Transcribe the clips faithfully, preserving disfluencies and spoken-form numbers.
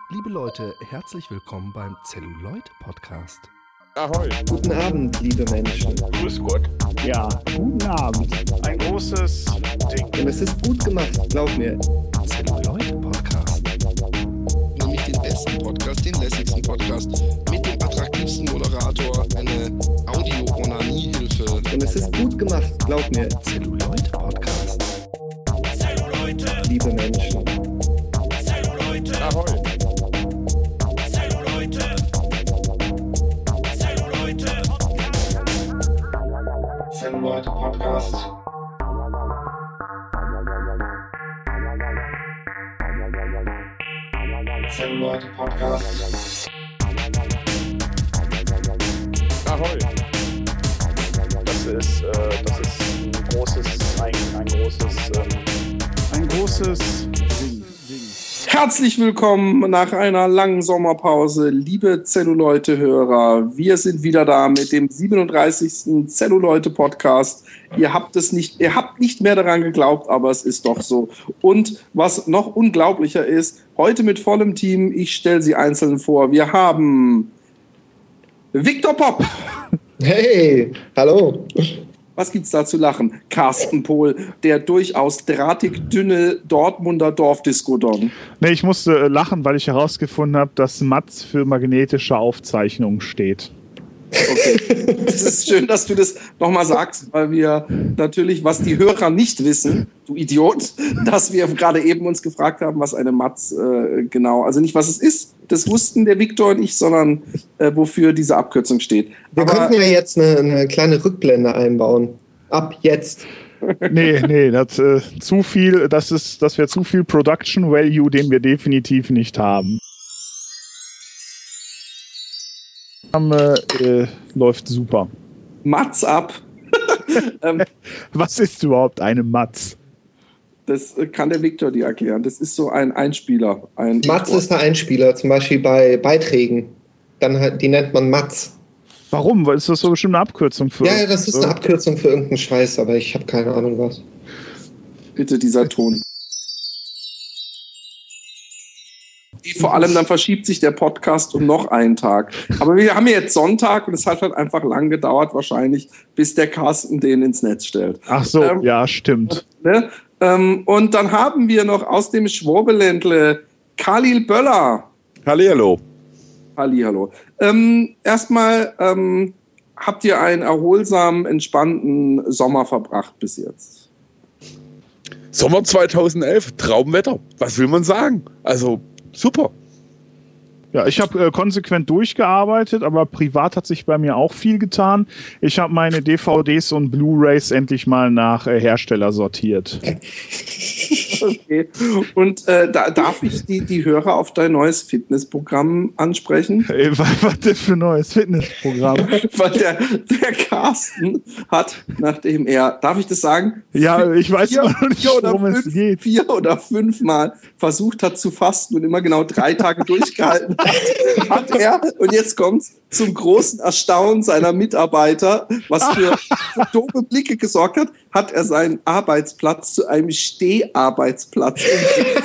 Liebe Leute, herzlich willkommen beim Zelluloid-Podcast. Ahoi. Guten Abend, liebe Menschen. Grüß Gott. Ja, guten Abend. Ein großes Ding. Und es ist gut gemacht, glaub mir. Zelluloid-Podcast. Nämlich den besten Podcast, den lässigsten Podcast, mit dem attraktivsten Moderator, eine Audio-Onanie-Hilfe. Und es ist gut gemacht, glaub mir. Zelluloid-Podcast. Zelluleute. Liebe Menschen. Zelluleute. Ahoi. Zelluleute. Zelluleute. Zelluloid Podcast. Zelluloid Podcast. Ahoi. Das ist, äh, das ist ein großes, ein, ein großes, ähm, ein großes Ding. Herzlich willkommen nach einer langen Sommerpause, liebe Zelluleute-Hörer. Wir sind wieder da mit dem siebenunddreißigsten Zelluleute-Podcast. Ihr habt es nicht, ihr habt nicht mehr daran geglaubt, aber es ist doch so. Und was noch unglaublicher ist, heute mit vollem Team, ich stelle sie einzeln vor. Wir haben Viktor Popp. Hey, hallo. Was gibt's da zu lachen? Carsten Pohl, der durchaus drahtig dünne Dortmunder Dorfdisco-Don. Nee, ich musste äh, lachen, weil ich herausgefunden habe, dass Matz für magnetische Aufzeichnung steht. Okay, das ist schön, dass du das nochmal sagst, weil wir natürlich, was die Hörer nicht wissen, du Idiot, dass wir gerade eben uns gefragt haben, was eine Matz äh, genau, also nicht was es ist, das wussten der Viktor und ich, sondern äh, wofür diese Abkürzung steht. Wir Aber, könnten ja jetzt eine, eine kleine Rückblende einbauen. Ab jetzt. Nee, nee, das äh, zu viel, das ist, das wäre zu viel Production Value, den wir definitiv nicht haben. Äh, läuft super. Matz ab. ähm, Was ist überhaupt eine Matz? das kann der Viktor dir erklären. Das ist so ein Einspieler. Ein Matz ist der Einspieler, zum Beispiel bei Beiträgen. Dann halt, die nennt man Matz. Warum? Weil ist das so bestimmt eine Abkürzung für? Ja, ja, das ist eine Abkürzung für irgendeinen Scheiß, aber ich habe keine Ahnung was. Bitte dieser Ton. Vor allem dann verschiebt sich der Podcast um noch einen Tag. Aber wir haben jetzt Sonntag und es hat halt einfach lang gedauert wahrscheinlich, bis der Carsten den ins Netz stellt. Ach so, Ähm, ja, stimmt. Ne? Ähm, und dann haben wir noch aus dem Schwabeländle Khalil Böller. Hallihallo. Hallihallo. Ähm, erstmal, ähm, habt ihr einen erholsamen, entspannten Sommer verbracht bis jetzt? Sommer zweitausendelf, Traumwetter. Was will man sagen? Also, super. Ja, ich habe äh, konsequent durchgearbeitet, aber privat hat sich bei mir auch viel getan. Ich habe meine D V Ds und Blu-Rays endlich mal nach äh, Hersteller sortiert. Okay. Und äh, da, darf ich die, die Hörer auf dein neues Fitnessprogramm ansprechen? Ey, was was denn für ein neues Fitnessprogramm? Weil der, der Carsten hat, nachdem er, darf ich das sagen? Ja, ich weiß vier, noch nicht, vier oder worum es fünf, geht. Vier oder fünf Mal versucht hat zu fasten und immer genau drei Tage durchgehalten hat, hat er, und jetzt kommt's, zum großen Erstaunen seiner Mitarbeiter, was für, für doofe Blicke gesorgt hat, hat er seinen Arbeitsplatz zu einem Steharbeitsplatz umgesetzt.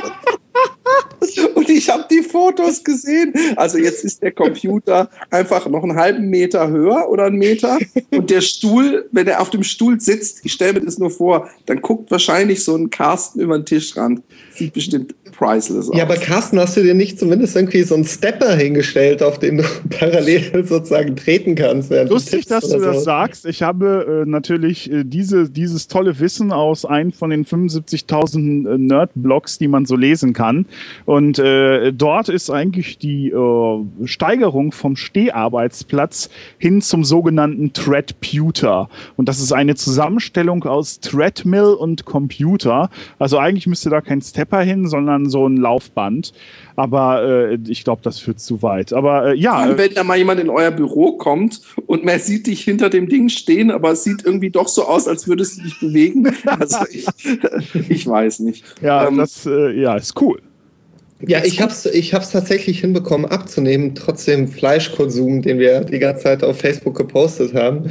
Und ich habe die Fotos gesehen. Also jetzt ist der Computer einfach noch einen halben Meter höher oder einen Meter. Und der Stuhl, wenn er auf dem Stuhl sitzt, ich stelle mir das nur vor, dann guckt wahrscheinlich so ein Carsten über den Tischrand. Sieht bestimmt priceless aus. Ja, aber Carsten, hast du dir nicht zumindest irgendwie so einen Stepper hingestellt, auf den du parallel sozusagen treten kannst? Lustig, du dass du das sagst. Ich habe äh, natürlich äh, diese, dieses tolle Wissen aus einem von den fünfundsiebzigtausend äh, Nerd-Blogs, die man so lesen kann. Und äh, dort ist eigentlich die äh, Steigerung vom Steharbeitsplatz hin zum sogenannten Threadputer. Und das ist eine Zusammenstellung aus Treadmill und Computer. Also eigentlich müsste da kein Stepper hin, sondern so ein Laufband. Aber äh, ich glaube, das führt zu weit. Aber äh, ja. Wenn da mal jemand in euer Büro kommt und man sieht dich hinter dem Ding stehen, aber es sieht irgendwie doch so aus, als würdest du dich bewegen. Also ich, ich weiß nicht. Ja, ähm, das äh, ja, ist cool. Ja, ich hab's, ich hab's tatsächlich hinbekommen abzunehmen, trotz dem Fleischkonsum, den wir die ganze Zeit auf Facebook gepostet haben.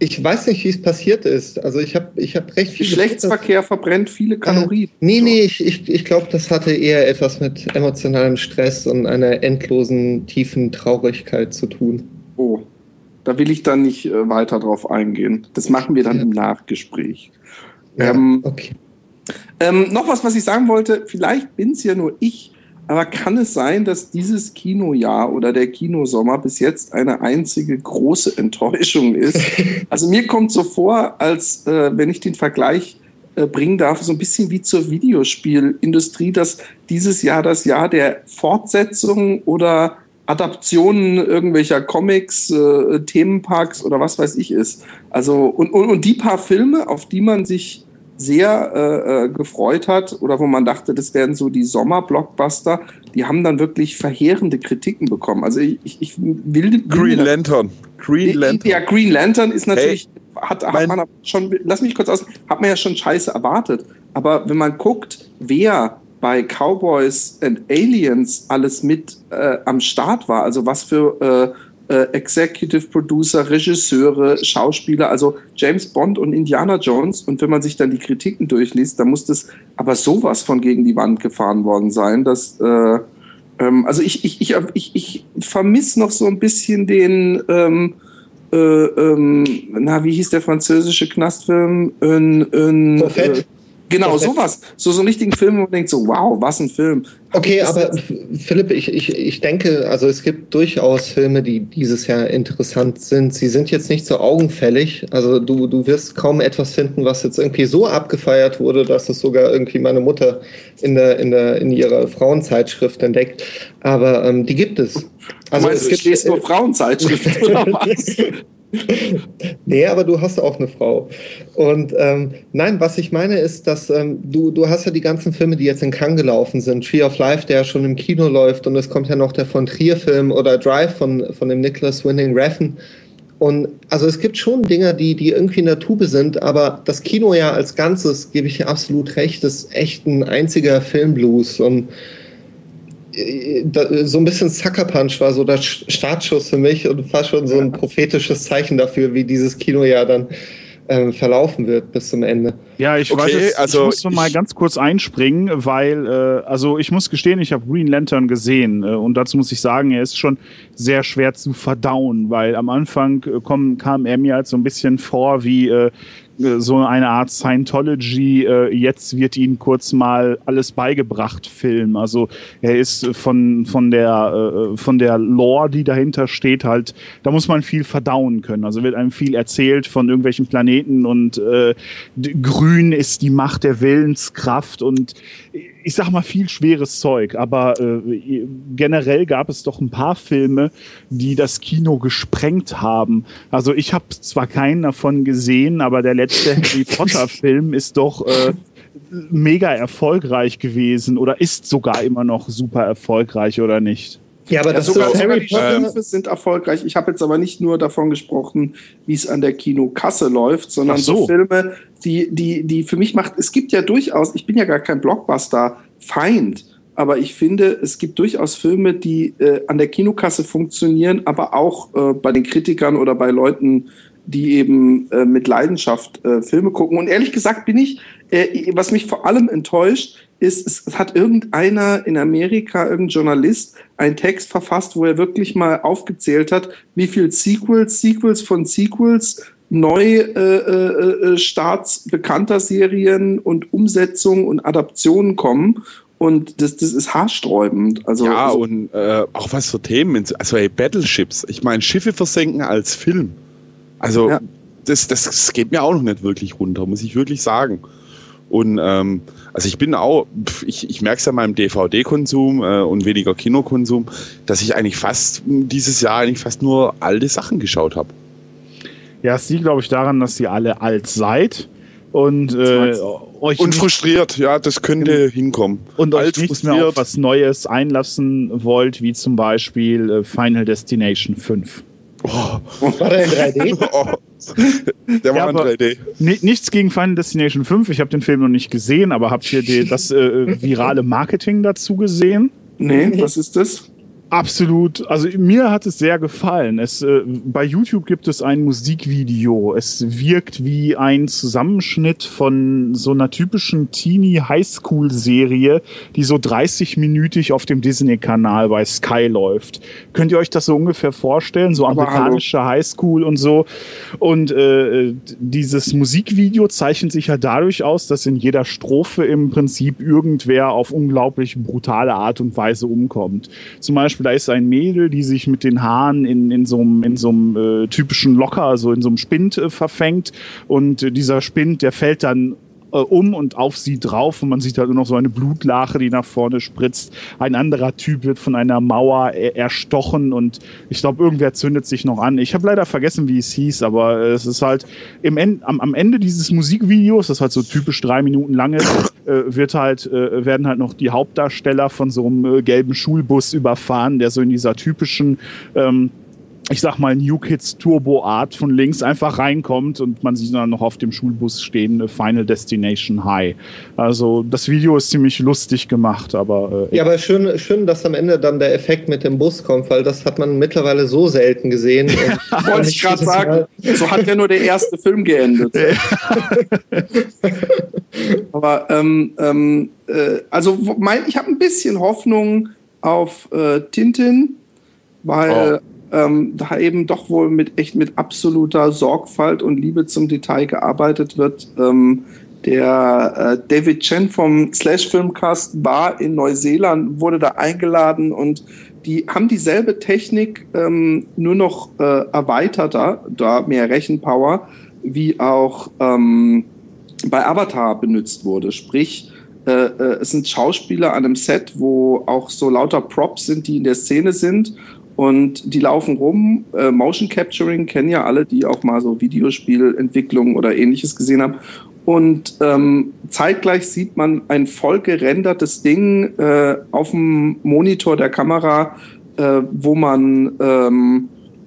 Ich weiß nicht, wie es passiert ist. Also ich habe ich hab recht viel... Geschlechtsverkehr gefunden. Verbrennt viele Kalorien. Äh, nee, nee, ich, ich, ich glaube, das hatte eher etwas mit emotionalem Stress und einer endlosen, tiefen Traurigkeit zu tun. Oh, da will ich dann nicht äh, weiter drauf eingehen. Das machen wir dann ja. im Nachgespräch. Ja, ähm, okay. Ähm, noch was, was ich sagen wollte. Vielleicht bin es ja nur ich, aber kann es sein, dass dieses Kinojahr oder der Kinosommer bis jetzt eine einzige große Enttäuschung ist? Also mir kommt so vor, als äh, wenn ich den Vergleich äh, bringen darf, so ein bisschen wie zur Videospielindustrie, dass dieses Jahr das Jahr der Fortsetzung oder Adaptionen irgendwelcher Comics, äh, Themenparks oder was weiß ich ist. Also und, und, und die paar Filme, auf die man sich sehr äh, gefreut hat oder wo man dachte, das wären so die Sommer-Blockbuster, die haben dann wirklich verheerende Kritiken bekommen. Also ich, ich, ich will... Green will, Lantern. Green Lantern. Ja, Green Lantern ist natürlich... Hey, hat, hat mein, man schon... Lass mich kurz aus... Hat man ja schon scheiße erwartet. Aber wenn man guckt, wer bei Cowboys and Aliens alles mit äh, am Start war, also was für... Äh, Äh, Executive Producer, Regisseure, Schauspieler, also James Bond und Indiana Jones. Und wenn man sich dann die Kritiken durchliest, dann muss das aber sowas von gegen die Wand gefahren worden sein, dass äh, ähm, also ich, ich, ich, ich, ich vermisse noch so ein bisschen den ähm, äh, ähm, na, wie hieß der französische Knastfilm? Ein, ein, äh, Genau, sowas. So, so einen richtigen Film, wo man denkt so, wow, was ein Film. Okay, aber Philipp, ich, ich, ich denke, also es gibt durchaus Filme, die dieses Jahr interessant sind. Sie sind jetzt nicht so augenfällig. Also du, du wirst kaum etwas finden, was jetzt irgendwie so abgefeiert wurde, dass es sogar irgendwie meine Mutter in der, in der, in ihrer Frauenzeitschrift entdeckt. Aber ähm, die gibt es. Also du meinst, es gibt nur Frauenzeitschriften oder was? Nee, aber du hast auch eine Frau. Und ähm, nein, was ich meine ist, dass ähm, du, du hast ja die ganzen Filme, die jetzt in Cannes gelaufen sind. Tree of Life, der ja schon im Kino läuft, und es kommt ja noch der von Trier-Film oder Drive von, von dem Nicholas Winding Refn. Und also es gibt schon Dinge, die, die irgendwie in der Tube sind, aber das Kinojahr als Ganzes, gebe ich dir absolut recht, ist echt ein einziger Filmblues. Und so ein bisschen Sucker Punch war so der Startschuss für mich und fast schon so ein prophetisches Zeichen dafür, wie dieses Kinojahr dann ähm, verlaufen wird bis zum Ende. Ja, ich okay, weiß jetzt, also ich muss noch mal ganz kurz einspringen, weil, äh, also ich muss gestehen, ich habe Green Lantern gesehen äh, und dazu muss ich sagen, er ist schon sehr schwer zu verdauen, weil am Anfang äh, komm, kam er mir halt so ein bisschen vor wie äh, so eine Art Scientology, äh, jetzt wird ihnen kurz mal alles beigebracht Film. Also er ist von, von der, äh, von der Lore, die dahinter steht, halt, da muss man viel verdauen können. Also wird einem viel erzählt von irgendwelchen Planeten und äh, grün ist die Macht der Willenskraft und ich sag mal viel schweres Zeug, aber äh, generell gab es doch ein paar Filme, die das Kino gesprengt haben. Also ich habe zwar keinen davon gesehen, aber der letzte Harry Potter Film ist doch äh, mega erfolgreich gewesen oder ist sogar immer noch super erfolgreich, oder nicht? Ja, aber ja, das sogar, ist sogar Harry die Potter. Filme sind erfolgreich. Ich habe jetzt aber nicht nur davon gesprochen, wie es an der Kinokasse läuft, sondern so. so Filme, die, die, die für mich macht, es gibt ja durchaus, ich bin ja gar kein Blockbuster-Feind, aber ich finde, es gibt durchaus Filme, die äh, an der Kinokasse funktionieren, aber auch äh, bei den Kritikern oder bei Leuten, die eben äh, mit Leidenschaft äh, Filme gucken. Und ehrlich gesagt bin ich, äh, was mich vor allem enttäuscht, ist, es hat irgendeiner in Amerika, irgendein Journalist, einen Text verfasst, wo er wirklich mal aufgezählt hat, wie viel Sequels, Sequels von Sequels, Neustarts äh, äh, bekannter Serien und Umsetzungen und Adaptionen kommen. Und das, das ist haarsträubend. Also, ja, also, und äh, auch was für Themen. Also ey, Battleships. Ich meine, Schiffe versenken als Film. Also ja. das, das geht mir auch noch nicht wirklich runter, muss ich wirklich sagen. Und ähm, also ich bin auch, ich, ich merke es an meinem D V D-Konsum äh, und weniger Kinokonsum, dass ich eigentlich fast dieses Jahr eigentlich fast nur alte Sachen geschaut habe. Ja, es liegt, glaube ich, daran, dass ihr alle alt seid und äh, euch und frustriert, ja, das könnte hinkommen. Und euch alt nicht mehr auf was Neues einlassen wollt, wie zum Beispiel äh, Final Destination fünf. Oh. War der in drei D? Oh. Der war ja, in drei D. Nichts gegen Final Destination fünf, ich habe den Film noch nicht gesehen, aber habt ihr die, das äh, virale Marketing dazu gesehen? Nee, was ist das? Absolut. Also mir hat es sehr gefallen. Es, äh, bei YouTube gibt es ein Musikvideo. Es wirkt wie ein Zusammenschnitt von so einer typischen Teenie-Highschool-Serie, die so dreißig-minütig auf dem Disney-Kanal bei Sky läuft. Könnt ihr euch das so ungefähr vorstellen? So Aber amerikanische hallo. Highschool und so. Und äh, dieses Musikvideo zeichnet sich ja dadurch aus, dass in jeder Strophe im Prinzip irgendwer auf unglaublich brutale Art und Weise umkommt. Zum Beispiel da ist ein Mädel, die sich mit den Haaren in, in so einem, in so einem äh, typischen Locker, also in so einem Spind äh, verfängt und äh, dieser Spind, der fällt dann äh, um und auf sie drauf und man sieht halt nur noch so eine Blutlache, die nach vorne spritzt. Ein anderer Typ wird von einer Mauer er erstochen und ich glaube, irgendwer zündet sich noch an. Ich habe leider vergessen, wie es hieß, aber äh, es ist halt im End, am, am Ende dieses Musikvideos, das halt so typisch drei Minuten lang ist, Äh, wird halt, äh, werden halt noch die Hauptdarsteller von so einem äh, gelben Schulbus überfahren, der so in dieser typischen, ähm, ich sag mal, New Kids Turbo Art von links einfach reinkommt und man sieht dann noch auf dem Schulbus stehen, äh, Final Destination High. Also das Video ist ziemlich lustig gemacht, aber... Äh, ja, aber schön, schön, dass am Ende dann der Effekt mit dem Bus kommt, weil das hat man mittlerweile so selten gesehen. Wollte ich gerade sagen, so hat ja nur der erste Film geendet. Aber ähm, ähm, äh, also mein, ich habe ein bisschen Hoffnung auf äh, Tintin, weil oh. ähm, da eben doch wohl mit echt mit absoluter Sorgfalt und Liebe zum Detail gearbeitet wird. Ähm, der äh, David Chen vom Slash Filmcast war in Neuseeland, wurde da eingeladen und die haben dieselbe Technik, ähm, nur noch äh, erweiterter, da mehr Rechenpower, wie auch ähm, bei Avatar benutzt wurde. Sprich, äh, äh, es sind Schauspieler an einem Set, wo auch so lauter Props sind, die in der Szene sind und die laufen rum. Äh, Motion Capturing kennen ja alle, die auch mal so Videospielentwicklungen oder Ähnliches gesehen haben. Und ähm, zeitgleich sieht man ein voll gerendertes Ding äh, auf dem Monitor der Kamera, äh, wo man ähm,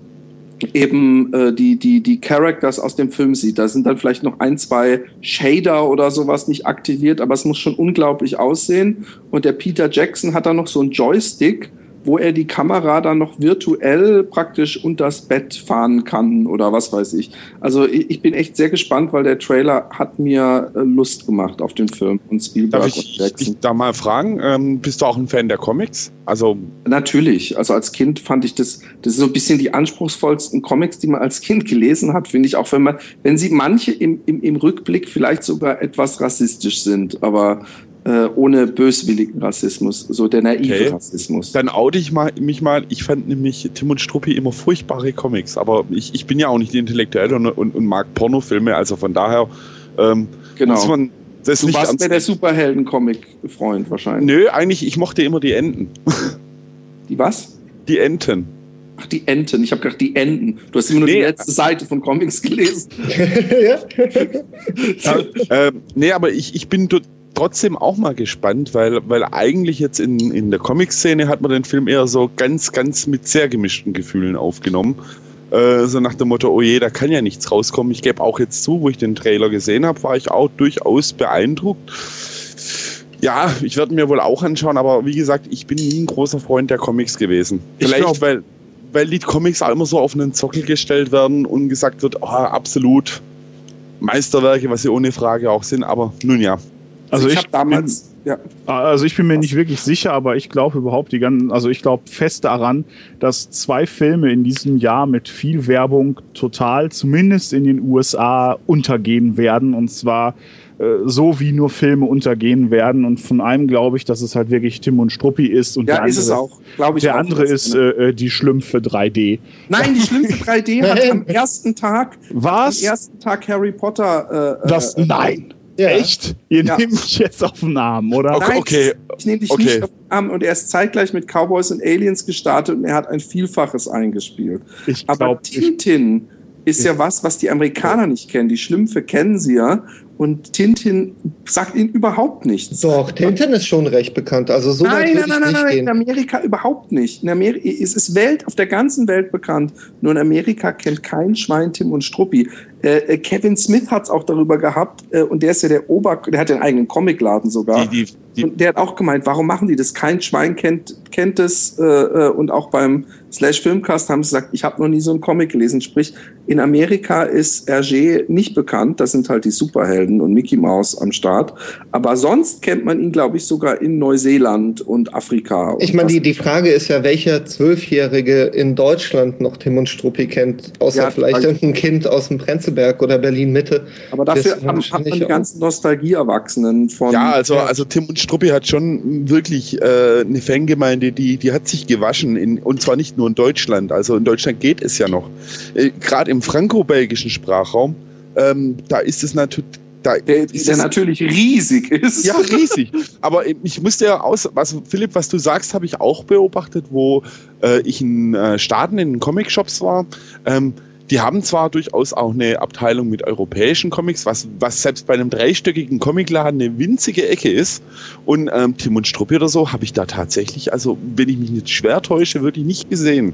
eben äh, die, die, die Characters aus dem Film sieht. Da sind dann vielleicht noch ein, zwei Shader oder sowas nicht aktiviert, aber es muss schon unglaublich aussehen. Und der Peter Jackson hat da noch so einen Joystick, wo er die Kamera dann noch virtuell praktisch unters Bett fahren kann oder was weiß ich. Also ich, ich bin echt sehr gespannt, weil der Trailer hat mir äh, Lust gemacht auf den Film und Spielberg Darf ich und Jackson. dich da mal fragen, ähm, bist du auch ein Fan der Comics? Also natürlich, also als Kind fand ich das, das ist so ein bisschen die anspruchsvollsten Comics, die man als Kind gelesen hat, finde ich, auch wenn man, wenn sie manche im, im, im Rückblick vielleicht sogar etwas rassistisch sind, aber äh, ohne böswilligen Rassismus, so der naive okay. Rassismus. Dann oute ich mal, mich mal, ich fand nämlich Tim und Struppi immer furchtbare Comics, aber ich, ich bin ja auch nicht intellektuell und, und, und mag Pornofilme, also von daher ähm, genau. muss man das du nicht warst mir der Superhelden-Comic-Freund wahrscheinlich. Nö, eigentlich, ich mochte immer die Enten. Die was? Die Enten. Ach, die Enten. Ich habe gedacht, die Enten. Du hast immer nur nee. die letzte Seite von Comics gelesen. ja. ja äh, nee, aber ich, ich bin trotzdem auch mal gespannt, weil, weil eigentlich jetzt in, in der Comic-Szene hat man den Film eher so ganz, ganz mit sehr gemischten Gefühlen aufgenommen. Äh, so nach dem Motto, oh je, da kann ja nichts rauskommen. Ich gebe auch jetzt zu, wo ich den Trailer gesehen habe, war ich auch durchaus beeindruckt. Ja, ich werde mir wohl auch anschauen, aber wie gesagt, ich bin nie ein großer Freund der Comics gewesen. Vielleicht, glaub, weil, weil die Comics auch immer so auf einen Sockel gestellt werden und gesagt wird, oh, absolut Meisterwerke, was sie ohne Frage auch sind, aber nun ja. Also ich, ich habe damals... Ja. Also ich bin mir nicht wirklich sicher, aber ich glaube überhaupt die ganzen, also ich glaube fest daran, dass zwei Filme in diesem Jahr mit viel Werbung total, zumindest in den U S A, untergehen werden. Und zwar äh, so, wie nur Filme untergehen werden. Und von einem glaube ich, dass es halt wirklich Tim und Struppi ist. Und ja, der ist andere, es auch. Glaube ich der auch, andere ist äh, die Schlümpfe drei D. Nein, die Schlümpfe drei D hat am ersten Tag... Was? Am ersten Tag Harry Potter... Äh, das, äh, nein! Ja. Echt? Ihr ja. nehmt mich jetzt auf den Arm, oder? Nein, okay. Ich nehme dich okay. nicht auf den Arm. Und er ist zeitgleich mit Cowboys und Aliens gestartet und er hat ein Vielfaches eingespielt. Ich Aber glaub, Tintin ist ja was, was die Amerikaner nicht kennen. Die Schlümpfe kennen sie ja. Und Tintin sagt ihnen überhaupt nichts. Doch, Tintin ist schon recht bekannt. Also so nein, weit nein, nein, nein, nicht nein, gehen. in Amerika überhaupt nicht. In Amerika, es ist Welt, auf der ganzen Welt bekannt. Nur in Amerika kennt kein Schwein Tim und Struppi. Äh, Kevin Smith hat es auch darüber gehabt. Äh, und der ist ja der Ober... Der hat den eigenen Comicladen sogar. Die, die, die und der hat auch gemeint, warum machen die das? Kein Schwein kennt, kennt es äh, und auch beim Slash Filmcast haben sie gesagt, ich habe noch nie so einen Comic gelesen. Sprich, in Amerika ist Hergé nicht bekannt. Das sind halt die Superhelden und Mickey Mouse am Start. Aber sonst kennt man ihn, glaube ich, sogar in Neuseeland und Afrika. Ich meine, die, die Frage ist ja, welcher Zwölfjährige in Deutschland noch Tim und Struppi kennt, außer ja, vielleicht irgendein Kind aus dem Prenzlberg oder Berlin-Mitte. Aber dafür haben, hat man die ganzen Nostalgie-Erwachsenen von... Ja, also, also Tim und Struppi hat schon wirklich äh, eine Fangemeinde, die, die hat sich gewaschen. In, und zwar nicht nur in Deutschland. Also in Deutschland geht es ja noch. Äh, Gerade im franco-belgischen Sprachraum, ähm, da ist es natürlich... Der, der natürlich riesig ist. Ja, riesig. Aber ich musste ja aus, was, Philipp, was du sagst, habe ich auch beobachtet, wo äh, ich in äh, Staaten in Comic-Shops war. Ähm, die haben zwar durchaus auch eine Abteilung mit europäischen Comics, was, was selbst bei einem dreistöckigen Comicladen eine winzige Ecke ist. Und ähm, Tim und Struppi oder so habe ich da tatsächlich, also wenn ich mich nicht schwer täusche, wirklich nicht gesehen.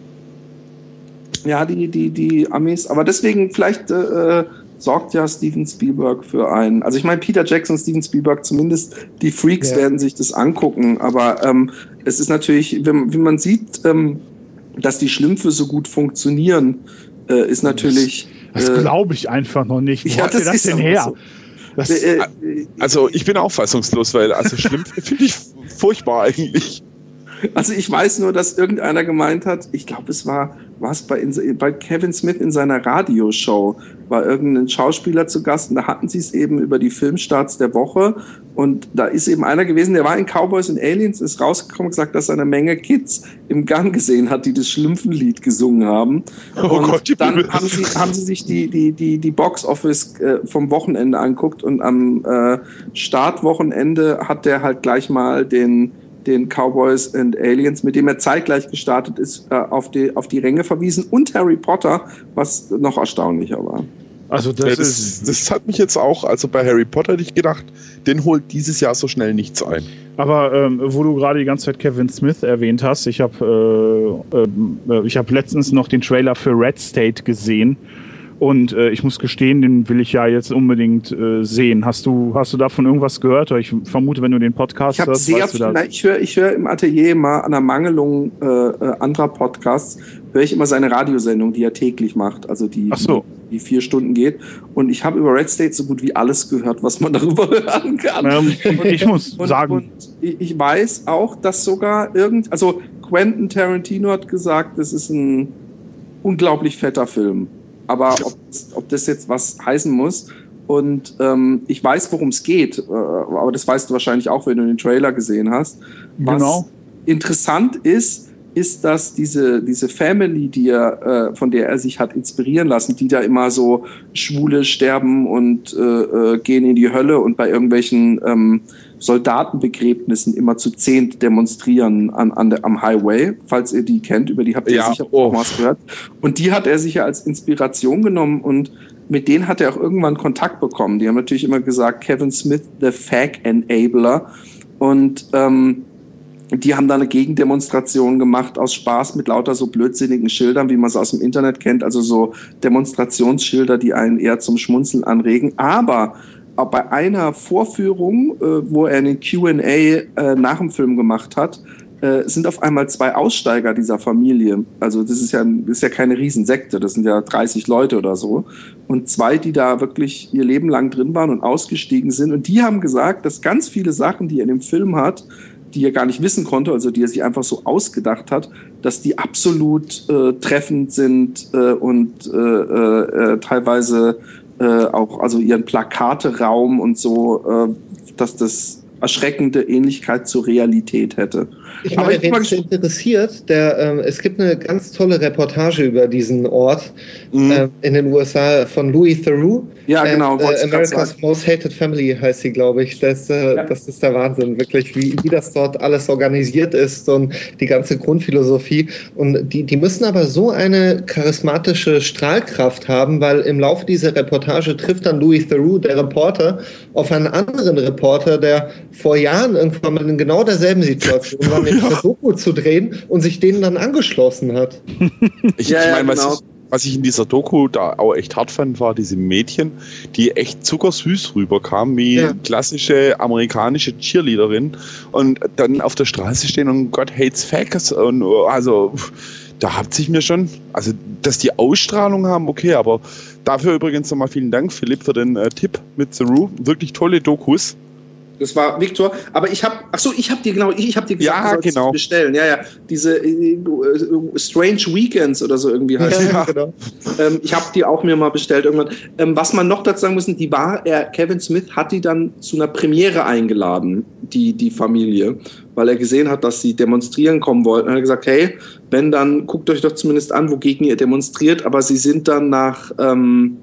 Ja, die, die, die Amis, aber deswegen vielleicht äh, sorgt ja Steven Spielberg für einen. Also ich meine, Peter Jackson, Steven Spielberg, zumindest die Freaks ja. werden sich das angucken, aber ähm, es ist natürlich, wenn, wenn man sieht, ähm, dass die Schlümpfe so gut funktionieren, äh, ist natürlich... Das, das glaube ich einfach noch nicht. Wo ja, hat das, das denn her? So. Das, äh, also ich bin auch fassungslos, weil also Schlümpfe finde ich furchtbar eigentlich. Also ich weiß nur, dass irgendeiner gemeint hat, ich glaube, es war, war es bei, bei Kevin Smith in seiner Radioshow, war irgendein Schauspieler zu Gast und da hatten sie es eben über die Filmstarts der Woche und da ist eben einer gewesen, der war in Cowboys und Aliens, ist rausgekommen und gesagt, dass er eine Menge Kids im Gang gesehen hat, die das Schlümpfenlied gesungen haben. Oh und Gott, dann haben sie, haben sie sich die, die, die, die Box-Office äh, vom Wochenende anguckt und am äh, Startwochenende hat der halt gleich mal den den Cowboys and Aliens, mit dem er zeitgleich gestartet ist, äh, auf, die, auf die Ränge verwiesen und Harry Potter, was noch erstaunlicher war. Also das, ja, das, ist, das hat mich jetzt auch, also bei Harry Potter hätte ich gedacht, den holt dieses Jahr so schnell nichts ein. Aber ähm, wo du gerade die ganze Zeit Kevin Smith erwähnt hast, ich habe äh, äh, ich hab letztens noch den Trailer für Red State gesehen. Und äh, ich muss gestehen, den will ich ja jetzt unbedingt äh, sehen. Hast du, hast du davon irgendwas gehört? Ich vermute, wenn du den Podcast ich hörst, sehr weißt du das. Na, ich höre ich hör im Atelier mal an der Mangelung äh, anderer Podcasts, höre ich immer seine Radiosendung, die er täglich macht, also die, Ach so. die, die vier Stunden geht. Und ich habe über Red State so gut wie alles gehört, was man darüber hören kann. Ähm, und ich muss und, sagen... Und ich weiß auch, dass sogar irgend... Also Quentin Tarantino hat gesagt, das ist ein unglaublich fetter Film. Aber ob, ob das jetzt was heißen muss. Und ähm, ich weiß, worum es geht. Äh, aber das weißt du wahrscheinlich auch, wenn du den Trailer gesehen hast. Was genau. interessant ist, ist, dass diese, diese Family, die er, äh, von der er sich hat inspirieren lassen, die da immer so Schwule sterben und äh, äh, gehen in die Hölle und bei irgendwelchen ähm, Soldatenbegräbnissen immer zu zehnt demonstrieren an, an der, am Highway, falls ihr die kennt, über die habt ihr ja, sicher oh. auch was gehört. Und die hat er sicher als Inspiration genommen und mit denen hat er auch irgendwann Kontakt bekommen. Die haben natürlich immer gesagt, Kevin Smith, the Fag Enabler. Und ähm, die haben da eine Gegendemonstration gemacht aus Spaß mit lauter so blödsinnigen Schildern, wie man es aus dem Internet kennt, also so Demonstrationsschilder, die einen eher zum Schmunzeln anregen. Aber auch bei einer Vorführung, äh, wo er einen Q and A äh, nach dem Film gemacht hat, äh, sind auf einmal zwei Aussteiger dieser Familie. Also das ist ja, das ist ja keine Riesensekte, das sind ja dreißig Leute oder so. Und zwei, die da wirklich ihr Leben lang drin waren und ausgestiegen sind. Und die haben gesagt, dass ganz viele Sachen, die er in dem Film hat, die er gar nicht wissen konnte, also die er sich einfach so ausgedacht hat, dass die absolut äh, treffend sind äh, und äh, äh, teilweise äh, auch also ihren Plakateraum und so, äh, dass das erschreckende Ähnlichkeit zur Realität hätte. Ich meine, wen es interessiert, der, ähm, es gibt eine ganz tolle Reportage über diesen Ort mhm. äh, in den U S A von Louis Theroux. Ja, genau. Äh, America's Most Hated Family heißt sie, glaube ich. Das, äh, ja. das ist der Wahnsinn, wirklich, wie, wie das dort alles organisiert ist und die ganze Grundphilosophie. Und die, die müssen aber so eine charismatische Strahlkraft haben, weil im Laufe dieser Reportage trifft dann Louis Theroux, der Reporter, auf einen anderen Reporter, der vor Jahren irgendwann mal in genau derselben Situation war, nämlich eine Doku zu drehen und sich denen dann angeschlossen hat. Ich, ja, ich meine, genau. was, was ich in dieser Doku da auch echt hart fand, war diese Mädchen, die echt zuckersüß rüberkamen, wie Ja. klassische amerikanische Cheerleaderin und dann auf der Straße stehen und God hates facts und also da hat sich mir schon, also dass die Ausstrahlung haben, okay, aber dafür übrigens nochmal vielen Dank, Philipp, für den äh, Tipp mit The Roo. Wirklich tolle Dokus. Das war Victor, aber ich habe, ach so, ich habe dir genau, ich, ich habe dir gesagt, Ja, du sollst genau. bestellen. Ja, ja, diese äh, Strange Weekends oder so irgendwie heißt Ja, die. genau. Ähm, ich habe die auch mir mal bestellt irgendwann. Ähm, was man noch dazu sagen müssen, die war, er, Kevin Smith hat die dann zu einer Premiere eingeladen, die, die Familie, weil er gesehen hat, dass sie demonstrieren kommen wollten. Er hat gesagt, hey, wenn, dann guckt euch doch zumindest an, wogegen ihr demonstriert, aber sie sind dann nach ähm,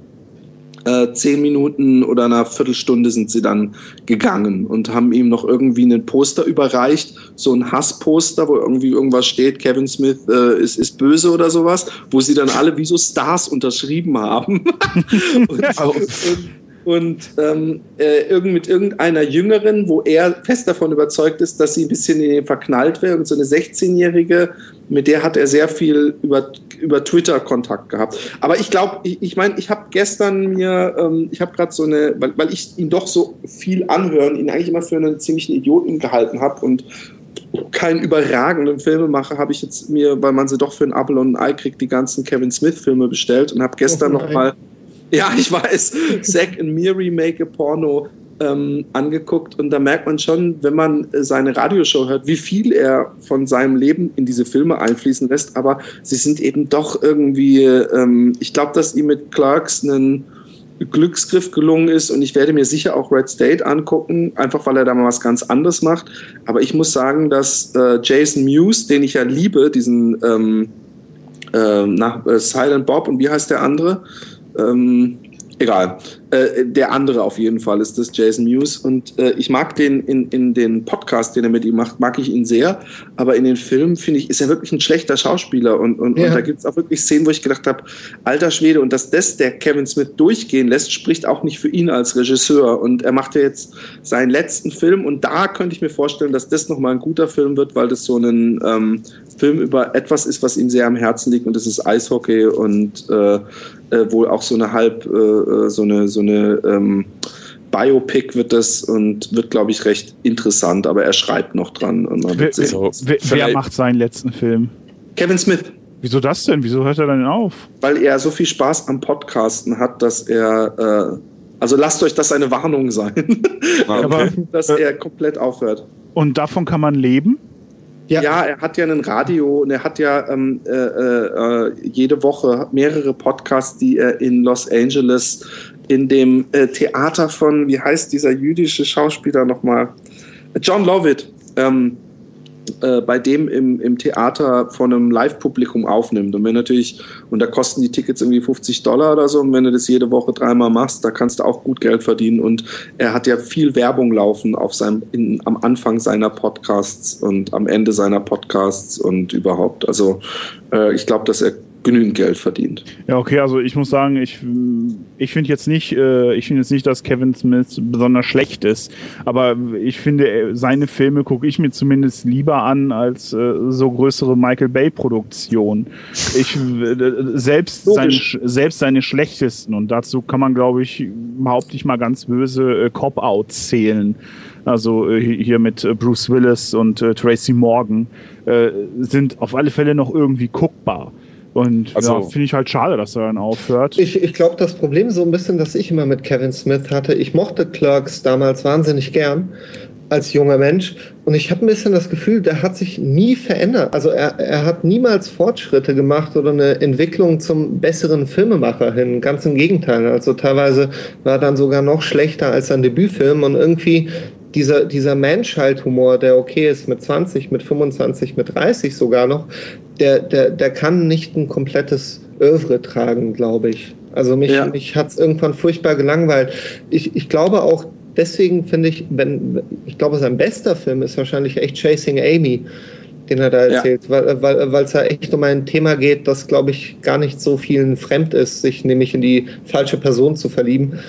äh, zehn Minuten oder einer Viertelstunde sind sie dann gegangen und haben ihm noch irgendwie einen Poster überreicht, so ein Hassposter, wo irgendwie irgendwas steht, Kevin Smith äh, ist, ist böse oder sowas, wo sie dann alle wie so Stars unterschrieben haben. und, und, und ähm, äh, irgend, mit irgendeiner Jüngeren, wo er fest davon überzeugt ist, dass sie ein bisschen in ihn verknallt wäre, und so eine sechzehnjährige, mit der hat er sehr viel über, über Twitter Kontakt gehabt. Aber ich glaube, ich, ich meine, ich habe gestern mir, ähm, ich habe gerade so eine, weil, weil ich ihn doch so viel anhören, ihn eigentlich immer für einen ziemlichen Idioten gehalten habe und keinen überragenden Filmemacher, habe ich jetzt mir, weil man sie doch für ein Apfel und ein Ei kriegt, die ganzen Kevin Smith Filme bestellt und habe gestern Oh noch mal, ja, ich weiß, Zack and Miri Make a Porno ähm, angeguckt, und da merkt man schon, wenn man äh, seine Radioshow hört, wie viel er von seinem Leben in diese Filme einfließen lässt, aber sie sind eben doch irgendwie, ähm, ich glaube, dass ihm mit Clerks einen Glücksgriff gelungen ist, und ich werde mir sicher auch Red State angucken, einfach weil er da mal was ganz anderes macht, aber ich muss sagen, dass äh, Jason Mewes, den ich ja liebe, diesen ähm, äh, nach, äh, Silent Bob, und wie heißt der andere? Ähm, egal. Äh, der andere auf jeden Fall ist das Jason Mewes, und äh, ich mag den in, in den Podcast, den er mit ihm macht, mag ich ihn sehr, aber in den Filmen, finde ich, ist er wirklich ein schlechter Schauspieler, und, und, Ja. und da gibt es auch wirklich Szenen, wo ich gedacht habe, alter Schwede, und dass das der Kevin Smith durchgehen lässt, spricht auch nicht für ihn als Regisseur, und er macht ja jetzt seinen letzten Film, und da könnte ich mir vorstellen, dass das nochmal ein guter Film wird, weil das so ein ähm, Film über etwas ist, was ihm sehr am Herzen liegt, und das ist Eishockey, und äh, äh, wohl auch so eine halb, äh, so eine, so eine ähm, Biopic wird das, und wird, glaube ich, recht interessant, aber er schreibt noch dran. Und man Wer, wird sehen. So, wer, wer vielleicht- macht seinen letzten Film? Kevin Smith, Wieso das denn? Wieso hört er dann auf? weil er so viel Spaß am Podcasten hat, dass er, äh, also lasst euch das eine Warnung sein, Ah, okay. Aber, dass äh, er komplett aufhört. und davon kann man leben? Ja. Ja, er hat ja ein Radio, und er hat ja ähm, äh, äh, jede Woche mehrere Podcasts, die er in Los Angeles in dem äh, Theater von, wie heißt dieser jüdische Schauspieler nochmal? John Lovett, ähm, äh, bei dem im, im Theater von einem Live-Publikum aufnimmt. Und wenn natürlich, und da kosten die Tickets irgendwie fünfzig Dollar oder so, und wenn du das jede Woche dreimal machst, da kannst du auch gut Geld verdienen. Und er hat ja viel Werbung laufen auf seinem, in, am Anfang seiner Podcasts und am Ende seiner Podcasts und überhaupt. Also äh, ich glaube, dass er genügend Geld verdient. Ja, okay, also ich muss sagen, ich, ich finde jetzt nicht, äh, ich finde jetzt nicht, dass Kevin Smith besonders schlecht ist, aber ich finde, äh, seine Filme gucke ich mir zumindest lieber an als äh, so größere Michael Bay Produktionen. Ich äh, selbst seine, Logisch. selbst seine schlechtesten, und dazu kann man, glaube ich, behaupte ich mal ganz böse, äh, Cop-Outs zählen. Also äh, hier mit äh, Bruce Willis und äh, Tracy Morgan äh, sind auf alle Fälle noch irgendwie guckbar. Und Also- ja, finde ich halt schade, dass er dann aufhört. Ich, ich glaube, das Problem so ein bisschen, das ich immer mit Kevin Smith hatte, ich mochte Clerks damals wahnsinnig gern als junger Mensch, und ich habe ein bisschen das Gefühl, der hat sich nie verändert. Also er, er hat niemals Fortschritte gemacht oder eine Entwicklung zum besseren Filmemacher hin. Ganz im Gegenteil. Also teilweise war er dann sogar noch schlechter als sein Debütfilm, und irgendwie dieser, dieser Menschheit-Humor, der okay ist mit zwanzig, mit fünfundzwanzig, mit dreißig sogar noch, der, der, der kann nicht ein komplettes Œuvre tragen, glaube ich. Also mich, Ja. mich hat es irgendwann furchtbar gelangweilt. Ich, ich glaube auch, deswegen finde ich, wenn, ich glaube, sein bester Film ist wahrscheinlich echt Chasing Amy, den er da Ja. erzählt, weil weil weil es ja echt um ein Thema geht, das, glaube ich, gar nicht so vielen fremd ist, sich nämlich in die falsche Person zu verlieben.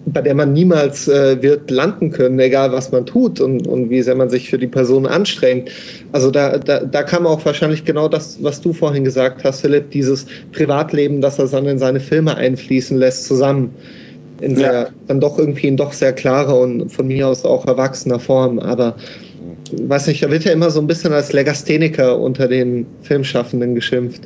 bei der man niemals äh, wird landen können, egal was man tut und, und wie sehr man sich für die Person anstrengt. Also da, da, da kam auch wahrscheinlich genau das, was du vorhin gesagt hast, Philipp, dieses Privatleben, das er dann in seine Filme einfließen lässt, zusammen. In sehr, ja. dann doch irgendwie in doch sehr klarer und von mir aus auch erwachsener Form. Aber weiß nicht, er wird ja immer so ein bisschen als Legastheniker unter den Filmschaffenden geschimpft.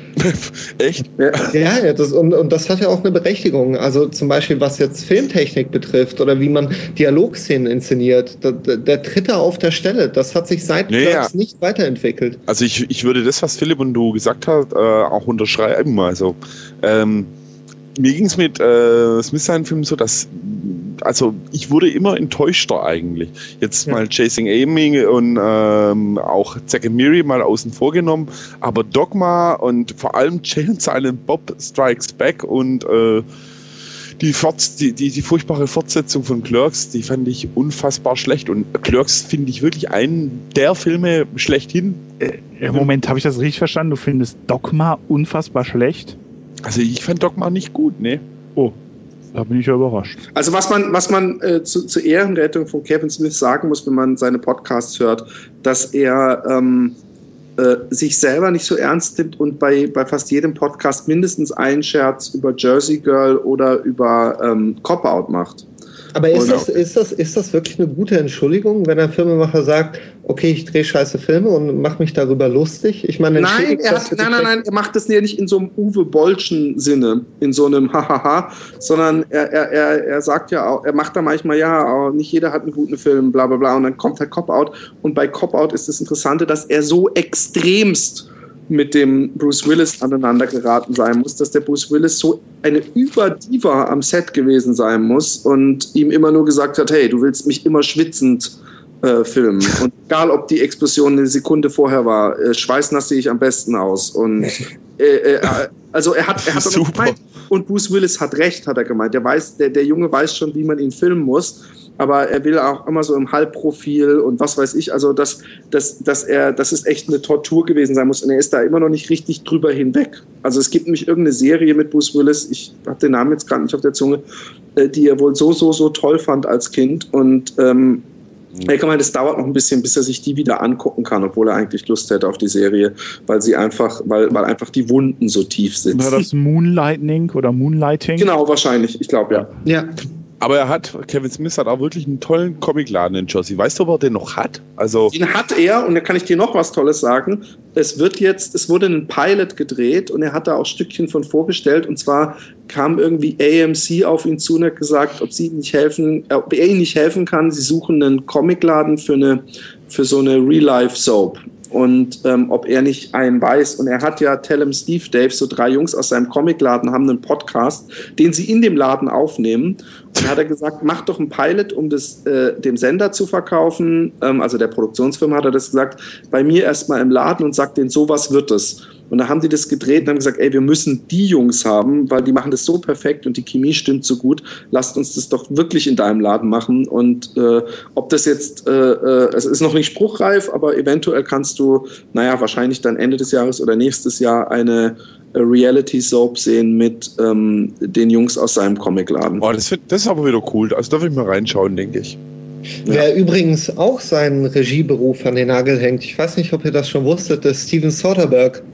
Echt? Ja, ja das, und, und das hat ja auch eine Berechtigung. Also zum Beispiel, was jetzt Filmtechnik betrifft oder wie man Dialogszenen inszeniert, der, der tritt da auf der Stelle. Das hat sich seit ja, Clerks ja. nicht weiterentwickelt. Also ich, ich würde das, was Philipp und du gesagt hast, äh, auch unterschreiben. Also ähm, mir ging es mit äh, Smith seinen Filmen so, dass also ich wurde immer enttäuschter eigentlich. Jetzt ja. mal Chasing Amy und ähm, auch Zack and Miri mal außen vor genommen, aber Dogma und vor allem Jay und Silent Bob Strikes Back und äh, die, Forts, die, die, die furchtbare Fortsetzung von Clerks, die fand ich unfassbar schlecht und Clerks finde ich wirklich einen der Filme schlechthin. Äh, Im Moment, habe ich das richtig verstanden? Du findest Dogma unfassbar schlecht? Also ich fand Dogma nicht gut, ne? Oh. Da bin ich ja überrascht. Also was man, was man äh, zu, zur Ehrenrettung von Kevin Smith sagen muss, wenn man seine Podcasts hört, dass er ähm, äh, sich selber nicht so ernst nimmt und bei, bei fast jedem Podcast mindestens einen Scherz über Jersey Girl oder über ähm, Cop-Out macht. Aber ist das, ist, das, ist das wirklich eine gute Entschuldigung, wenn ein Filmemacher sagt, okay, ich drehe scheiße Filme und mache mich darüber lustig? Ich meine, nein, er hat, nein, nein, nein, er macht das ja nicht in so einem Uwe Bollschen Sinne, in so einem Hahaha, sondern er, er, er, er sagt ja auch, er macht da manchmal, ja, nicht jeder hat einen guten Film, bla bla bla, und dann kommt halt Cop-Out. Und bei Cop-Out ist das Interessante, dass er so extremst mit dem Bruce Willis aneinander geraten sein muss, dass der Bruce Willis so eine Überdiva am Set gewesen sein muss und ihm immer nur gesagt hat, hey, du willst mich immer schwitzend äh, filmen. Und egal, ob die Explosion eine Sekunde vorher war, äh, schweißnass sehe ich am besten aus. Und äh, äh, also er hat, er hat aber gemeint, und Bruce Willis hat recht, hat er gemeint. Der weiß, der, der Junge weiß schon, wie man ihn filmen muss. Aber er will auch immer so im Halbprofil und was weiß ich, also dass, dass, dass er, das ist echt eine Tortur gewesen sein muss und er ist da immer noch nicht richtig drüber hinweg. Also es gibt nämlich irgendeine Serie mit Bruce Willis, ich habe den Namen jetzt gerade nicht auf der Zunge, die er wohl so, so, so toll fand als Kind und ähm, er kann meinen, das dauert noch ein bisschen, bis er sich die wieder angucken kann, obwohl er eigentlich Lust hätte auf die Serie, weil sie einfach, weil, weil einfach die Wunden so tief sitzen. War das Moonlightning oder Moonlighting? Genau, wahrscheinlich, ich glaube ja. Ja. Aber er hat, Kevin Smith hat auch wirklich einen tollen Comicladen in Jersey. Weißt du, ob er den noch hat? Also den hat er und da kann ich dir noch was Tolles sagen. Es wird jetzt, es wurde ein Pilot gedreht und er hat da auch Stückchen von vorgestellt und zwar kam irgendwie A M C auf ihn zu und hat gesagt, ob sie ihm nicht helfen, ob er ihm nicht helfen kann. Sie suchen einen Comicladen für eine, für so eine Real-Life-Soap. Und ähm, ob er nicht einen weiß. Und er hat ja Tell 'em Steve Dave, so drei Jungs aus seinem Comicladen, haben einen Podcast, den sie in dem Laden aufnehmen. Und hat er gesagt, mach doch einen Pilot, um das äh, dem Sender zu verkaufen. Ähm, also der Produktionsfirma hat er das gesagt, bei mir erstmal im Laden und sagt denen, sowas wird es. Und da haben die das gedreht und haben gesagt, ey, wir müssen die Jungs haben, weil die machen das so perfekt und die Chemie stimmt so gut. Lasst uns das doch wirklich in deinem Laden machen. Und äh, ob das jetzt, äh, äh, es ist noch nicht spruchreif, aber eventuell kannst du, naja, wahrscheinlich dann Ende des Jahres oder nächstes Jahr eine Reality-Soap sehen mit ähm, den Jungs aus seinem Comicladen. Oh, das, wird, das ist aber wieder cool. Also darf ich mal reinschauen, denke ich. Wer ja. übrigens auch seinen Regieberuf an den Nagel hängt, ich weiß nicht, ob ihr das schon wusstet, ist Steven Soderbergh.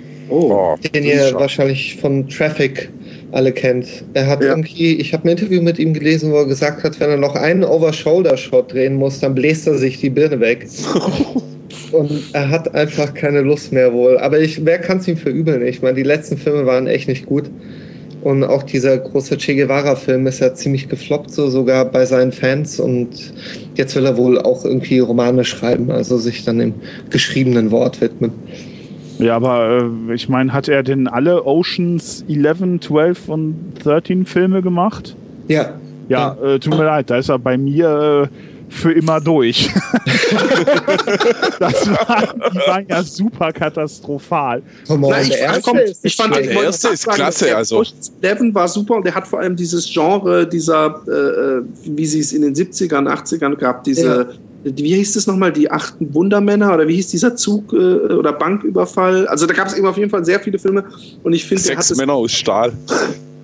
Oh, den ihr wahrscheinlich von Traffic alle kennt. Er hat ja. irgendwie, ich habe ein Interview mit ihm gelesen, wo er gesagt hat, wenn er noch einen Over-Shoulder-Shot drehen muss, dann bläst er sich die Birne weg. Und er hat einfach keine Lust mehr wohl. Aber ich, wer kann es ihm verübeln? Ich meine, die letzten Filme waren echt nicht gut. Und auch dieser große Che Guevara-Film ist ja ziemlich gefloppt, so sogar bei seinen Fans. Und jetzt will er wohl auch irgendwie Romane schreiben, also sich dann dem geschriebenen Wort widmen. Ja, aber äh, ich meine, hat er denn alle Oceans elf, zwölf und dreizehn Filme gemacht? Ja. Ja, ja. Äh, tut mir leid, da ist er bei mir äh, für immer durch. das war, die waren ja super katastrophal. Komm on, Na, ich, der erste komm, ist ich fand, der ich erste ist sagen, klasse. Der also. Devon war super und der hat vor allem dieses Genre dieser, äh, wie sie es in den siebzigern, achtzigern gab, diese, ja. wie hieß das nochmal, die achten Wundermänner oder wie hieß dieser Zug- äh, oder Banküberfall? Also da gab es eben auf jeden Fall sehr viele Filme und ich finde, Sechs Männer aus Stahl.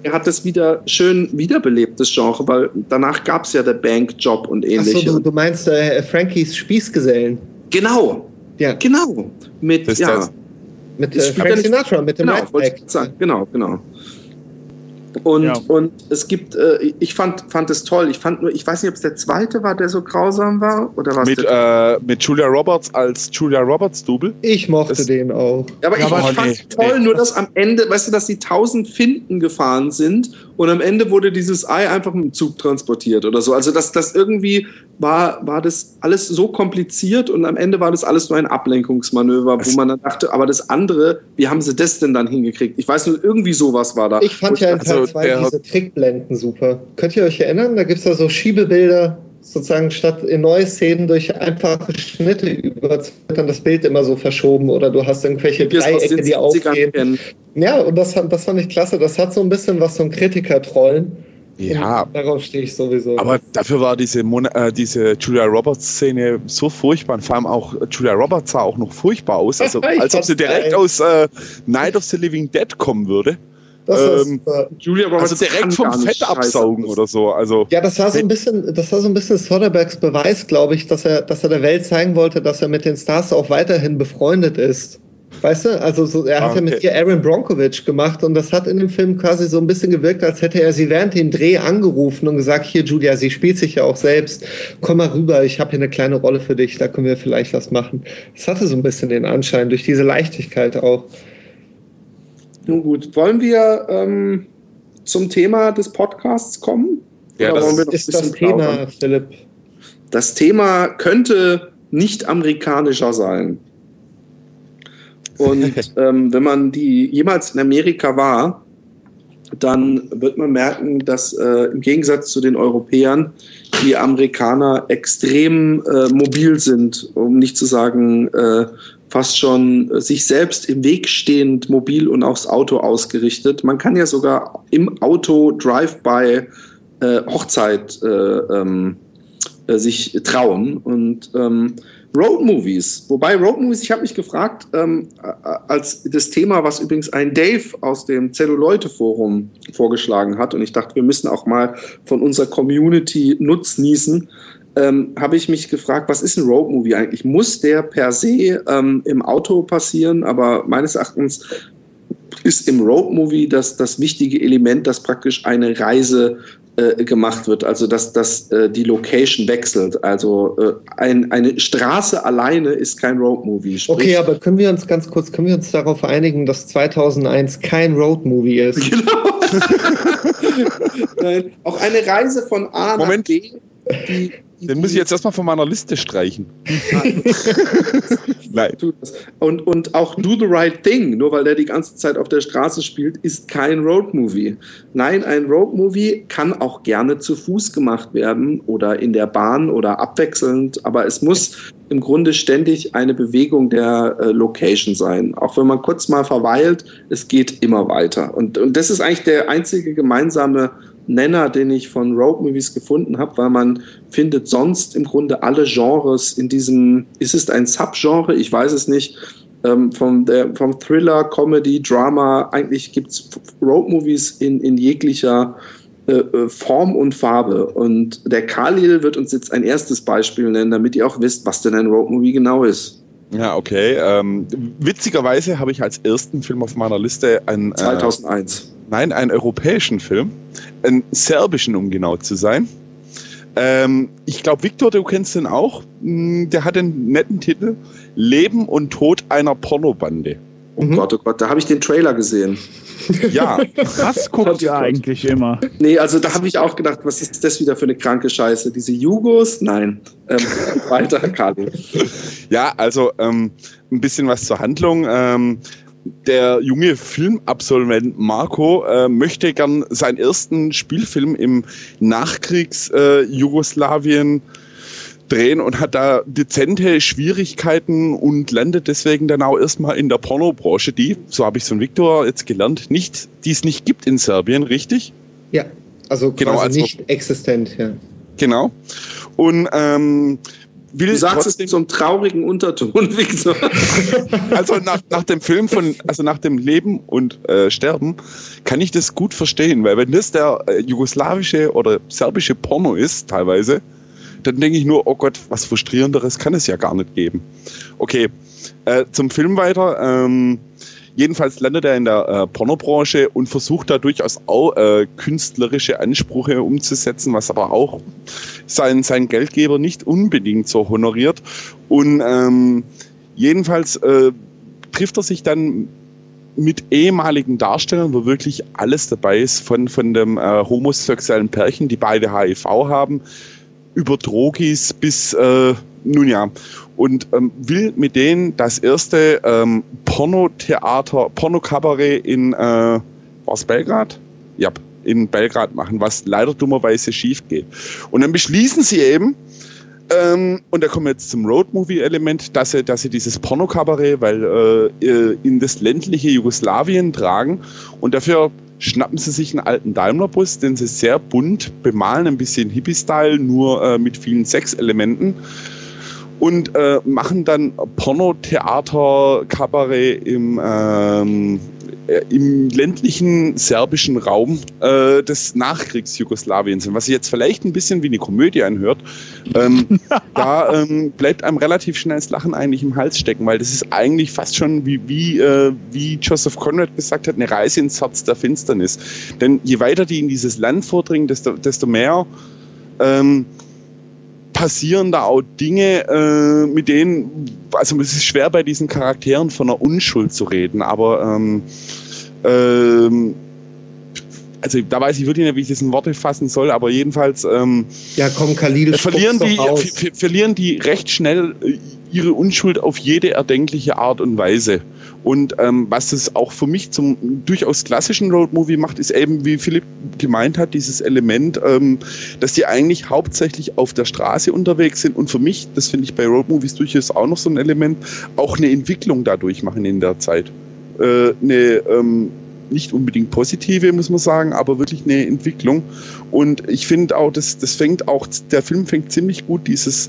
er hat das wieder schön wiederbelebt, das Genre, weil danach gab es ja der Bankjob und ähnliches. Achso, du, du meinst äh, Frankies Spießgesellen. Genau, ja. Genau. Mit, das ja. Das. Mit äh, Frank Sinatra, mit dem genau, Right sagen. Genau, genau. Und, ja. und es gibt, äh, ich fand, fand es toll. Ich fand nur, ich weiß nicht, ob es der zweite war, der so grausam war oder was? Mit, äh, mit Julia Roberts als Julia Roberts Double. Ich mochte das, den auch. Ja, aber ja, ich, aber ich fand nee, toll, nee. nur dass am Ende, weißt du, dass die tausend Finden gefahren sind und am Ende wurde dieses Ei einfach mit dem Zug transportiert oder so. Also das, das irgendwie war, war das alles so kompliziert und am Ende war das alles nur ein Ablenkungsmanöver, wo man dann dachte, aber das andere, wie haben sie das denn dann hingekriegt? Ich weiß nur, irgendwie sowas war da. Ich fand ja in Teil zwei also diese Trickblenden super. Könnt ihr euch erinnern? Da gibt es da so Schiebebilder, sozusagen statt in neue Szenen durch einfache Schnitte über dann das Bild immer so verschoben oder du hast irgendwelche Dreiecke, die aufgehen. Ja, und das, das fand ich klasse. Das hat so ein bisschen was so ein Kritiker-Trollen. Ja, und darauf stehe ich sowieso. Aber dafür war diese, Mon äh, diese Julia Roberts-Szene so furchtbar. Und vor allem auch Julia Roberts sah auch noch furchtbar aus. Also, als ob sie direkt geil. aus äh, Night of the Living Dead kommen würde. Ähm, Julia Roberts also direkt vom Fett absaugen oder so. Also, ja, das war so ein bisschen, das war so ein bisschen Soderberghs Beweis, glaube ich, dass er, dass er der Welt zeigen wollte, dass er mit den Stars auch weiterhin befreundet ist. Weißt du, also so, er hat okay. ja mit ihr Aaron Brockovich gemacht und das hat in dem Film quasi so ein bisschen gewirkt, als hätte er sie während dem Dreh angerufen und gesagt, hier Julia, sie spielt sich ja auch selbst, komm mal rüber, ich habe hier eine kleine Rolle für dich, da können wir vielleicht was machen. Das hatte so ein bisschen den Anschein, durch diese Leichtigkeit auch. Nun gut, wollen wir ähm, zum Thema des Podcasts kommen? Ja, Oder das wollen wir noch ist ein das bisschen Thema, plaudern? Philipp. Das Thema könnte nicht amerikanischer sein. Und ähm, wenn man die jemals in Amerika war, dann wird man merken, dass äh, im Gegensatz zu den Europäern die Amerikaner extrem äh, mobil sind, um nicht zu sagen äh, fast schon äh, sich selbst im Weg stehend mobil und aufs Auto ausgerichtet. Man kann ja sogar im Auto Drive-by äh, Hochzeit äh, ähm, äh, sich trauen und ähm, Road-Movies, wobei Road-Movies, ich habe mich gefragt, ähm, als das Thema, was übrigens ein Dave aus dem Zelluleute-Forum vorgeschlagen hat, und ich dachte, wir müssen auch mal von unserer Community nutznießen, ähm, habe ich mich gefragt, was ist ein Road-Movie eigentlich? Muss der per se ähm, im Auto passieren? Aber meines Erachtens ist im Road-Movie das, das wichtige Element, dass praktisch eine Reise äh, gemacht wird, also dass, dass äh, die Location wechselt. Also äh, ein, eine Straße alleine ist kein Road-Movie. Okay, aber können wir uns ganz kurz, können wir uns darauf einigen, dass zweitausendeins kein Road-Movie ist? Genau. Nein, auch eine Reise von A Moment. nach B. Die, die, Den muss ich jetzt erstmal von meiner Liste streichen. Nein. Und, und auch Do the Right Thing, nur weil der die ganze Zeit auf der Straße spielt, ist kein Roadmovie. Nein, ein Roadmovie kann auch gerne zu Fuß gemacht werden oder in der Bahn oder abwechselnd, aber es muss im Grunde ständig eine Bewegung der äh, Location sein. Auch wenn man kurz mal verweilt, es geht immer weiter. Und, und das ist eigentlich der einzige gemeinsame Nenner, den ich von Road-Movies gefunden habe, weil man findet sonst im Grunde alle Genres in diesem, ist es ein Subgenre? Ich weiß es nicht, ähm, vom, der, vom Thriller, Comedy, Drama, eigentlich gibt es Road-Movies in, in jeglicher äh, Form und Farbe. Und der Khalil wird uns jetzt ein erstes Beispiel nennen, damit ihr auch wisst, was denn ein Road-Movie genau ist. Ja, okay. Ähm, witzigerweise habe ich als ersten Film auf meiner Liste einen... Äh, zweitausendeins. Nein, einen europäischen Film. Einen serbischen, um genau zu sein. Ähm, ich glaube, Victor, du kennst den auch. Der hat den netten Titel Leben und Tod einer Pornobande. Oh mhm. Gott, oh Gott, da habe ich den Trailer gesehen. Ja. Was guckt ihr eigentlich immer? Nee, also da habe ich auch gedacht, was ist das wieder für eine kranke Scheiße? Diese Jugos? Nein. Ähm, weiter, Kali. Ja, also ähm, ein bisschen was zur Handlung. Ähm, Der junge Filmabsolvent Marco äh, möchte gern seinen ersten Spielfilm im Nachkriegs-Jugoslawien äh, drehen und hat da dezente Schwierigkeiten und landet deswegen dann auch erstmal in der Pornobranche, die, so habe ich es von Victor jetzt gelernt, nicht, die es nicht gibt in Serbien, richtig? Ja, also quasi genau, also, nicht existent, ja. Genau. Und ähm, will du sagst trotzdem, es mit so einem traurigen Unterton, Victor. Also nach, nach dem Film von, also nach dem Leben und äh, Sterben, kann ich das gut verstehen, weil wenn das der äh, jugoslawische oder serbische Porno ist, teilweise, dann denke ich nur, oh Gott, was Frustrierenderes kann es ja gar nicht geben. Okay, äh, zum Film weiter. Ähm, Jedenfalls landet er in der äh, Pornobranche und versucht da durchaus auch äh, künstlerische Ansprüche umzusetzen, was aber auch sein, sein Geldgeber nicht unbedingt so honoriert. Und ähm, jedenfalls äh, trifft er sich dann mit ehemaligen Darstellern, wo wirklich alles dabei ist, von, von dem äh, homosexuellen Pärchen, die beide H I V haben, über Drogis bis, äh, nun ja, und ähm, will mit denen das erste ähm, Pornotheater, Pornokabarett in, äh, war's Belgrad? Ja, in Belgrad machen, was leider dummerweise schief geht. Und dann beschließen sie eben, ähm, und da kommen wir jetzt zum Roadmovie-Element, dass sie, dass sie dieses Pornokabarett, weil äh, in das ländliche Jugoslawien tragen und dafür schnappen sie sich einen alten Daimler-Bus, den sie sehr bunt bemalen, ein bisschen Hippie-Style, nur äh, mit vielen Sexelementen. Und äh, machen dann Pornotheater-Kabarett im, ähm, äh, im ländlichen serbischen Raum äh, des Nachkriegs-Jugoslawiens. Und was sich jetzt vielleicht ein bisschen wie eine Komödie anhört, ähm, da ähm, bleibt einem relativ schnell das Lachen eigentlich im Hals stecken, weil das ist eigentlich fast schon, wie, wie, äh, wie Joseph Conrad gesagt hat, eine Reise ins Herz der Finsternis. Denn je weiter die in dieses Land vordringen, desto, desto mehr ähm, passieren da auch Dinge, äh, mit denen, also es ist schwer bei diesen Charakteren von einer Unschuld zu reden, aber ähm, ähm, also da weiß ich wirklich nicht, wie ich das in Worte fassen soll, aber jedenfalls ähm, ja, komm, Khalil, verlieren, die, ver verlieren die recht schnell ihre Unschuld auf jede erdenkliche Art und Weise. Und ähm, was das auch für mich zum durchaus klassischen Roadmovie macht, ist eben, wie Philipp gemeint hat, dieses Element, ähm, dass die eigentlich hauptsächlich auf der Straße unterwegs sind und für mich, das finde ich bei Roadmovies durchaus auch noch so ein Element, auch eine Entwicklung dadurch machen in der Zeit. Äh, eine ähm, nicht unbedingt positive, muss man sagen, aber wirklich eine Entwicklung. Und ich finde auch, das, das fängt auch, der Film fängt ziemlich gut dieses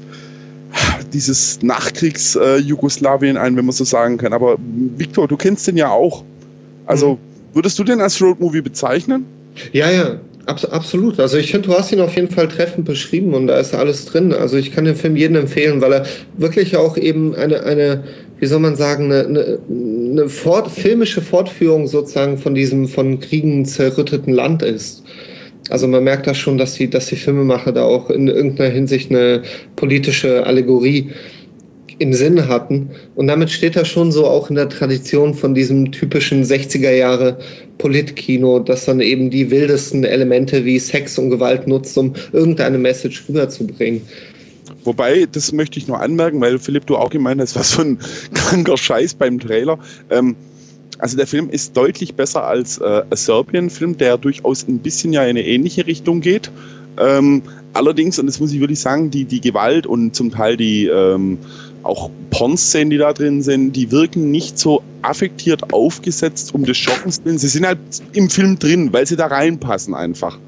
dieses Nachkriegs-Jugoslawien äh, ein, wenn man so sagen kann. Aber Victor, du kennst den ja auch. Also würdest du den als Roadmovie bezeichnen? Ja, ja, abs absolut. Also ich finde, du hast ihn auf jeden Fall treffend beschrieben und da ist alles drin. Also ich kann den Film jedem empfehlen, weil er wirklich auch eben eine, eine wie soll man sagen, eine, eine, eine fort, filmische Fortführung sozusagen von diesem von Kriegen zerrütteten Land ist. Also man merkt da schon, dass die, dass die Filmemacher da auch in irgendeiner Hinsicht eine politische Allegorie im Sinn hatten. Und damit steht er schon so auch in der Tradition von diesem typischen sechziger Jahre Politkino, das dann eben die wildesten Elemente wie Sex und Gewalt nutzt, um irgendeine Message rüberzubringen. Wobei, das möchte ich nur anmerken, weil Philipp, du auch gemeint hast, was für ein kranker Scheiß beim Trailer. Ähm, Also der Film ist deutlich besser als äh, A Serbian-Film, der durchaus ein bisschen ja in eine ähnliche Richtung geht. Ähm, allerdings, und das muss ich wirklich sagen, die, die Gewalt und zum Teil die ähm, auch Pornszenen, die da drin sind, die wirken nicht so affektiert aufgesetzt um des Schockens willen. Sie sind halt im Film drin, weil sie da reinpassen einfach.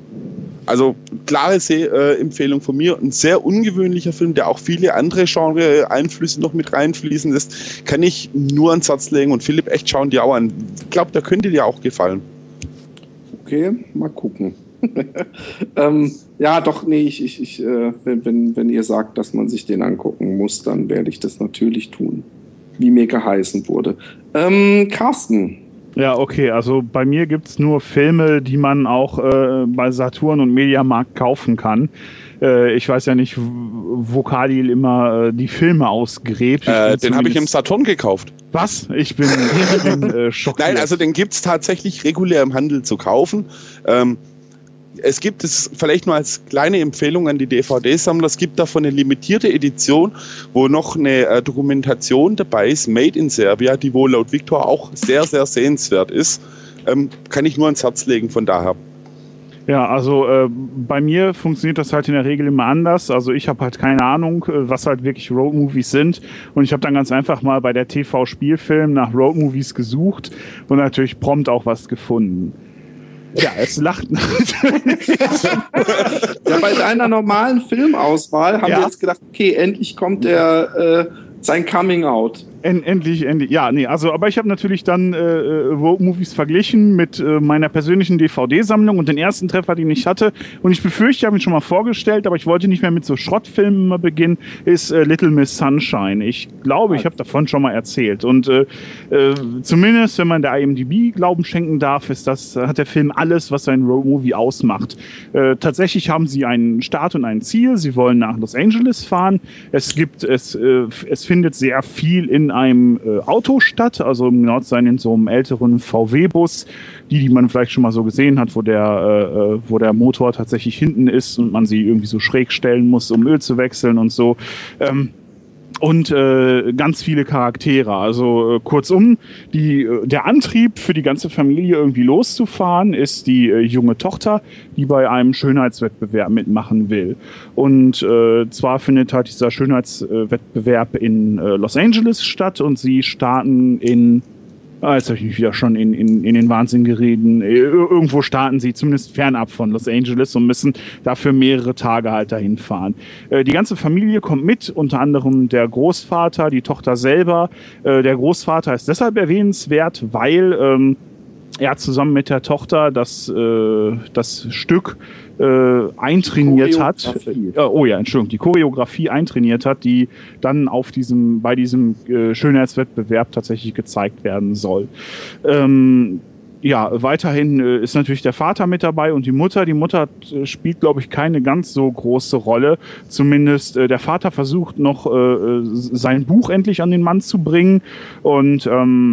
Also klare äh, Empfehlung von mir. Ein sehr ungewöhnlicher Film, der auch viele andere Genre-Einflüsse noch mit reinfließen lässt. Kann ich nur ans Herz legen. Und Philipp, echt schauen dir auch an. Ich glaube, der könnte dir auch gefallen. Okay, mal gucken. ähm, ja, doch, nee, ich, ich, ich, äh, wenn, wenn, wenn ihr sagt, dass man sich den angucken muss, dann werde ich das natürlich tun. Wie mir geheißen wurde. Ähm, Carsten. Ja, okay, also bei mir gibt es nur Filme, die man auch äh, bei Saturn und Mediamarkt kaufen kann. Äh, ich weiß ja nicht, wo Khalil immer äh, die Filme ausgräbt. Äh, den habe ich im Saturn gekauft. Was? Ich bin, ich bin äh, schockiert. Nein, also den gibt es tatsächlich regulär im Handel zu kaufen. Ähm, es gibt es vielleicht nur als kleine Empfehlung an die D V D-Sammler, es gibt davon eine limitierte Edition, wo noch eine äh, Dokumentation dabei ist, Made in Serbia, die wohl laut Victor auch sehr, sehr sehenswert ist. Ähm, kann ich nur ans Herz legen, von daher. Ja, also äh, bei mir funktioniert das halt in der Regel immer anders. Also ich habe halt keine Ahnung, was halt wirklich Roadmovies sind. Und ich habe dann ganz einfach mal bei der T V-Spielfilm nach Roadmovies gesucht und natürlich prompt auch was gefunden. Ja, es lacht. Ja, bei deiner normalen Filmauswahl haben Ja. wir jetzt gedacht, okay, endlich kommt der, äh, sein Coming Out. End, endlich, endlich. Ja, nee, also, aber ich habe natürlich dann äh, Road Movies verglichen mit äh, meiner persönlichen D V D-Sammlung und den ersten Treffer, den ich hatte. Und ich befürchte, ich habe ihn schon mal vorgestellt, aber ich wollte nicht mehr mit so Schrottfilmen mal beginnen, ist äh, Little Miss Sunshine. Ich glaube, ich habe davon schon mal erzählt. Und äh, äh, zumindest, wenn man der I M D B Glauben schenken darf, ist das, hat der Film alles, was ein Road Movie ausmacht. Äh, tatsächlich haben sie einen Start und ein Ziel. Sie wollen nach Los Angeles fahren. Es gibt, es, äh, es findet sehr viel in einem äh, Auto statt, also im genau sein in so einem älteren V W-Bus, die, die man vielleicht schon mal so gesehen hat, wo der, äh, wo der Motor tatsächlich hinten ist und man sie irgendwie so schräg stellen muss, um Öl zu wechseln und so. Ähm, Und äh, ganz viele Charaktere. Also äh, kurzum, die, äh, der Antrieb für die ganze Familie irgendwie loszufahren, ist die äh, junge Tochter, die bei einem Schönheitswettbewerb mitmachen will. Und äh, zwar findet halt dieser Schönheitswettbewerb in äh, Los Angeles statt und sie starten in Ah, jetzt habe ich mich wieder schon in, in, in den Wahnsinn gereden. Irgendwo starten sie zumindest fernab von Los Angeles und müssen dafür mehrere Tage halt dahin fahren. Äh, die ganze Familie kommt mit, unter anderem der Großvater, die Tochter selber. Äh, der Großvater ist deshalb erwähnenswert, weil ähm, er zusammen mit der Tochter das, äh, das Stück äh, eintrainiert hat. Äh, oh ja, Entschuldigung, die Choreografie eintrainiert hat, die dann auf diesem, bei diesem äh, Schönheitswettbewerb tatsächlich gezeigt werden soll. Ähm, ja, weiterhin äh, ist natürlich der Vater mit dabei und die Mutter. Die Mutter äh, spielt, glaube ich, keine ganz so große Rolle. Zumindest äh, der Vater versucht noch äh, sein Buch endlich an den Mann zu bringen. Und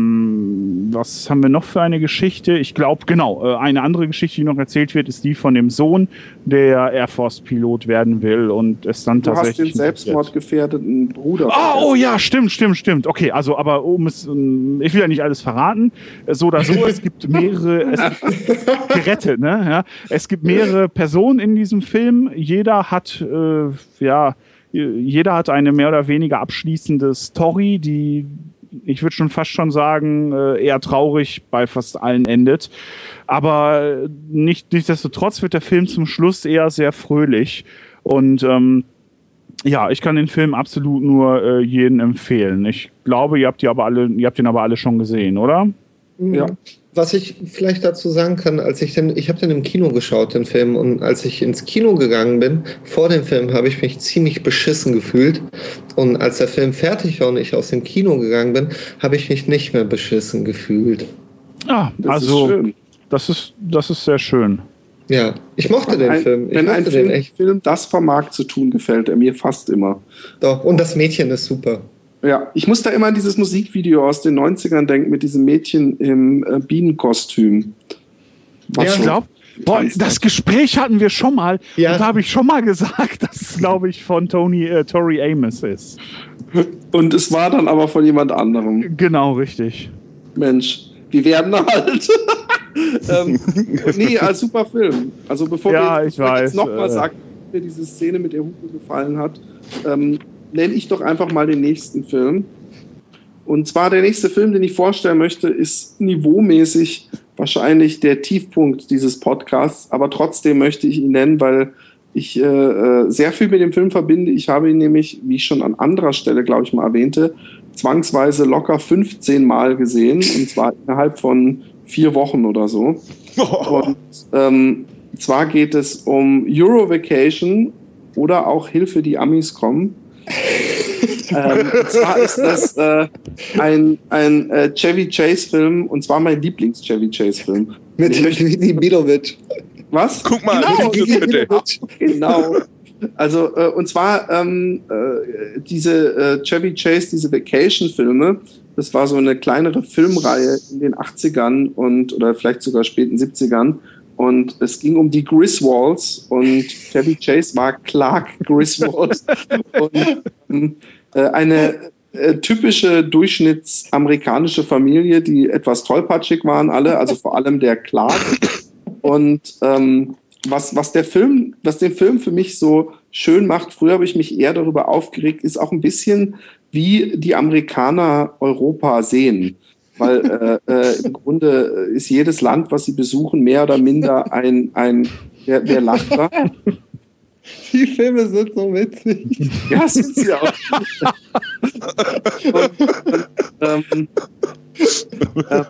ähm, was haben wir noch für eine Geschichte? Ich glaube, genau, äh, eine andere Geschichte, die noch erzählt wird, ist die von dem Sohn, der Air Force-Pilot werden will und es dann Du hast tatsächlich... den selbstmordgefährdeten Bruder. Oh, oh ja, stimmt, stimmt, stimmt. Okay, also aber um es, ähm, ich will ja nicht alles verraten. So oder so, es gibt mehrere, es gibt gerettet, ne? Ja, es gibt mehrere Personen in diesem Film. Jeder hat, äh, ja, jeder hat eine mehr oder weniger abschließende Story, die, ich würde schon fast schon sagen, äh, eher traurig bei fast allen endet. Aber nicht, nichtsdestotrotz wird der Film zum Schluss eher sehr fröhlich. Und ähm, ja, ich kann den Film absolut nur äh, jedem empfehlen. Ich glaube, ihr habt die aber alle, ihr habt den aber alle schon gesehen, oder? Ja. Was ich vielleicht dazu sagen kann, als ich den, ich habe den im Kino geschaut, den Film, und als ich ins Kino gegangen bin, vor dem Film, habe ich mich ziemlich beschissen gefühlt. Und als der Film fertig war und ich aus dem Kino gegangen bin, habe ich mich nicht mehr beschissen gefühlt. Ah, Das also ist schön. das ist das ist sehr schön. Ja, ich mochte Wenn den ein, Film. Ich wenn ein mochte den Film, echt. Film das vermag zu tun, gefällt er mir fast immer. Doch. Und das Mädchen ist super. Ja, ich muss da immer an dieses Musikvideo aus den neunzigern denken mit diesem Mädchen im äh, Bienenkostüm. Was Ja, Ich schon- glaube, boah, das Gespräch hatten wir schon mal. Ja. Und da habe ich schon mal gesagt, dass es, glaube ich, von Tony, äh, Tori Amos ist. Und es war dann aber von jemand anderem. Genau, richtig. Mensch, wir werden alt. ähm, nee, als super Film. Also bevor Ja, wir ich jetzt, bevor weiß, jetzt nochmal äh. sagen, wie mir diese Szene mit der Hupe gefallen hat, ähm, nenne ich doch einfach mal den nächsten Film. Und zwar der nächste Film, den ich vorstellen möchte, ist niveaumäßig wahrscheinlich der Tiefpunkt dieses Podcasts, aber trotzdem möchte ich ihn nennen, weil ich äh, sehr viel mit dem Film verbinde. Ich habe ihn nämlich, wie ich schon an anderer Stelle, glaube ich, mal erwähnte, zwangsweise locker fünfzehn Mal gesehen, und zwar innerhalb von vier Wochen oder so. Und ähm, zwar geht es um Euro Vacation oder auch Hilfe, die Amis kommen. ähm, und zwar ist das äh, ein, ein äh, Chevy Chase-Film, und zwar mein Lieblings-Chevy Chase-Film. Mit Ich möchte- Vidi Bilovic. Was? Guck mal, genau, Vidi Vidi bitte. Bilovic. Genau. Also, äh, und zwar ähm, äh, diese äh, Chevy Chase, diese Vacation-Filme, das war so eine kleinere Filmreihe in den achtzigern und oder vielleicht sogar späten siebzigern. Und es ging um die Griswolds, und Chevy Chase war Clark Griswold. und ähm, äh, eine äh, typische durchschnittsamerikanische Familie, die etwas tollpatschig waren alle, also vor allem der Clark. Und ähm, was, was, der Film, was den Film für mich so schön macht, früher habe ich mich eher darüber aufgeregt, ist auch ein bisschen, wie die Amerikaner Europa sehen. weil äh, äh, im Grunde ist jedes Land, was sie besuchen, mehr oder minder ein, ein wer, wer lacht da? Die Filme sind so witzig. Ja, sind sie auch. und, und, ähm, ähm,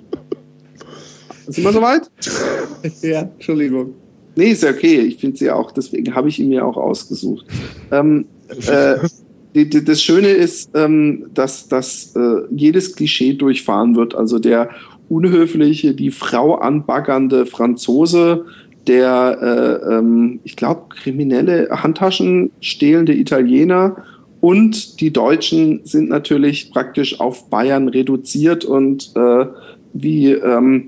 sind wir soweit? Ja, Entschuldigung. Nee, ist ja okay. Ich finde sie auch, deswegen habe ich ihn mir auch ausgesucht. Ähm, äh, die, die, das Schöne ist, ähm, dass, dass äh, jedes Klischee durchfahren wird. Also der unhöfliche, die Frau anbaggernde Franzose, der, äh, ähm, ich glaube, kriminelle Handtaschen stehlende Italiener und die Deutschen sind natürlich praktisch auf Bayern reduziert und äh, wie ähm,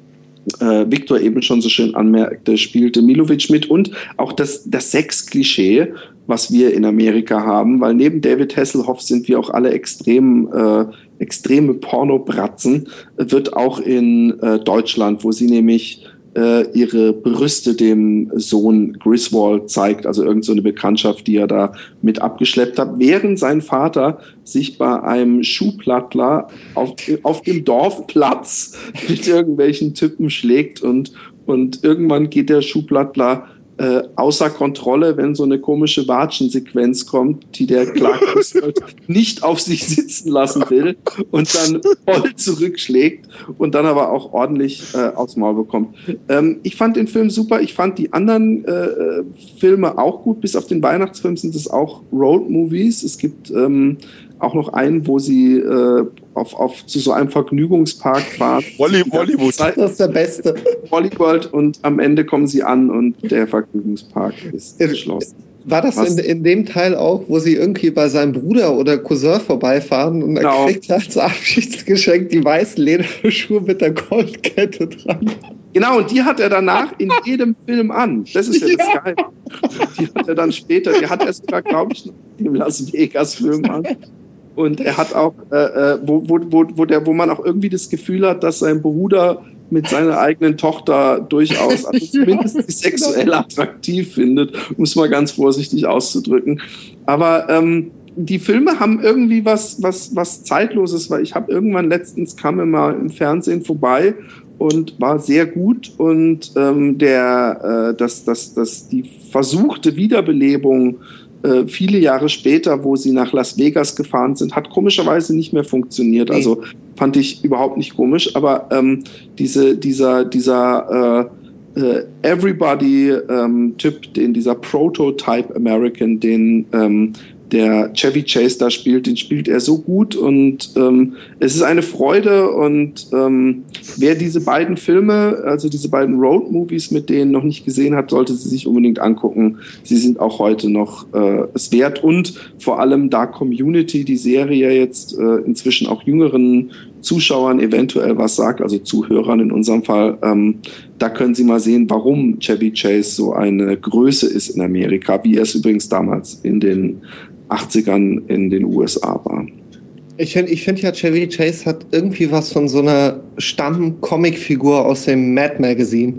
äh, Viktor eben schon so schön anmerkte, spielte Milovic mit und auch das, das Sex-Klischee, was wir in Amerika haben, weil neben David Hasselhoff sind wir auch alle extrem äh, extreme Pornobratzen, wird auch in äh, Deutschland, wo sie nämlich äh, ihre Brüste dem Sohn Griswold zeigt, also irgend so eine Bekanntschaft, die er da mit abgeschleppt hat, während sein Vater sich bei einem Schuhplattler auf, auf dem Dorfplatz mit irgendwelchen Typen schlägt und, und irgendwann geht der Schuhplattler Äh, außer Kontrolle, wenn so eine komische Watschensequenz kommt, die der Clark Griswold nicht auf sich sitzen lassen will und dann voll zurückschlägt und dann aber auch ordentlich äh, aufs Maul bekommt. Ähm, ich fand den Film super, ich fand die anderen äh, Filme auch gut, bis auf den Weihnachtsfilm sind es auch Road-Movies. Es gibt ähm, auch noch einen, wo sie äh, auf, auf, zu so einem Vergnügungspark fahren. Hollywood. Das ist der Beste. Hollywood und am Ende kommen sie an und der Vergnügungspark ist geschlossen. War das in, in dem Teil auch, wo sie irgendwie bei seinem Bruder oder Cousin vorbeifahren und er Genau. kriegt als Abschiedsgeschenk die weißen Lederschuhe mit der Goldkette dran? Genau, und die hat er danach in jedem Film an. Das ist ja das Ja. Geile. Die hat er dann später, die hat er sogar, glaube ich, noch im Las Vegas-Film an. Und er hat auch, äh, wo, wo, wo, wo, der, wo man auch irgendwie das Gefühl hat, dass sein Bruder mit seiner eigenen Tochter durchaus, also zumindest die sexuell attraktiv findet, um es mal ganz vorsichtig auszudrücken. Aber ähm, die Filme haben irgendwie was, was, was Zeitloses, weil ich habe irgendwann letztens, kam mir mal im Fernsehen vorbei und war sehr gut und ähm, der, äh, das, das, das, die versuchte Wiederbelebung äh, viele Jahre später, wo sie nach Las Vegas gefahren sind, hat komischerweise nicht mehr funktioniert. Nee. Also fand ich überhaupt nicht komisch, aber ähm, diese, dieser, dieser äh, äh, Everybody-Typ, ähm, den dieser Prototype American, den ähm, der Chevy Chase da spielt, den spielt er so gut und ähm, es ist eine Freude und ähm, wer diese beiden Filme, also diese beiden Road-Movies mit denen noch nicht gesehen hat, sollte sie sich unbedingt angucken. Sie sind auch heute noch äh, es wert und vor allem da Community, die Serie jetzt äh, inzwischen auch jüngeren Zuschauern eventuell was sagt, also Zuhörern in unserem Fall, ähm, da können Sie mal sehen, warum Chevy Chase so eine Größe ist in Amerika, wie er es übrigens damals in den achtzigern in den U S A war. Ich finde ich find ja, Chevy Chase hat irgendwie was von so einer Stamm-Comic-Figur aus dem Mad Magazine.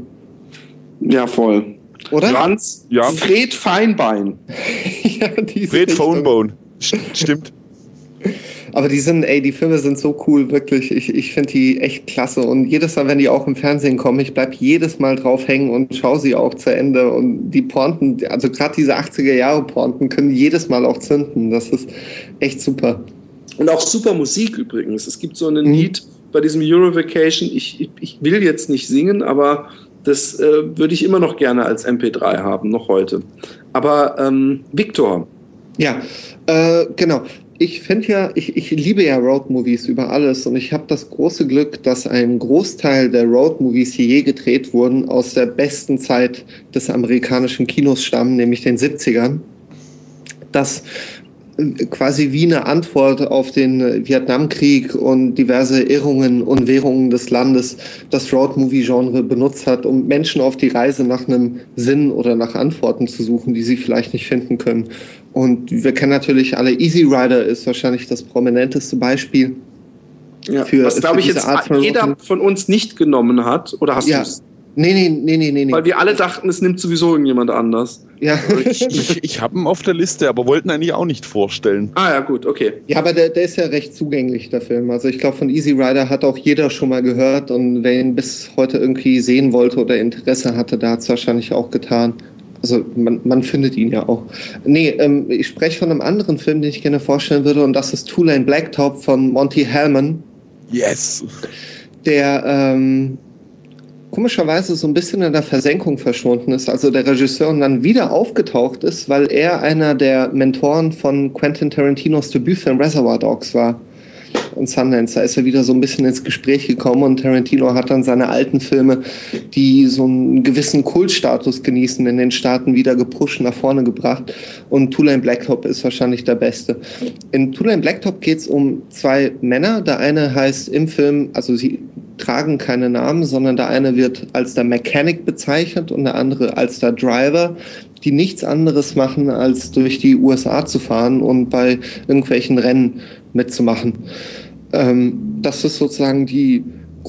Ja, voll. Oder? Franz, Ja. Fred Feinbein. Ja, diese Fred Richtung. Phonebone. Stimmt. Aber die sind, ey, die Filme sind so cool, wirklich. Ich, ich finde die echt klasse. Und jedes Mal, wenn die auch im Fernsehen kommen, ich bleib jedes Mal drauf hängen und schaue sie auch zu Ende. Und die Pointen, also gerade diese achtziger-Jahre-Pointen können jedes Mal auch zünden. Das ist echt super. Und auch super Musik übrigens. Es gibt so ein Mhm. Lied bei diesem Eurovacation, ich, ich, ich will jetzt nicht singen, aber das äh, würde ich immer noch gerne als M P drei haben, noch heute. Aber ähm, Viktor, Ja, äh, genau. Ich finde ja, ich, ich liebe ja Road-Movies über alles und ich habe das große Glück, dass ein Großteil der Road-Movies, die je gedreht wurden, aus der besten Zeit des amerikanischen Kinos stammen, nämlich den siebzigern. Das quasi wie eine Antwort auf den Vietnamkrieg und diverse Irrungen und Währungen des Landes das Road-Movie-Genre benutzt hat, um Menschen auf die Reise nach einem Sinn oder nach Antworten zu suchen, die sie vielleicht nicht finden können. Und wir kennen natürlich alle, Easy Rider ist wahrscheinlich das prominenteste Beispiel. ja, Für- was für glaube ich diese jetzt Art von jeder Road- von uns nicht genommen hat, oder hast Ja. du es? Nee, nee, nee, nee, nee. Weil wir alle dachten, es nimmt sowieso irgendjemand anders. Ja. Ich, ich, ich habe ihn auf der Liste, aber wollten eigentlich auch nicht vorstellen. Ah ja, gut, okay. Ja, aber der, der ist ja recht zugänglich, der Film. Also ich glaube, von Easy Rider hat auch jeder schon mal gehört und wer ihn bis heute irgendwie sehen wollte oder Interesse hatte, der hat es wahrscheinlich auch getan. Also man, man findet ihn ja auch. Nee, ähm, ich spreche von einem anderen Film, den ich gerne vorstellen würde, und das ist Two-Lane Blacktop von Monty Hellman. Yes! Der ähm, komischerweise so ein bisschen in der Versenkung verschwunden ist, also der Regisseur und dann wieder aufgetaucht ist, weil er einer der Mentoren von Quentin Tarantinos Debütfilm Reservoir Dogs war. Und Sundance, da ist er wieder so ein bisschen ins Gespräch gekommen und Tarantino hat dann seine alten Filme, die so einen gewissen Kultstatus genießen, in den Staaten wieder gepusht, nach vorne gebracht, und Two-Lane Blacktop ist wahrscheinlich der beste. In Two-Lane Blacktop geht es um zwei Männer, der eine heißt im Film, also sie tragen keine Namen, sondern der eine wird als der Mechanic bezeichnet und der andere als der Driver, die nichts anderes machen, als durch die U S A zu fahren und bei irgendwelchen Rennen mitzumachen. Ähm, das ist sozusagen die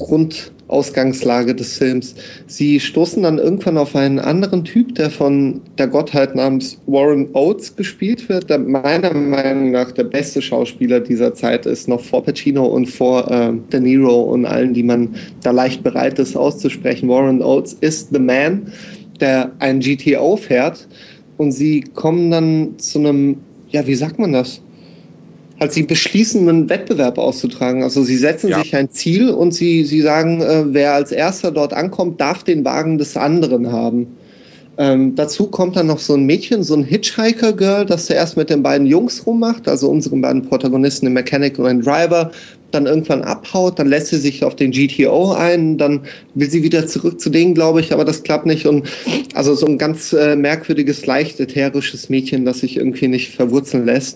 Grundausgangslage des Films. Sie stoßen dann irgendwann auf einen anderen Typ, der von der Gottheit namens Warren Oates gespielt wird, der meiner Meinung nach der beste Schauspieler dieser Zeit ist, noch vor Pacino und vor äh, De Niro und allen, die man da leicht bereit ist auszusprechen. Warren Oates ist the man, der ein G T O fährt, und sie kommen dann zu einem, ja, wie sagt man das? Halt, sie beschließen, einen Wettbewerb auszutragen. Also sie setzen ja. sich ein Ziel und sie, sie sagen, äh, wer als erster dort ankommt, darf den Wagen des anderen haben. Ähm, dazu kommt dann noch so ein Mädchen, so ein Hitchhiker-Girl, das zuerst mit den beiden Jungs rummacht, also unseren beiden Protagonisten, den Mechanic und den Driver, dann irgendwann abhaut, dann lässt sie sich auf den G T O ein, dann will sie wieder zurück zu denen, glaube ich, aber das klappt nicht. Und also so ein ganz äh, merkwürdiges, leicht ätherisches Mädchen, das sich irgendwie nicht verwurzeln lässt.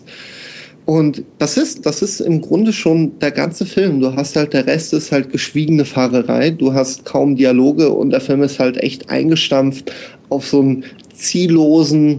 Und das ist, das ist im Grunde schon der ganze Film. Du hast halt, der Rest ist halt geschwiegene Fahrerei, du hast kaum Dialoge und der Film ist halt echt eingestampft auf so einen ziellosen,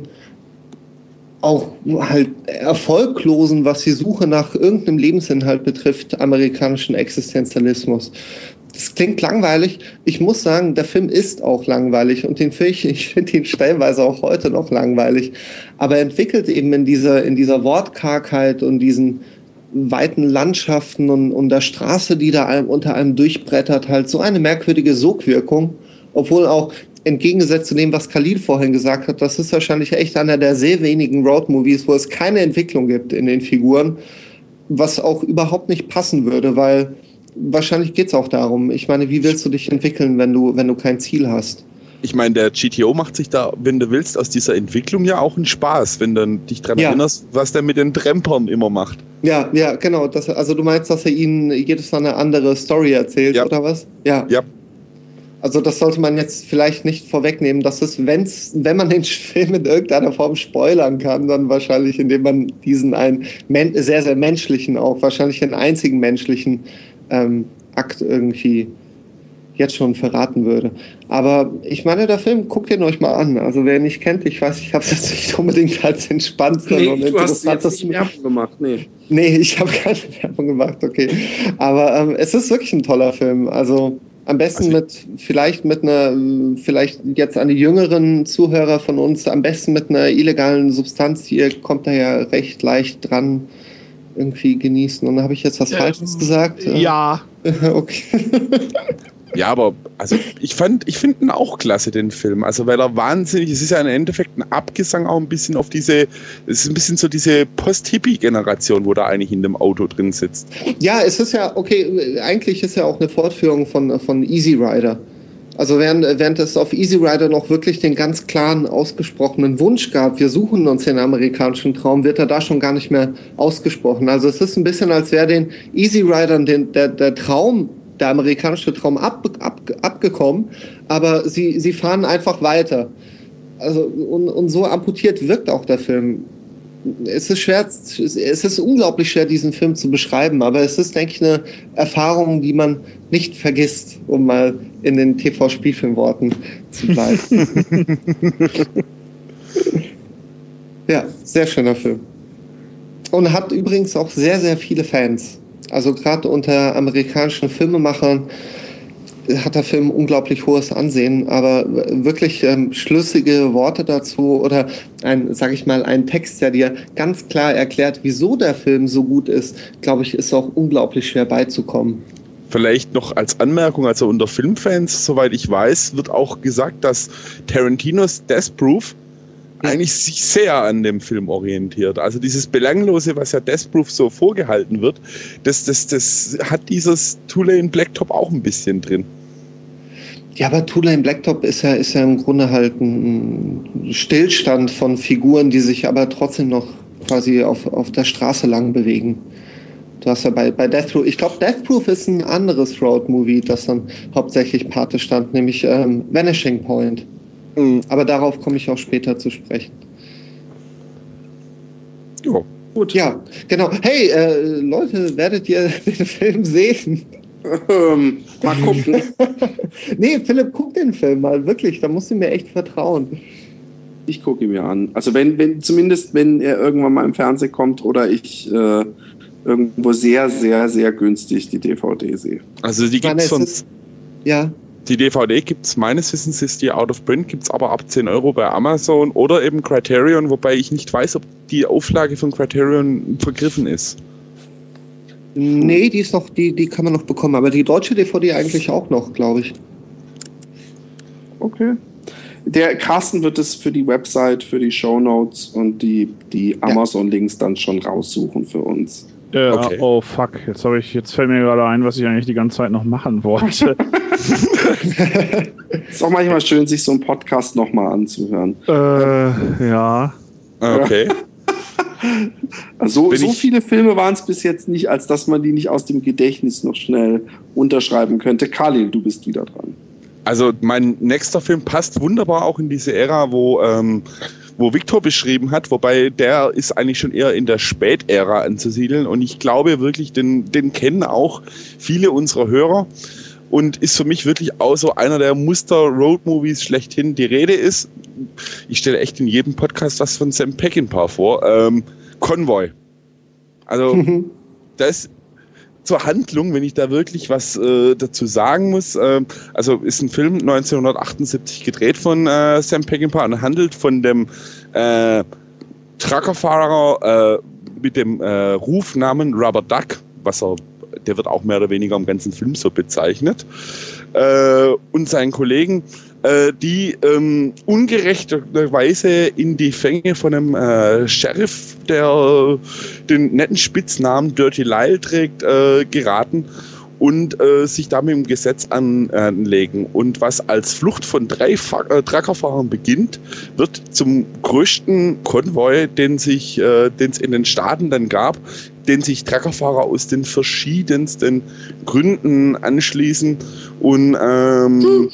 auch halt erfolglosen, was die Suche nach irgendeinem Lebensinhalt betrifft, amerikanischen Existenzialismus. Das klingt langweilig. Ich muss sagen, der Film ist auch langweilig und den finde ich, ich finde ihn stellenweise auch heute noch langweilig. Aber er entwickelt eben in dieser, in dieser Wortkargheit und diesen weiten Landschaften und, und der Straße, die da einem, unter einem durchbrettert, halt so eine merkwürdige Sogwirkung, obwohl auch entgegengesetzt zu dem, was Khalil vorhin gesagt hat, das ist wahrscheinlich echt einer der sehr wenigen Road-Movies, wo es keine Entwicklung gibt in den Figuren, was auch überhaupt nicht passen würde, weil wahrscheinlich geht es auch darum. Ich meine, wie willst du dich entwickeln, wenn du, wenn du kein Ziel hast? Ich meine, der G T O macht sich da, wenn du willst, aus dieser Entwicklung ja auch einen Spaß, wenn du dich daran ja. erinnerst, was der mit den Trempern immer macht. Ja, ja, genau. Das, also du meinst, dass er ihnen jedes Mal eine andere Story erzählt, ja. oder was? Ja. Ja. Also das sollte man jetzt vielleicht nicht vorwegnehmen. Das ist, wenn's, wenn man den Film in irgendeiner Form spoilern kann, dann wahrscheinlich, indem man diesen einen sehr, sehr menschlichen, auch wahrscheinlich den einzigen menschlichen ähm, Akt irgendwie jetzt schon verraten würde. Aber ich meine, der Film, guckt ihn euch mal an. Also wer ihn nicht kennt, ich weiß, ich habe es jetzt nicht unbedingt als entspannt nee, und du hast jetzt nicht Werbung gemacht, nee. Nee, ich habe keine Werbung gemacht, okay. Aber ähm, es ist wirklich ein toller Film. Also am besten also mit, vielleicht mit einer, vielleicht jetzt an die jüngeren Zuhörer von uns, am besten mit einer illegalen Substanz, hier kommt da ja recht leicht dran, irgendwie genießen. Und da habe ich jetzt was äh, Falsches gesagt? Ja. Okay. Ja, aber also ich fand, ich finde ihn auch klasse, den Film. Also weil er wahnsinnig, es ist ja im Endeffekt ein Abgesang auch ein bisschen auf diese, es ist ein bisschen so diese Post-Hippie-Generation, wo da eigentlich in dem Auto drin sitzt. Ja, es ist ja, okay, eigentlich ist ja auch eine Fortführung von, von Easy Rider. Also während, während es auf Easy Rider noch wirklich den ganz klaren, ausgesprochenen Wunsch gab, wir suchen uns den amerikanischen Traum, wird er da schon gar nicht mehr ausgesprochen. Also es ist ein bisschen, als wäre den Easy Ridern den, der, der Traum, der amerikanische Traum ab, ab, abgekommen, aber sie, sie fahren einfach weiter. Also, und, und so amputiert wirkt auch der Film. Es ist schwer, es ist unglaublich schwer, diesen Film zu beschreiben, aber es ist, denke ich, eine Erfahrung, die man nicht vergisst, um mal in den T V-Spielfilmworten zu bleiben. Ja, sehr schöner Film. Und hat übrigens auch sehr, sehr viele Fans. Also gerade unter amerikanischen Filmemachern hat der Film unglaublich hohes Ansehen, aber wirklich ähm, schlüssige Worte dazu oder ein, sag ich mal, ein Text, der dir ganz klar erklärt, wieso der Film so gut ist, glaube ich, ist auch unglaublich schwer beizukommen. Vielleicht noch als Anmerkung, also unter Filmfans, soweit ich weiß, wird auch gesagt, dass Tarantinos Death Proof eigentlich sich sehr an dem Film orientiert. Also dieses Belanglose, was ja Death Proof so vorgehalten wird, das, das, das hat dieses Two-Lane Blacktop auch ein bisschen drin. Ja, aber Two-Lane Blacktop ist ja, ist ja im Grunde halt ein Stillstand von Figuren, die sich aber trotzdem noch quasi auf, auf der Straße lang bewegen. Du hast ja bei, bei Death Proof, ich glaube, Death Proof ist ein anderes Road-Movie, das dann hauptsächlich Pate stand, nämlich ähm, Vanishing Point. Aber darauf komme ich auch später zu sprechen. Ja. Gut. Ja, genau. Hey, äh, Leute, werdet ihr den Film sehen? Ähm, mal gucken. Nee, Philipp, guck den Film mal, wirklich. Da musst du mir echt vertrauen. Ich gucke ihn mir an. Also wenn, wenn, zumindest wenn er irgendwann mal im Fernsehen kommt oder ich äh, irgendwo sehr, sehr, sehr günstig die D V D sehe. Also die gibt es sonst. Ja. Die D V D gibt es meines Wissens, ist die Out of Print, gibt es aber ab zehn Euro bei Amazon oder eben Criterion, wobei ich nicht weiß, ob die Auflage von Criterion vergriffen ist. Nee, die ist noch, die, die kann man noch bekommen, aber die deutsche D V D eigentlich auch noch, glaube ich. Okay. Der Carsten wird es für die Website, für die Shownotes und die, die Amazon-Links dann schon raussuchen für uns. Ja, okay. Oh fuck, jetzt habe ich, jetzt fällt mir gerade ein, was ich eigentlich die ganze Zeit noch machen wollte. Ist auch manchmal schön, sich so einen Podcast nochmal anzuhören. äh, ja. Okay. Also Bin so ich- viele Filme waren es bis jetzt nicht, als dass man die nicht aus dem Gedächtnis noch schnell unterschreiben könnte. Khalil, du bist wieder dran. Also mein nächster Film passt wunderbar auch in diese Ära, wo, ähm, wo Victor beschrieben hat, wobei der ist eigentlich schon eher in der Spätära anzusiedeln und ich glaube wirklich, den, den kennen auch viele unserer Hörer und ist für mich wirklich auch so einer der Muster-Road-Movies schlechthin. Die Rede ist, ich stelle echt in jedem Podcast was von Sam Peckinpah vor, ähm, Convoy. Also das zur Handlung, wenn ich da wirklich was äh, dazu sagen muss. Äh, also ist ein Film neunzehnhundertachtundsiebzig gedreht von äh, Sam Peckinpah und handelt von dem äh, Truckerfahrer äh, mit dem äh, Rufnamen Rubber Duck, was er, der wird auch mehr oder weniger im ganzen Film so bezeichnet, äh, und seinen Kollegen, äh, die ähm, ungerechterweise in die Fänge von einem äh, Sheriff, der äh, den netten Spitznamen Dirty Lyle trägt, äh, geraten und äh, sich damit im Gesetz an, äh, anlegen. Und was als Flucht von drei Fa- äh, Truckerfahrern beginnt, wird zum größten Konvoi, den sich, äh, den es in den Staaten dann gab, den sich Truckerfahrer aus den verschiedensten Gründen anschließen und ähm,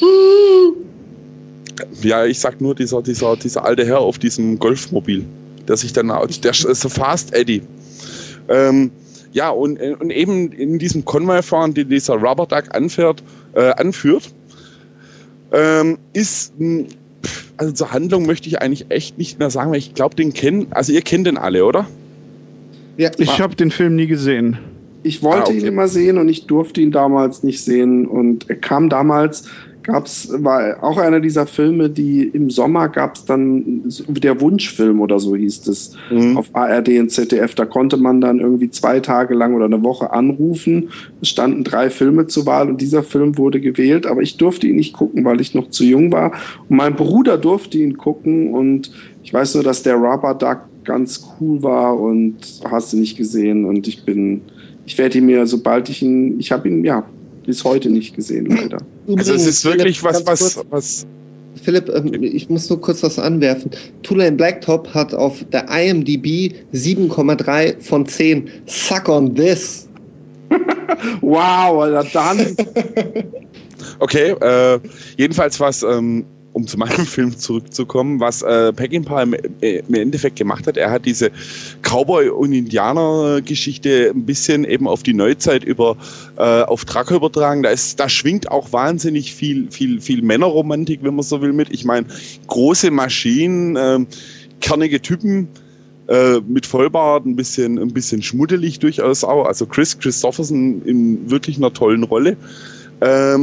ja, ich sag nur dieser, dieser, dieser alte Herr auf diesem Golfmobil, der sich dann, der ist so Fast Eddie. Ähm, ja, und, und eben in diesem Konvoi-Fahren, den dieser Rubber Duck anfährt, äh, anführt, ähm, ist, also zur Handlung möchte ich eigentlich echt nicht mehr sagen, weil ich glaube, den kennen, also ihr kennt den alle, oder? Ja, Ich habe den Film nie gesehen. Ich wollte Ah, okay. ihn immer sehen und ich durfte ihn damals nicht sehen. Und er kam damals, gab's, war auch einer dieser Filme, die im Sommer gab es dann, der Wunschfilm oder so hieß es, Mhm. auf A R D und Z D F. Da konnte man dann irgendwie zwei Tage lang oder eine Woche anrufen. Es standen drei Filme zur Wahl und dieser Film wurde gewählt. Aber ich durfte ihn nicht gucken, weil ich noch zu jung war. Und mein Bruder durfte ihn gucken und ich weiß nur, dass der Rubber Duck ganz cool war und hast du nicht gesehen und ich bin, ich werde ihn mir, sobald ich ihn, ich habe ihn, ja, bis heute nicht gesehen, leider. Also es ist wirklich Philipp, was, ganz was, kurz. was. Philipp, ähm, ich muss nur kurz was anwerfen. Two-Lane Blacktop hat auf der I M D B sieben Komma drei von zehn. Suck on this. Wow, Alter, dann, Okay, äh, jedenfalls was, ähm, um zu meinem Film zurückzukommen, was äh, Peckinpah im, äh, im Endeffekt gemacht hat, er hat diese Cowboy- und Indianer-Geschichte ein bisschen eben auf die Neuzeit über, äh, auf Trucker übertragen. Da, ist, da schwingt auch wahnsinnig viel, viel, viel Männerromantik, wenn man so will, mit. Ich meine, große Maschinen, äh, kernige Typen, äh, mit Vollbart, ein bisschen, ein bisschen schmuddelig durchaus auch. Also Chris Christopherson in wirklich einer tollen Rolle. Ähm,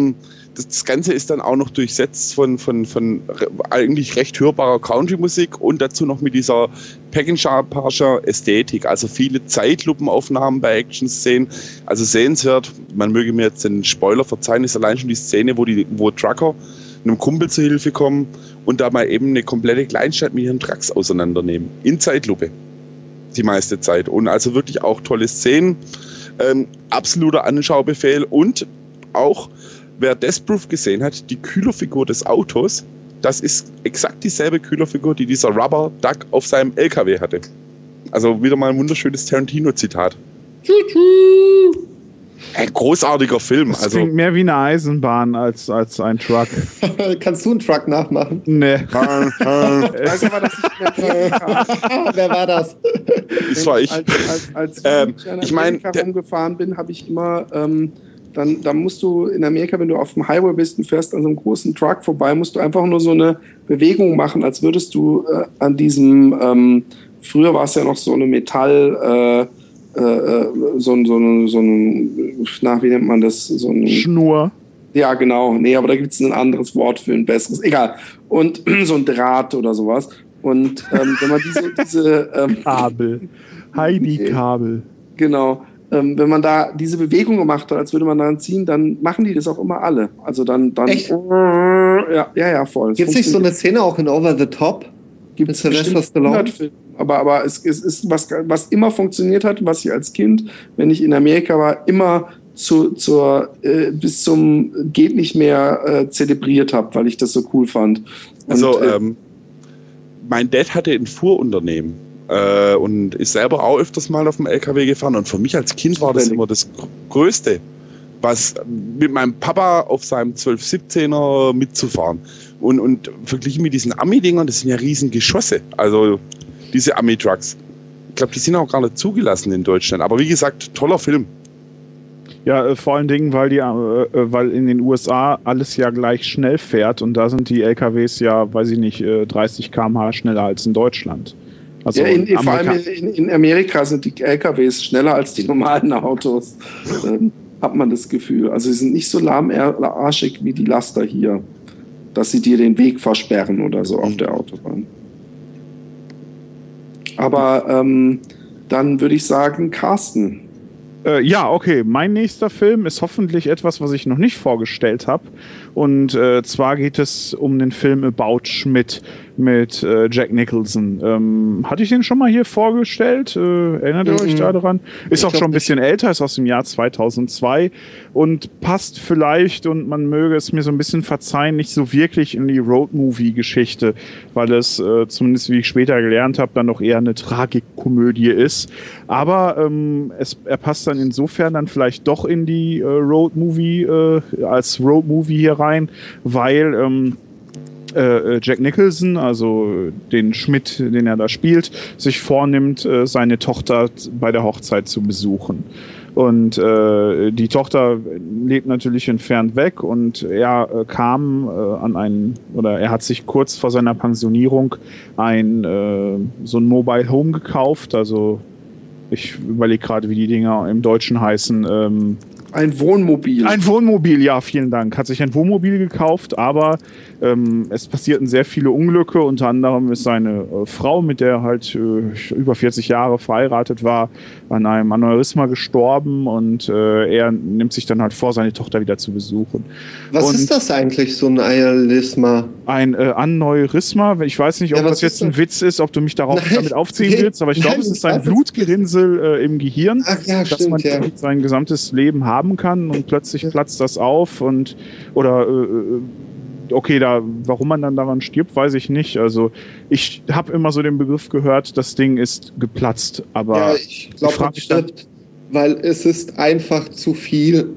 das, das Ganze ist dann auch noch durchsetzt von, von, von eigentlich recht hörbarer Country-Musik und dazu noch mit dieser Peckinpahscher Ästhetik, also viele Zeitlupenaufnahmen bei Action-Szenen, also sehenswert. Man möge mir jetzt den Spoiler verzeihen, ist allein schon die Szene, wo die wo Trucker einem Kumpel zu Hilfe kommen und da mal eben eine komplette Kleinstadt mit ihren Trucks auseinandernehmen. In Zeitlupe. Die meiste Zeit. Und also wirklich auch tolle Szenen. Ähm, absoluter Anschaubefehl. Und auch, wer Death Proof gesehen hat, die Kühlerfigur des Autos, das ist exakt dieselbe Kühlerfigur, die dieser Rubber Duck auf seinem L K W hatte. Also wieder mal ein wunderschönes Tarantino-Zitat. Ein großartiger Film. Das also klingt mehr wie eine Eisenbahn als, als ein Truck. Kannst du einen Truck nachmachen? Nee. Ich weiß aber, dass ich in Amerika, Wer war das? Das war ich. Als, als, als Ähm, ich in ich mein, Amerika der- rumgefahren bin, habe ich immer, ähm, dann, dann musst du in Amerika, wenn du auf dem Highway bist und fährst an so einem großen Truck vorbei, musst du einfach nur so eine Bewegung machen, als würdest du äh, an diesem, ähm, früher war es ja noch so eine Metall, äh, äh, so ein, so ein, so ein, nach, wie nennt man das? So ein, Schnur. ja, genau. Nee, aber da gibt es ein anderes Wort für ein besseres. Egal. Und so ein Draht oder sowas. Und ähm, wenn man diese, diese ähm, Kabel. Heidi-Kabel. genau, ähm, wenn man da diese Bewegung gemacht hat, als würde man daran ziehen, dann machen die das auch immer alle. Also dann, dann Echt? ja, ja, ja, voll. Es Gibt es nicht so eine funktioniert. Szene auch in Over the Top? Mit Sylvester Bestimmt Stallone? hundert Filme. Aber, aber es, es ist was, was immer funktioniert hat, was ich als Kind, wenn ich in Amerika war, immer zu, zur, äh, bis zum geht nicht mehr äh, zelebriert habe, weil ich das so cool fand. Und, Also, äh, ähm, mein Dad hatte ein Fuhrunternehmen äh, und ist selber auch öfters mal auf dem L K W gefahren. Und für mich als Kind war das immer das Größte, was mit meinem Papa auf seinem zwölf siebzehner mitzufahren. Und, und verglichen mit diesen Ami-Dingern, das sind ja riesen Geschosse. Also diese Ami-Trucks. Ich glaube, die sind auch gar nicht zugelassen in Deutschland. Aber wie gesagt, toller Film. Ja, äh, vor allen Dingen, weil die, äh, äh, weil in den U S A alles ja gleich schnell fährt und da sind die L K Ws ja, weiß ich nicht, äh, dreißig Kilometer pro Stunde schneller als in Deutschland. Also ja, in, in, vor Amerika- allem in, in Amerika sind die L K Ws schneller als die normalen Autos. ähm, hat man das Gefühl. Also sie sind nicht so lahmarschig wie die Laster hier, dass sie dir den Weg versperren oder so auf der Autobahn. Aber ähm, dann würde ich sagen, Carsten. Äh, ja, okay. Mein nächster Film ist hoffentlich etwas, was ich noch nicht vorgestellt habe. Und äh, zwar geht es um den Film About Schmidt mit äh, Jack Nicholson. Ähm, hatte ich den schon mal hier vorgestellt? Äh, erinnert ihr Mhm. euch da daran? Ist Ich auch glaub schon ein bisschen älter, ist aus dem Jahr zweitausendzwei und passt vielleicht, und man möge es mir so ein bisschen verzeihen, nicht so wirklich in die Road-Movie-Geschichte, weil es, äh, zumindest wie ich später gelernt habe, dann noch eher eine Tragikkomödie ist. Aber ähm, es, er passt dann insofern dann vielleicht doch in die äh, Road-Movie, äh, als Road-Movie hier rein, weil ähm, äh, Jack Nicholson, also den Schmidt, den er da spielt, sich vornimmt, äh, seine Tochter bei der Hochzeit zu besuchen. Und äh, die Tochter lebt natürlich entfernt weg und er äh, kam äh, an einen, oder er hat sich kurz vor seiner Pensionierung ein äh, so ein Mobile Home gekauft. Also ich überlege gerade, wie die Dinger im Deutschen heißen. Ähm, Ein Wohnmobil. ein Wohnmobil, ja, vielen Dank. Hat sich ein Wohnmobil gekauft, aber ähm, es passierten sehr viele Unglücke. Unter anderem ist seine äh, Frau, mit der er halt äh, über vierzig Jahre verheiratet war, an einem Aneurysma gestorben und äh, er nimmt sich dann halt vor, seine Tochter wieder zu besuchen. Was Und ist das eigentlich, so ein Aneurysma? Ein äh, Aneurysma, ich weiß nicht, ob Ja, was das jetzt ist ein das? Witz ist, ob du mich darauf Nein, damit aufziehen nee, willst, aber ich glaube, nein, es ist ein was ist- Blutgerinnsel äh, im Gehirn, Ach ja, dass man stimmt, ja. sein gesamtes Leben haben kann und plötzlich Ja. platzt das auf und oder äh, äh, okay, da warum man dann daran stirbt, weiß ich nicht. Also ich habe immer so den Begriff gehört, das Ding ist geplatzt, aber Ja, ich glaube, frag das mich dann- stirbt, weil es ist einfach zu viel.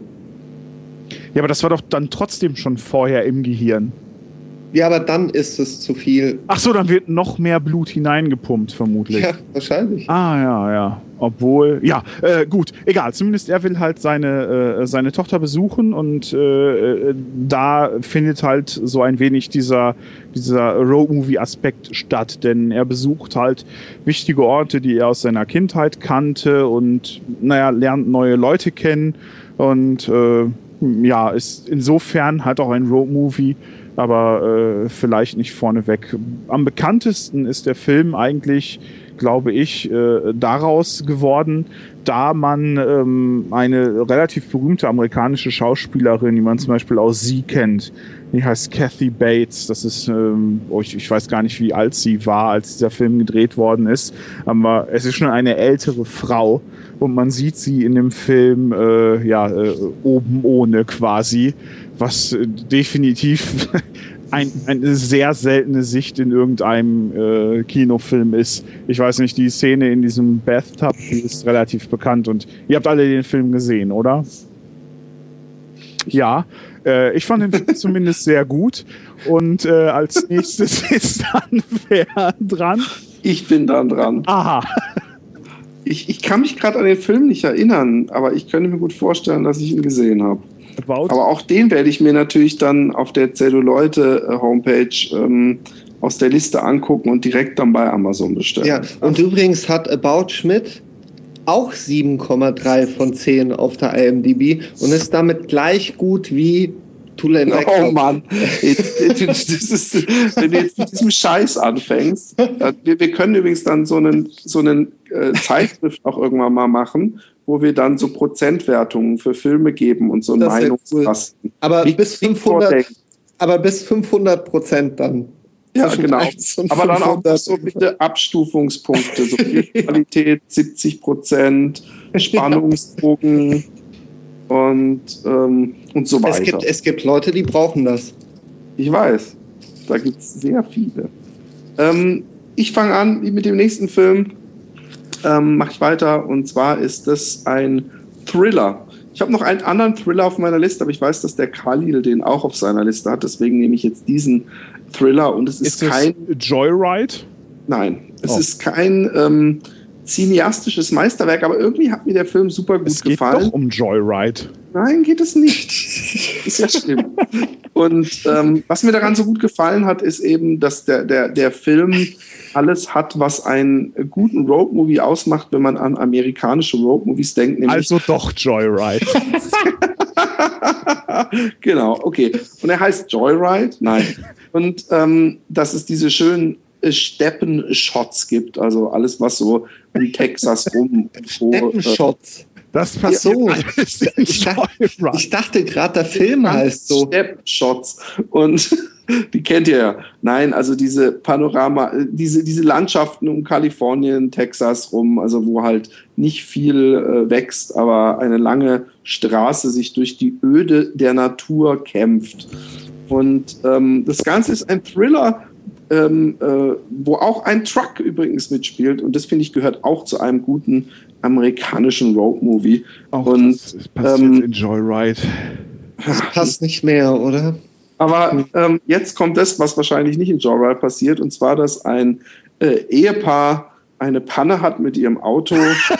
ja, aber das war doch dann trotzdem schon vorher im Gehirn. Ja, aber dann ist es zu viel. Ach so, dann wird noch mehr Blut hineingepumpt, vermutlich. Ja, wahrscheinlich. Ah, ja, ja. Obwohl, ja, äh, gut, egal. Zumindest er will halt seine, äh, seine Tochter besuchen und äh, äh, da findet halt so ein wenig dieser, dieser Road-Movie-Aspekt statt, denn er besucht halt wichtige Orte, die er aus seiner Kindheit kannte und, naja, lernt neue Leute kennen und, äh, ja, ist insofern halt auch ein Roadmovie, aber äh, vielleicht nicht vorneweg. Am bekanntesten ist der Film eigentlich, glaube ich, äh, daraus geworden, da man ähm, eine relativ berühmte amerikanische Schauspielerin, die man zum Beispiel aus Sie kennt, die heißt Kathy Bates. Das ist, ähm, oh, ich, ich weiß gar nicht, wie alt sie war, als dieser Film gedreht worden ist, aber es ist schon eine ältere Frau und man sieht sie in dem Film äh, ja äh, oben ohne quasi, was äh, definitiv Ein, eine sehr seltene Sicht in irgendeinem äh, Kinofilm ist. Ich weiß nicht, die Szene in diesem Bathtub, die ist relativ bekannt und ihr habt alle den Film gesehen, oder? Ja, äh, ich fand den Film zumindest sehr gut und äh, als nächstes ist dann wer dran? Ich bin dann dran. Aha. Ich, ich kann mich gerade an den Film nicht erinnern, aber ich könnte mir gut vorstellen, dass ich ihn gesehen habe. About? Aber auch den werde ich mir natürlich dann auf der Zelluleute-Homepage ähm, aus der Liste angucken und direkt dann bei Amazon bestellen. Ja, und übrigens hat About Schmidt auch sieben Komma drei von zehn auf der I M D B und ist damit gleich gut wie Tula in Oh Mann, jetzt, das ist, wenn du jetzt mit diesem Scheiß anfängst, wir, wir können übrigens dann so einen, so einen äh, Zeitschrift auch irgendwann mal machen, wo wir dann so Prozentwertungen für Filme geben und so einen Meinungskasten. Cool. Aber, Wie, bis fünfhundert, aber bis fünfhundert Prozent dann. Ja, genau. Aber dann auch so bitte Abstufungspunkte, so Qualität siebzig Prozent, Spannungsbogen und, ähm, und so weiter. Es gibt, es gibt Leute, die brauchen das. Ich weiß. Da gibt es sehr viele. Ähm, ich fange an mit dem nächsten Film. Ähm, mache ich weiter. Und zwar ist das ein Thriller. Ich habe noch einen anderen Thriller auf meiner Liste, aber ich weiß, dass der Khalil den auch auf seiner Liste hat. Deswegen nehme ich jetzt diesen Thriller. Und es ist, ist kein... Joyride? Nein, es oh. ist kein ähm, cineastisches Meisterwerk, aber irgendwie hat mir der Film super gut es geht gefallen. Doch um Joyride. Nein, geht es nicht. Ist ja schlimm. Und ähm, was mir daran so gut gefallen hat, ist eben, dass der, der, der Film alles hat, was einen guten Roadmovie ausmacht, wenn man an amerikanische Roadmovies denkt. Nämlich Also doch Joyride. Genau, okay. Und er heißt Joyride? Nein. Und ähm, dass es diese schönen Steppenshots gibt, also alles, was so in Texas rum... Steppenshots? Das passiert so. alles in Ich dachte, ich dachte gerade, der Film heißt so. Steppenshots. Und die kennt ihr ja. Nein, also diese Panorama, diese, diese Landschaften um Kalifornien, Texas rum, also wo halt nicht viel äh, wächst, aber eine lange Straße sich durch die Öde der Natur kämpft. Und ähm, das Ganze ist ein Thriller, ähm, äh, wo auch ein Truck übrigens mitspielt. Und das, finde ich, gehört auch zu einem guten amerikanischen Roadmovie. Auch und das passiert ähm, in Joyride. Das passt nicht mehr, oder? Aber ähm, jetzt kommt das, was wahrscheinlich nicht in Joyride passiert, und zwar, dass ein äh, Ehepaar eine Panne hat mit ihrem Auto.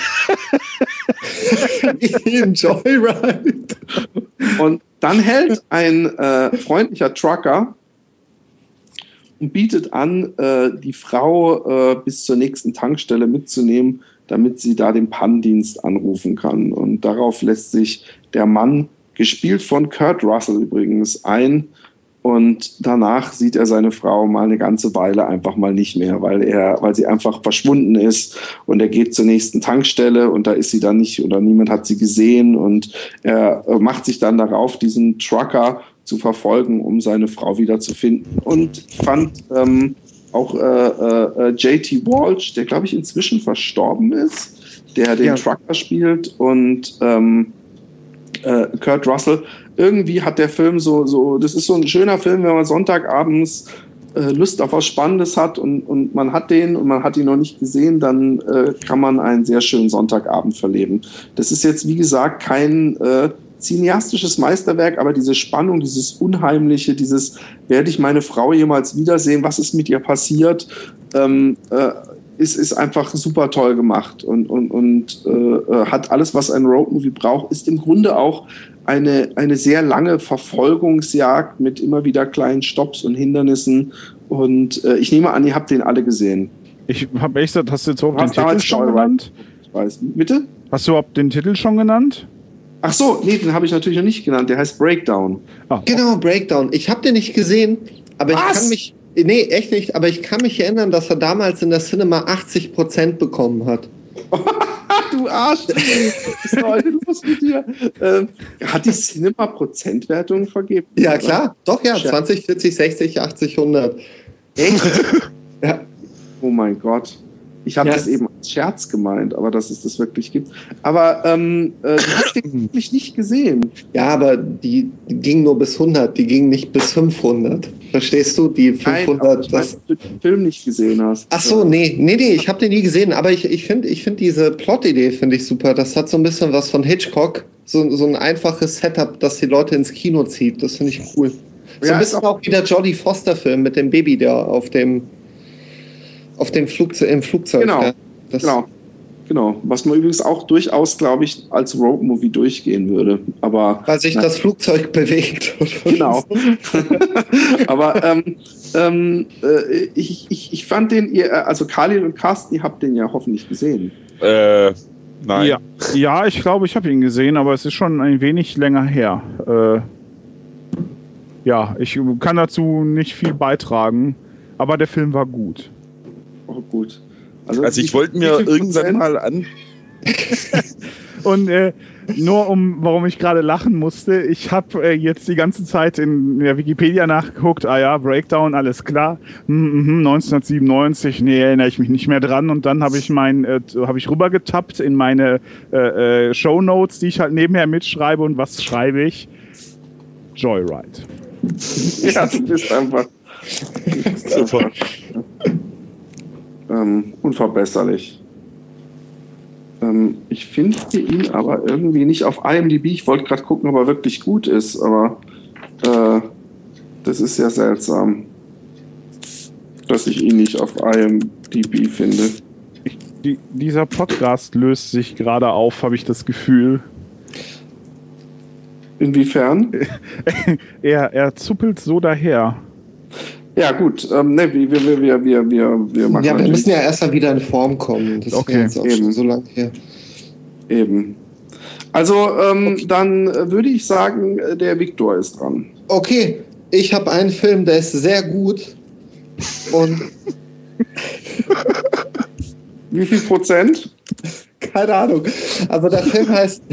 Wie in Joyride. Und dann hält ein äh, freundlicher Trucker und bietet an, äh, die Frau äh, bis zur nächsten Tankstelle mitzunehmen, damit sie da den Pannendienst anrufen kann. Und darauf lässt sich der Mann, gespielt von Kurt Russell übrigens, ein. Und danach sieht er seine Frau mal eine ganze Weile einfach mal nicht mehr, weil er, weil sie einfach verschwunden ist. Und er geht zur nächsten Tankstelle und da ist sie dann nicht oder niemand hat sie gesehen. Und er macht sich dann darauf, diesen Trucker zu verfolgen, um seine Frau wieder zu finden. Und ich fand ähm, auch äh, äh, J T Walsh, der glaube ich inzwischen verstorben ist, der den ja. Trucker spielt, und ähm, äh, Kurt Russell. Irgendwie hat der Film so, so, das ist so ein schöner Film, wenn man Sonntagabends äh, Lust auf was Spannendes hat und, und man hat den und man hat ihn noch nicht gesehen, dann äh, kann man einen sehr schönen Sonntagabend verleben. Das ist jetzt, wie gesagt, kein äh, cineastisches Meisterwerk, aber diese Spannung, dieses Unheimliche, dieses, werde ich meine Frau jemals wiedersehen, was ist mit ihr passiert, ähm, äh, ist, ist einfach super toll gemacht und, und, und äh, hat alles, was ein Roadmovie braucht, ist im Grunde auch eine, eine sehr lange Verfolgungsjagd mit immer wieder kleinen Stopps und Hindernissen. Und äh, ich nehme an, ihr habt den alle gesehen. Ich habe echt gesagt, hast du jetzt überhaupt den damals Titel schon Joyride. genannt? Ich weiß. Bitte? Hast du überhaupt den Titel schon genannt? Ach so, nee, den habe ich natürlich noch nicht genannt. Der heißt Breakdown. Ah, Genau, Breakdown. Ich habe den nicht gesehen, aber Was? ich kann mich. Nee, echt nicht, aber ich kann mich erinnern, dass er damals in der Cinema achtzig Prozent bekommen hat. Du Arsch! Was ist heute los mit dir? Ähm, hat die Cinema Prozentwertung vergeben? Ja, oder? klar. Doch, ja. zwanzig, vierzig, sechzig, achtzig, hundert. Echt? Ja. Oh mein Gott. Ich habe Ja. das eben als Scherz gemeint, aber dass es das wirklich gibt. Aber ähm, äh, du hast den wirklich nicht gesehen. Ja, aber die, die ging nur bis hundert, die ging nicht bis fünfhundert. Verstehst du? Die Nein, aber fünfhundert. ich meine, Das, dass du den Film nicht gesehen hast. ach so, nee, nee, nee, ich habe den nie gesehen, aber ich, ich finde ich find diese Plot-Idee finde ich super. Das hat so ein bisschen was von Hitchcock, so, so ein einfaches Setup, das die Leute ins Kino zieht. Das finde ich cool. So Ja, ein ist bisschen auch wie der Jodie Foster-Film mit dem Baby, der auf dem, auf dem Flugzeug, im Flugzeug. Genau, ja. Das, Genau. Genau. Was man übrigens auch durchaus, glaube ich, als Road-Movie durchgehen würde. Aber Weil sich na, das Flugzeug bewegt. Genau. Aber ähm, ähm, äh, ich, ich, ich fand den, ihr, also Khalil und Carsten, ihr habt den ja hoffentlich gesehen. Äh, nein. Ja, ja, ich glaube, ich habe ihn gesehen, aber es ist schon ein wenig länger her. Äh, ja, ich kann dazu nicht viel beitragen, aber der Film war gut. Oh, gut. Also wie- ich wollte wie mir viel irgendwann Prozent? mal an... Und äh, nur um, warum ich gerade lachen musste, ich habe äh, jetzt die ganze Zeit in der Wikipedia nachgeguckt, ah ja, Breakdown, alles klar, hm, hm, neunzehnhundertsiebenundneunzig, nee, erinnere ich mich nicht mehr dran und dann habe ich mein, äh, habe ich rübergetappt in meine äh, äh, Shownotes, die ich halt nebenher mitschreibe und was schreibe ich? Joyride. Ja, du bist einfach, du bist einfach ähm, unverbesserlich. Ähm, ich finde ihn aber irgendwie nicht auf I M D B. Ich wollte gerade gucken, ob er wirklich gut ist, aber äh, das ist ja seltsam, dass ich ihn nicht auf I M D B finde. Die, dieser Podcast löst sich gerade auf, habe ich das Gefühl. Inwiefern? er, er zuppelt so daher. Ja, gut. Ähm, ne, wir, wir, wir, wir, wir, wir machen Ja, wir natürlich müssen ja erst mal wieder in Form kommen. Das Okay, ist ja jetzt auch eben. schon so lange her. eben. Also, ähm, dann äh, würde ich sagen, äh, der Viktor ist dran. Okay, ich habe einen Film, der ist sehr gut. Und Wie viel Prozent? keine Ahnung. Also der Film heißt.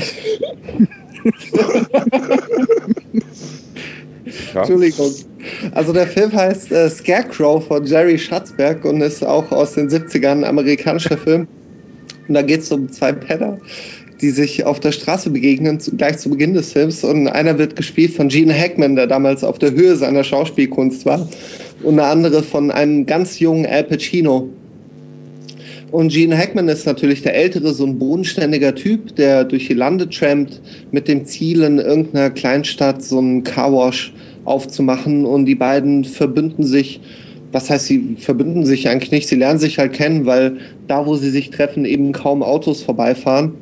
Ja. Entschuldigung. Also der Film heißt äh, Scarecrow von Jerry Schatzberg und ist auch aus den siebzigern ein amerikanischer Film. Und da geht es um zwei Penner, die sich auf der Straße begegnen, zu, gleich zu Beginn des Films. Und einer wird gespielt von Gene Hackman, der damals auf der Höhe seiner Schauspielkunst war. Und eine andere von einem ganz jungen Al Pacino. Und Gene Hackman ist natürlich der Ältere, so ein bodenständiger Typ, der durch die Lande trampt, mit dem Ziel, in irgendeiner Kleinstadt so einen Carwash aufzumachen. Und die beiden verbünden sich, was heißt, sie verbünden sich eigentlich nicht, sie lernen sich halt kennen, weil da, wo sie sich treffen, eben kaum Autos vorbeifahren.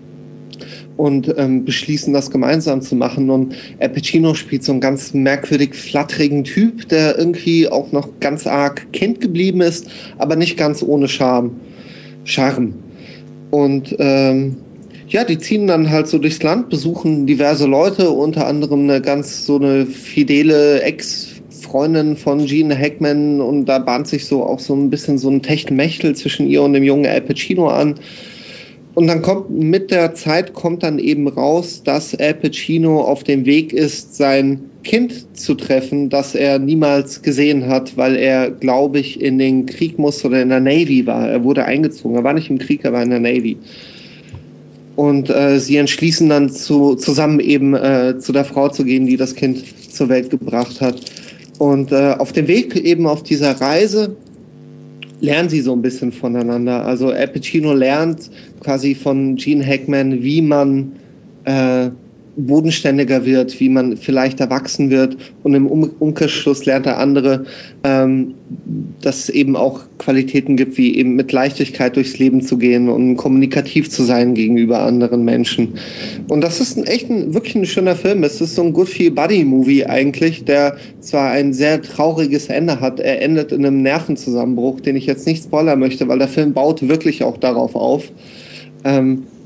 Und ähm, beschließen, das gemeinsam zu machen. Und Al Pacino spielt so einen ganz merkwürdig flatterigen Typ, der irgendwie auch noch ganz arg Kind geblieben ist, aber nicht ganz ohne Charme. Charme. Und ähm, ja, die ziehen dann halt so durchs Land, besuchen diverse Leute, unter anderem eine ganz so eine fidele Ex-Freundin von Gene Hackman, und da bahnt sich so auch so ein bisschen so ein Techtelmechtel zwischen ihr und dem jungen Al Pacino an. Und dann kommt mit der Zeit kommt dann eben raus, dass Al Pacino auf dem Weg ist, sein Kind zu treffen, das er niemals gesehen hat, weil er, glaube ich, in den Krieg musste oder in der Navy war. Er wurde eingezogen. Er war nicht im Krieg, er war in der Navy. Und äh, sie entschließen dann zu, zusammen eben äh, zu der Frau zu gehen, die das Kind zur Welt gebracht hat. Und äh, auf dem Weg eben auf dieser Reise lernen sie so ein bisschen voneinander. Also Al Pacino lernt quasi von Gene Hackman, wie man äh, bodenständiger wird, wie man vielleicht erwachsen wird, und im um Umkehrschluss lernt der andere, ähm, dass es eben auch Qualitäten gibt, wie eben mit Leichtigkeit durchs Leben zu gehen und kommunikativ zu sein gegenüber anderen Menschen. Und das ist ein echt ein, wirklich ein schöner Film. Es ist so ein Good-Feel-Buddy-Movie eigentlich, der zwar ein sehr trauriges Ende hat. Er endet in einem Nervenzusammenbruch, den ich jetzt nicht spoilern möchte, weil der Film baut wirklich auch darauf auf. Ähm,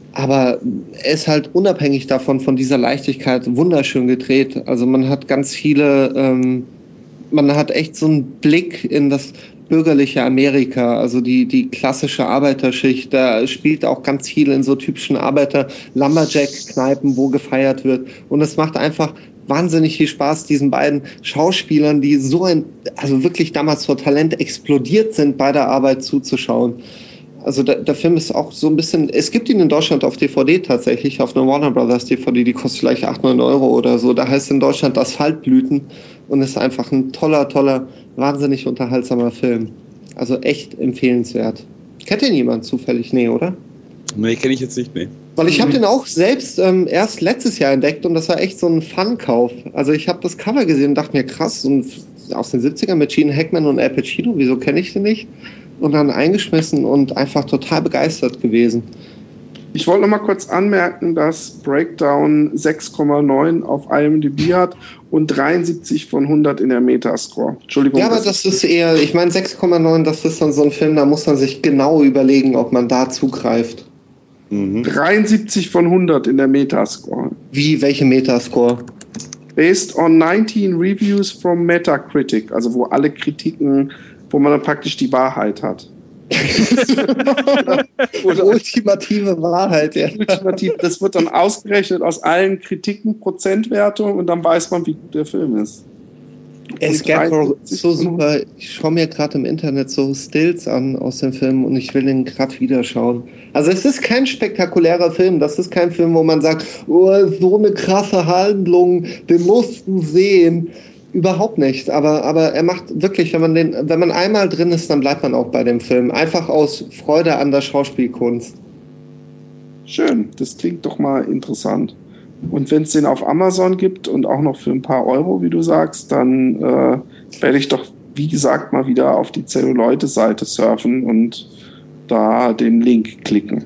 Aber er ist halt unabhängig davon, von dieser Leichtigkeit, wunderschön gedreht. Also man hat ganz viele, ähm, man hat echt so einen Blick in das bürgerliche Amerika, also die, die klassische Arbeiterschicht. Da spielt auch ganz viel in so typischen Arbeiter-Lumberjack-Kneipen, wo gefeiert wird. Und es macht einfach wahnsinnig viel Spaß, diesen beiden Schauspielern, die so ein, also wirklich damals vor Talent explodiert sind, bei der Arbeit zuzuschauen. Also der, der Film ist auch so ein bisschen, es gibt ihn in Deutschland auf D V D tatsächlich, auf einer Warner Brothers D V D, die kostet vielleicht acht, neun Euro oder so. Da heißt in Deutschland Asphaltblüten und ist einfach ein toller, toller, wahnsinnig unterhaltsamer Film. Also echt empfehlenswert. Kennt den jemand zufällig? Nee, oder? Nee, kenne ich jetzt nicht, nee. Weil ich habe den auch selbst ähm, erst letztes Jahr entdeckt und das war echt so ein Fun-Kauf. Also ich habe das Cover gesehen und dachte mir, krass, so ein, aus den siebzigern mit Gene Hackman und Al Pacino, wieso kenne ich den nicht? Und dann eingeschmissen und einfach total begeistert gewesen. Ich wollte noch mal kurz anmerken, dass Breakdown sechs Komma neun auf I M D B hat und dreiundsiebzig von hundert in der Metascore. Entschuldigung. Ja, aber das ist eher, ich meine sechs Komma neun, das ist dann so ein Film, da muss man sich genau überlegen, ob man da zugreift. Mhm. dreiundsiebzig von hundert in der Metascore. Wie, welche Metascore? Based on nineteen Reviews from Metacritic, also wo alle Kritiken, wo man dann praktisch die Wahrheit hat. Oder ultimative Wahrheit, ja. Ultimativ, das wird dann ausgerechnet aus allen Kritiken, Prozentwertung und dann weiß man, wie gut der Film ist. Es gab so super, ich schaue mir gerade im Internet so Stills an aus dem Film und ich will den gerade wieder schauen. Also es ist kein spektakulärer Film, das ist kein Film, wo man sagt, oh, so eine krasse Handlung, den musst du sehen. Überhaupt nicht, aber, aber er macht wirklich, wenn man den, wenn man einmal drin ist, dann bleibt man auch bei dem Film. Einfach aus Freude an der Schauspielkunst. Schön, das klingt doch mal interessant. Und wenn es den auf Amazon gibt und auch noch für ein paar Euro, wie du sagst, dann äh, werde ich doch, wie gesagt, mal wieder auf die Zelluleute-Seite surfen und da den Link klicken.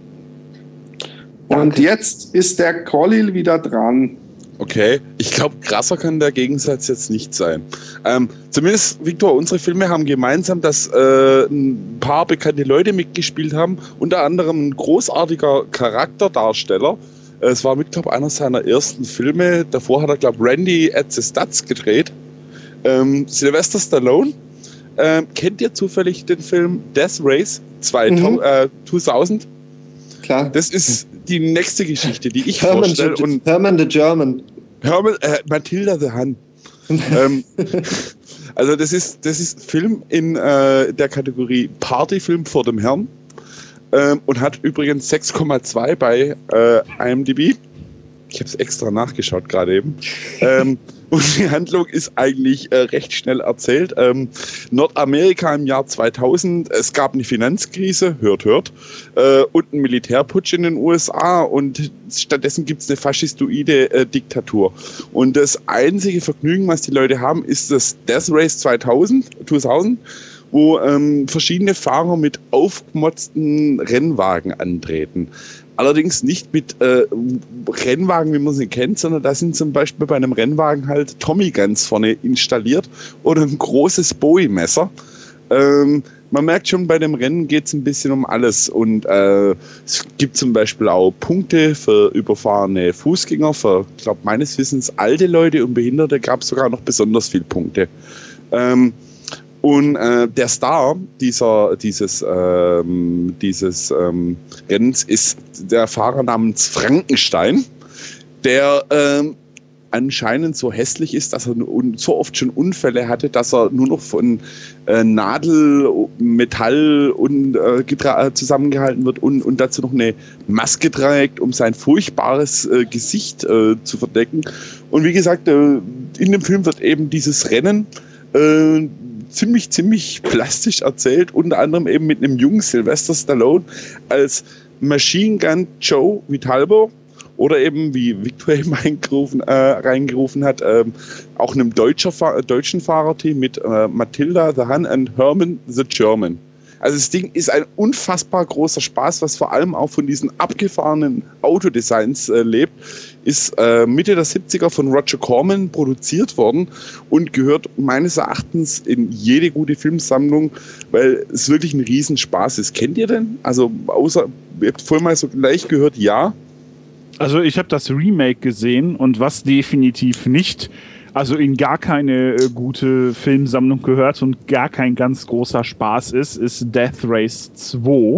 Und Danke. Jetzt ist der Colin wieder dran. Okay, ich glaube, krasser kann der Gegensatz jetzt nicht sein. Ähm, zumindest, Victor, unsere Filme haben gemeinsam, dass äh, ein paar bekannte Leute mitgespielt haben, unter anderem ein großartiger Charakterdarsteller. Es war mit, glaube ich, einer seiner ersten Filme. Davor hat er, glaube ich, Randy at the Studs gedreht. Ähm, Sylvester Stallone. Ähm, kennt ihr zufällig den Film Death Race zweitausend? Mhm. Äh, zweitausend? Klar. Das ist die nächste Geschichte, die ich Herman vorstelle. The, Herman the German. Herman, äh, Matilda the Hun. ähm, also das ist, das ist Film in äh, der Kategorie Partyfilm vor dem Herrn. Ähm, und hat übrigens sechs Komma zwei bei äh, I M D B. Ich habe es extra nachgeschaut gerade eben. ähm, und die Handlung ist eigentlich äh, recht schnell erzählt. Ähm, Nordamerika im Jahr zweitausend, es gab eine Finanzkrise, hört, hört, äh, und einen Militärputsch in den U S A und stattdessen gibt es eine faschistoide äh, Diktatur. Und das einzige Vergnügen, was die Leute haben, ist das Death Race zweitausend, zweitausend wo ähm, verschiedene Fahrer mit aufgemotzten Rennwagen antreten. Allerdings nicht mit äh, Rennwagen, wie man sie kennt, sondern da sind zum Beispiel bei einem Rennwagen halt Tommy Guns vorne installiert oder ein großes Bowie-Messer. Ähm, man merkt schon, bei dem Rennen geht es ein bisschen um alles. Und äh, es gibt zum Beispiel auch Punkte für überfahrene Fußgänger, für, ich glaube, meines Wissens alte Leute und Behinderte gab es sogar noch besonders viele Punkte. Ähm, Und äh, der Star dieser, dieses, ähm, dieses ähm, Rennens ist der Fahrer namens Frankenstein, der ähm, anscheinend so hässlich ist, dass er so oft schon Unfälle hatte, dass er nur noch von äh, Nadel, Metall und, äh, zusammengehalten wird und, und dazu noch eine Maske trägt, um sein furchtbares äh, Gesicht äh, zu verdecken. Und wie gesagt, äh, in dem Film wird eben dieses Rennen äh, ziemlich, ziemlich plastisch erzählt, unter anderem eben mit einem jungen Sylvester Stallone als Machine Gun Joe Vitalbo oder eben, wie Victor eben reingerufen, äh, reingerufen hat, ähm, auch einem deutscher, deutschen Fahrerteam mit äh, Matilda the Hun und Herman the German. Also das Ding ist ein unfassbar großer Spaß, was vor allem auch von diesen abgefahrenen Autodesigns äh, lebt. Ist äh, Mitte der siebziger von Roger Corman produziert worden und gehört meines Erachtens in jede gute Filmsammlung, weil es wirklich ein Riesenspaß ist. Kennt ihr denn? Also außer, ihr habt vorhin mal so gleich gehört, ja. Also ich habe das Remake gesehen und was definitiv nicht, also in gar keine äh, gute Filmsammlung gehört und gar kein ganz großer Spaß ist, ist Death Race zwei.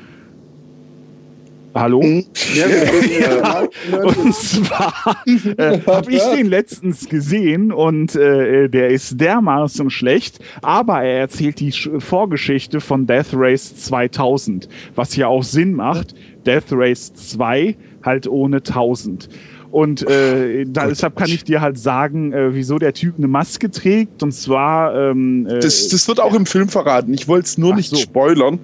Hallo? Ja, ja. Und zwar äh, habe ich den letztens gesehen und äh, der ist dermaßen schlecht, aber er erzählt die Vorgeschichte von Death Race zweitausend, was ja auch Sinn macht. Death Race zwei halt ohne tausend. Und äh, da, deshalb kann ich dir halt sagen, äh, wieso der Typ eine Maske trägt. Und zwar... Ähm, äh, das, das wird auch im Film verraten. Ich wollte es nur Ach nicht so. spoilern.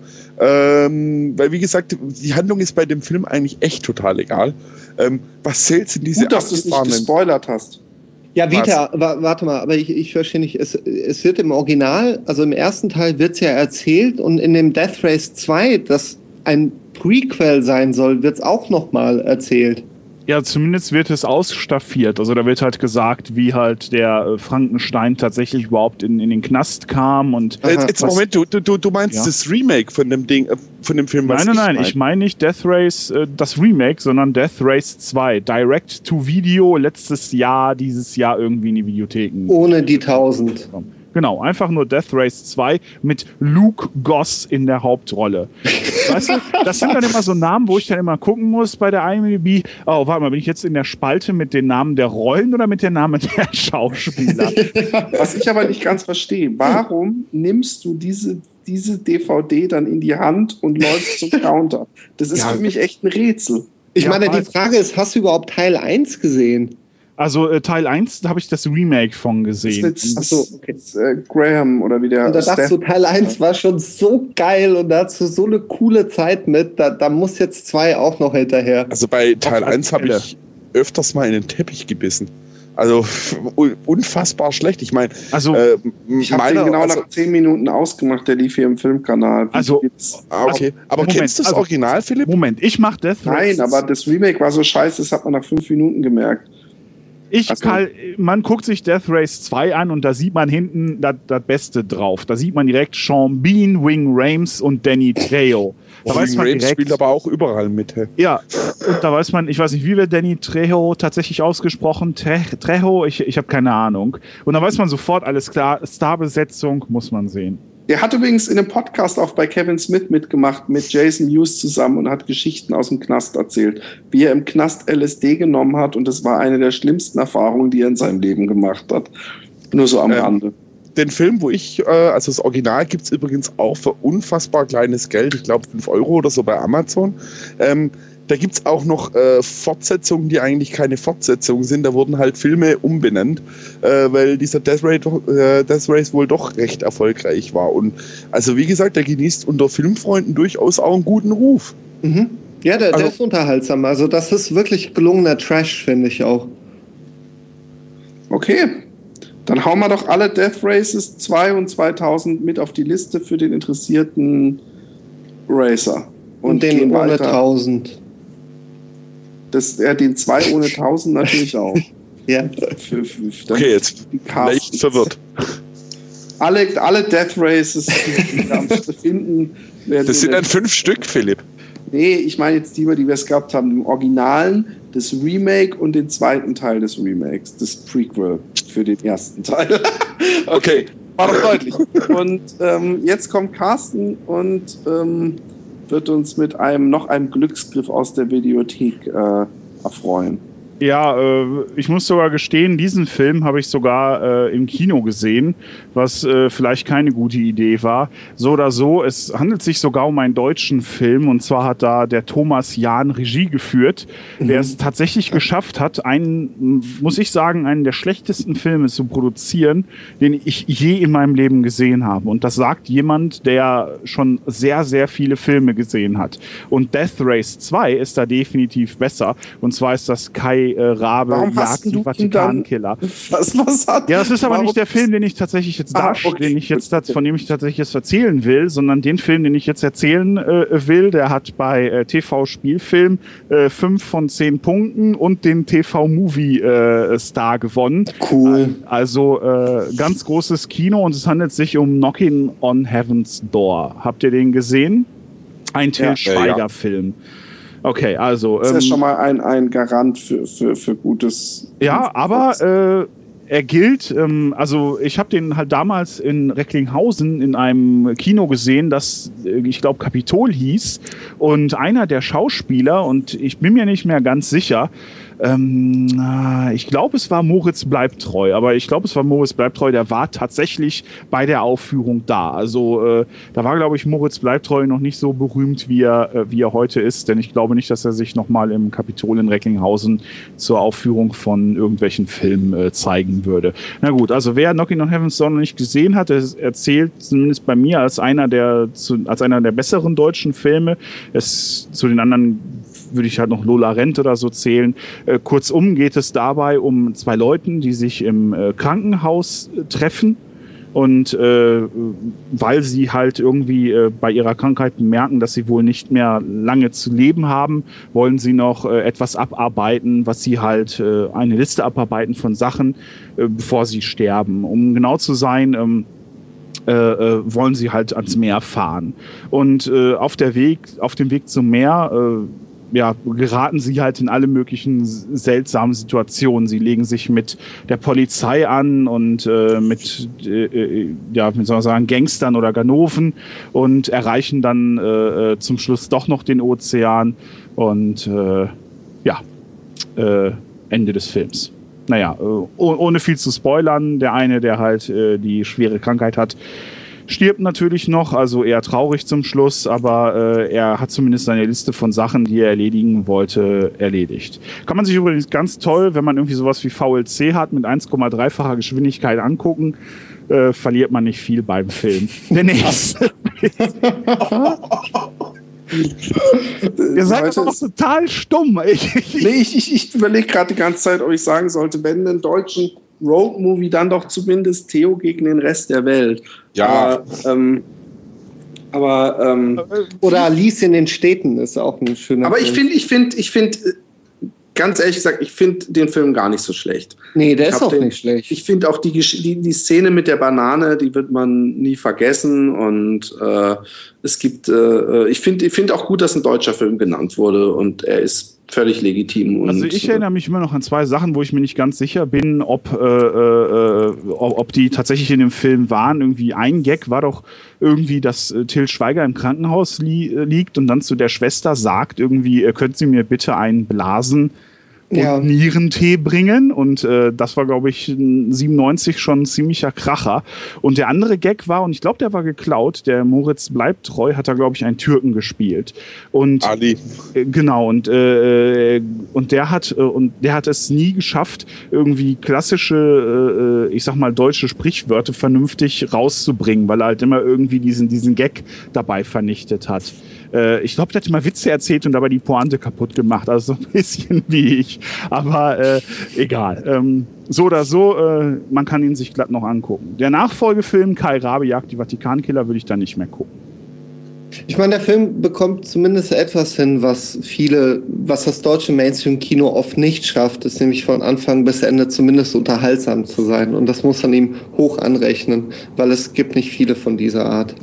Ähm, weil, wie gesagt, die Handlung ist bei dem Film eigentlich echt total egal. Ähm, was zählt sind diese Gut, dass du es nicht abgefahrenen- gespoilert hast. Ja, Vita, wa warte mal, aber ich, ich verstehe nicht, es, es wird im Original, also im ersten Teil wird es ja erzählt und in dem Death Race zwei, das ein Prequel sein soll, wird es auch nochmal erzählt. Ja, zumindest wird es ausstaffiert. Also da wird halt gesagt, wie halt der äh, Frankenstein tatsächlich überhaupt in, in den Knast kam und... Äh, Jetzt, jetzt was- Moment, du, du, du meinst Ja. das Remake von dem Ding, äh, von dem Film, was Nein, nein, nein, mein. ich meine nicht Death Race, äh, das Remake, sondern Death Race zwei. Direct to Video, letztes Jahr, dieses Jahr irgendwie in die Videotheken. Ohne die tausend. Genau, einfach nur Death Race zwei mit Luke Goss in der Hauptrolle. Weißt du, das sind dann immer so Namen, wo ich dann immer gucken muss bei der I M D B. Oh, warte mal, bin ich jetzt in der Spalte mit den Namen der Rollen oder mit den Namen der Schauspieler? Was ich aber nicht ganz verstehe, warum nimmst du diese, diese D V D dann in die Hand und läufst zum Counter? Das ist Ja. für mich echt ein Rätsel. Ich Ja, meine, die weil- Frage ist, hast du überhaupt Teil eins gesehen? Also äh, Teil eins, da habe ich das Remake von Das ist gesehen. jetzt, Ach so, okay. das, äh, Graham oder wie der. Und da dachtest du, Steph- Teil eins war schon so geil und da hast du so eine coole Zeit mit, da, da muss jetzt zwei auch noch hinterher. Also bei Teil Auf alle eins habe Fälle. ich öfters mal in den Teppich gebissen. Also un- unfassbar schlecht. Ich meine, Also, äh, ich habe den meiner- genau also, nach zehn Minuten ausgemacht, der lief hier im Filmkanal. Wie Also- geht's? ah, okay. Aber Moment, kennst du das also- Original, Philipp? Moment, ich mach Death Race. Nein, aber das Remake war so scheiße, das hat man nach fünf Minuten gemerkt. Ich Ach so. kann, man guckt sich Death Race zwei an und da sieht man hinten das das Beste drauf. Da sieht man direkt Sean Bean, Wing Rames und Danny Trejo. Da weiß man Rames direkt, spielt aber auch überall mit. hä? ja, und da weiß man, ich weiß nicht, wie wird Danny Trejo tatsächlich ausgesprochen? Tre Trejo? Ich, ich habe keine Ahnung. Und da weiß man sofort, alles klar, Starbesetzung muss man sehen. Der hat übrigens in einem Podcast auch bei Kevin Smith mitgemacht, mit Jason Mewes zusammen und hat Geschichten aus dem Knast erzählt, wie er im Knast L S D genommen hat und das war eine der schlimmsten Erfahrungen, die er in seinem Leben gemacht hat. Nur so am Ähm, Rande. Den Film, wo ich, äh, also das Original gibt es übrigens auch für unfassbar kleines Geld, ich glaube fünf Euro oder so bei Amazon. Ähm, da gibt es auch noch äh, Fortsetzungen, die eigentlich keine Fortsetzungen sind. Da wurden halt Filme umbenannt, äh, weil dieser Death Race, äh, Death Race wohl doch recht erfolgreich war. Und also wie gesagt, der genießt unter Filmfreunden durchaus auch einen guten Ruf. Mhm. Ja, der, der Also- ist unterhaltsam. Also das ist wirklich gelungener Trash, finde ich auch. Okay, dann hauen wir doch alle Death Races zwei und zweitausend mit auf die Liste für den interessierten Racer. Und, den gehen ohne weiter. tausend. Das, ja, den zwei ohne tausend natürlich auch. Ja. Für, für, für Okay, jetzt die leicht Castings. verwirrt. Alle, alle Death Races, die wir am finden, werden Das in sind der- dann fünf Stück, Philipp. Nee, ich meine jetzt die, die wir es gehabt haben, im Originalen, das Remake und den zweiten Teil des Remakes, das Prequel für den ersten Teil. Okay. War doch deutlich. Und ähm, jetzt kommt Carsten und ähm, wird uns mit einem noch einem Glücksgriff aus der Videothek äh, erfreuen. Ja, äh, ich muss sogar gestehen, diesen Film habe ich sogar äh, im Kino gesehen, was äh, vielleicht keine gute Idee war. So oder so, es handelt sich sogar um einen deutschen Film und zwar hat da der Thomas Jahn Regie geführt, Mhm. der es tatsächlich geschafft hat, einen, muss ich sagen, einen der schlechtesten Filme zu produzieren, den ich je in meinem Leben gesehen habe. Und das sagt jemand, der schon sehr, sehr viele Filme gesehen hat. Und Death Race zwei ist da definitiv besser. Und zwar ist das Kai Kai äh, Rabe Warum jagt hast du die ihn Vatikankiller. Was, was hat Ja, das ist aber warum- nicht der Film, den ich tatsächlich jetzt Ah, darstelle, okay. den ich jetzt von dem ich tatsächlich jetzt erzählen will, sondern den Film, den ich jetzt erzählen äh, will, der hat bei äh, T V-Spielfilm äh, fünf von zehn Punkten und den T V-Movie-Star äh, gewonnen. Cool. Also äh, ganz großes Kino und es handelt sich um Knocking on Heaven's Door. Habt ihr den gesehen? Ein Til Ja. Schweiger-Film. Okay, also Das ist ja ähm, schon mal ein, ein Garant für, für, für gutes. ja, aber äh, er gilt, ähm, also ich habe den halt damals in Recklinghausen in einem Kino gesehen, das, äh, ich glaube, Kapitol hieß. Und einer der Schauspieler, und ich bin mir nicht mehr ganz sicher, ähm, äh, ich glaube, es war Moritz Bleibtreu, aber ich glaube, es war Moritz Bleibtreu, der war tatsächlich bei der Aufführung da. Also äh, da war, glaube ich, Moritz Bleibtreu noch nicht so berühmt, wie er, äh, wie er heute ist, denn ich glaube nicht, dass er sich nochmal im Kapitol in Recklinghausen zur Aufführung von irgendwelchen Filmen äh, zeigen würde. Na gut, also wer Knocking on Heaven's Door noch nicht gesehen hat, der erzählt zumindest bei mir als einer der, zu, als einer der besseren deutschen Filme. Es, zu den anderen würde ich halt noch Lola Rent oder so zählen. Äh, kurzum geht es dabei um zwei Leuten, die sich im äh, Krankenhaus äh, treffen und äh, weil sie halt irgendwie äh, bei ihrer Krankheit merken, dass sie wohl nicht mehr lange zu leben haben, wollen sie noch äh, etwas abarbeiten, was sie halt äh, eine Liste abarbeiten von Sachen, äh, bevor sie sterben. Um genau zu sein, ähm, Äh, äh, wollen sie halt ans Meer fahren. Und äh, auf der Weg, auf dem Weg zum Meer äh, ja, geraten sie halt in alle möglichen seltsamen Situationen. Sie legen sich mit der Polizei an und äh, mit, äh, ja, wie soll man sagen, Gangstern oder Ganoven und erreichen dann äh, zum Schluss doch noch den Ozean und äh, ja, äh, Ende des Films. Naja, äh, ohne viel zu spoilern, der eine, der halt äh, die schwere Krankheit hat, stirbt natürlich noch, also eher traurig zum Schluss, aber äh, er hat zumindest seine Liste von Sachen, die er erledigen wollte, erledigt. Kann man sich übrigens ganz toll, wenn man irgendwie sowas wie V L C hat, mit eins Komma drei-facher Geschwindigkeit angucken, äh, verliert man nicht viel beim Film. Der nächste. Ihr seid Leute, doch noch total stumm. Ich, ich, Nee, ich, ich, ich überlege gerade die ganze Zeit, ob ich sagen sollte, wenn einen deutschen Road-Movie, dann doch zumindest Theo gegen den Rest der Welt. Ja. Aber, ähm, aber, ähm, Oder Alice in den Städten ist auch ein schöner aber ich Film. finde, ich finde, ich finde, ganz ehrlich gesagt, ich finde den Film gar nicht so schlecht. Nee, der Ich ist hab auch den- nicht schlecht. Ich finde auch die, Gesch- die, die Szene mit der Banane, die wird man nie vergessen. Und äh, es gibt, äh, ich finde ich finde auch gut, dass ein deutscher Film genannt wurde und er ist völlig legitim. Und, Also ich erinnere mich immer noch an zwei Sachen, wo ich mir nicht ganz sicher bin, ob, äh, äh, ob, ob die tatsächlich in dem Film waren. Irgendwie ein Gag war doch irgendwie, dass äh, Til Schweiger im Krankenhaus li äh, liegt und dann zu der Schwester sagt irgendwie, äh, könnt Sie mir bitte einen Blasen und Ja. Nierentee bringen. Und äh, das war, glaube ich, siebenundneunzig schon ein ziemlicher Kracher. Und der andere Gag war, und ich glaube, der war geklaut, der Moritz Bleibtreu hat da, glaube ich, einen Türken gespielt. Und Ali. äh, Genau, und, äh, und, der hat, äh, und der hat es nie geschafft, irgendwie klassische, äh, ich sag mal, deutsche Sprichwörter vernünftig rauszubringen, weil er halt immer irgendwie diesen, diesen Gag dabei vernichtet hat. Äh, ich glaube, der hat mal Witze erzählt und dabei die Pointe kaputt gemacht, also so ein bisschen wie ich. Aber äh, egal. Ähm, so oder so, äh, man kann ihn sich glatt noch angucken. Der Nachfolgefilm Kai Rabe jagt die Vatikankiller würde ich dann nicht mehr gucken. Ich meine, der Film bekommt zumindest etwas hin, was viele, was das deutsche Mainstream-Kino oft nicht schafft, ist nämlich von Anfang bis Ende zumindest unterhaltsam zu sein. Und das muss man ihm hoch anrechnen, weil es gibt nicht viele von dieser Art.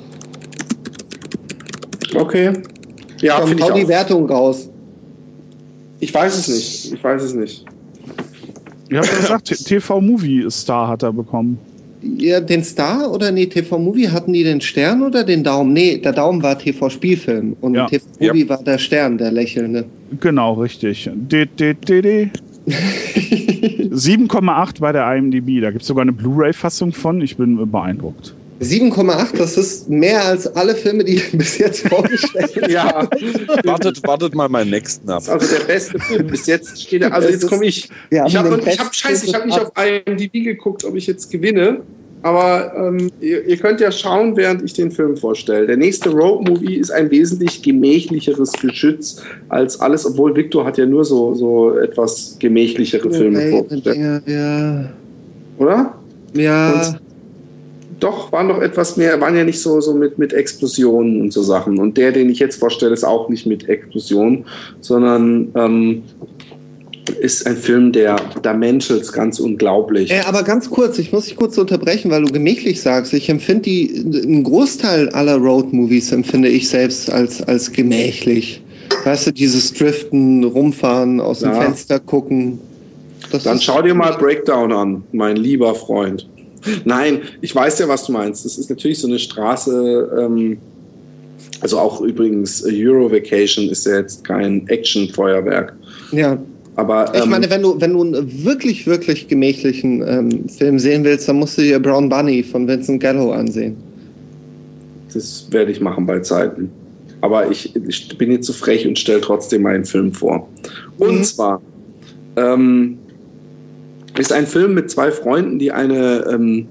Okay. Ja, Komm, finde ich hau die auch. Wertung raus. Ich weiß es nicht. Ich weiß es nicht. Ich habe ja gesagt, T V-Movie-Star hat er bekommen. Ja, den Star oder nee, T V-Movie, hatten die den Stern oder den Daumen? Nee, der Daumen war T V-Spielfilm und Ja. T V-Movie war der Stern, der lächelnde. Genau, richtig. D -d -d -d. sieben Komma acht bei der I M D B. Da gibt es sogar eine Blu-ray-Fassung von. Ich bin beeindruckt. sieben Komma acht, das ist mehr als alle Filme, die ich bis jetzt vorgestellt habe. Ja, Wartet, wartet mal meinen nächsten ab. das ist also der beste Film. Bis jetzt steht er. Also Es jetzt ist- komme ich. Wir Ich haben habe den ich hab, besten scheiße, ich habe nicht auf I M D B geguckt, ob ich jetzt gewinne. Aber ähm, ihr, ihr könnt ja schauen, während ich den Film vorstelle. Der nächste Road-Movie ist ein wesentlich gemächlicheres Geschütz als alles, obwohl Victor hat ja nur so, so etwas gemächlichere Filme Okay, vorgestellt. ja. Oder? Ja. Und doch, waren doch etwas mehr, waren ja nicht so, so mit, mit Explosionen und so Sachen. Und der, den ich jetzt vorstelle, ist auch nicht mit Explosionen, sondern ähm, ist ein Film, der da menschelt ganz unglaublich. Äh, aber ganz kurz, ich muss dich kurz unterbrechen, weil du gemächlich sagst. Ich empfinde die, einen Großteil aller Road-Movies empfinde ich selbst als, als gemächlich. Weißt du, dieses Driften, rumfahren, aus dem Ja. Fenster gucken. Das Dann ist- schau dir mal Breakdown an, mein lieber Freund. Nein, ich weiß ja, was du meinst. Das ist natürlich so eine Straße, ähm, also auch übrigens Euro Vacation ist ja jetzt kein Action-Feuerwerk. Ja, Aber ich ähm, meine, wenn du, wenn du einen wirklich, wirklich gemächlichen ähm, Film sehen willst, dann musst du dir Brown Bunny von Vincent Gallo ansehen. das werde ich machen bei Zeiten. Aber ich, ich bin jetzt zu frech und stelle trotzdem einen Film vor. Und Mhm. zwar ähm, ist ein Film mit zwei Freunden, die eine ähm,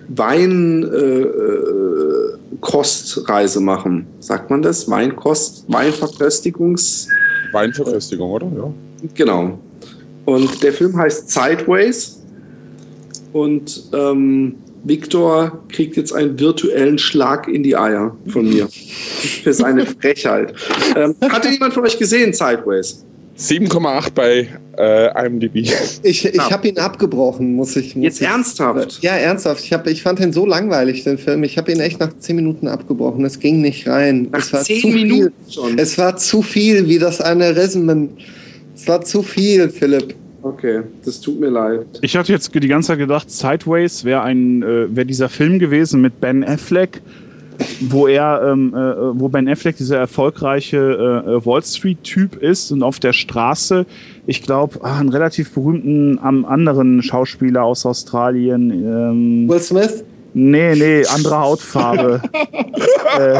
Weinkostreise machen. Sagt man das? Weinkost, Weinverköstigungs... Weinverköstigung, oder? Ja. Genau. Und der Film heißt Sideways. Und ähm, Victor kriegt jetzt einen virtuellen Schlag in die Eier von mir. Für seine Frechheit. Ähm, hatte jemand von euch gesehen, Sideways? sieben Komma acht bei äh, I M D B. Ich, ich Ja. habe ihn abgebrochen, muss ich. Muss Jetzt ich, ernsthaft? Ja, ernsthaft. Ich, hab, ich fand ihn so langweilig, den Film. Ich habe ihn echt nach zehn Minuten abgebrochen. Es ging nicht rein. Nach es war zehn zu Minuten viel. schon? Es war zu viel, wie das Aneurysmen. Es war zu viel, Philipp. Okay, das tut mir leid. Ich hatte jetzt die ganze Zeit gedacht, Sideways wäre ein, äh, wäre dieser Film gewesen mit Ben Affleck, wo er, ähm, äh, wo Ben Affleck dieser erfolgreiche äh, Wall Street Typ ist und auf der Straße, ich glaube, ah, einen relativ berühmten am anderen Schauspieler aus Australien. Ähm, Will Smith? nee, nee, andere Hautfarbe. äh,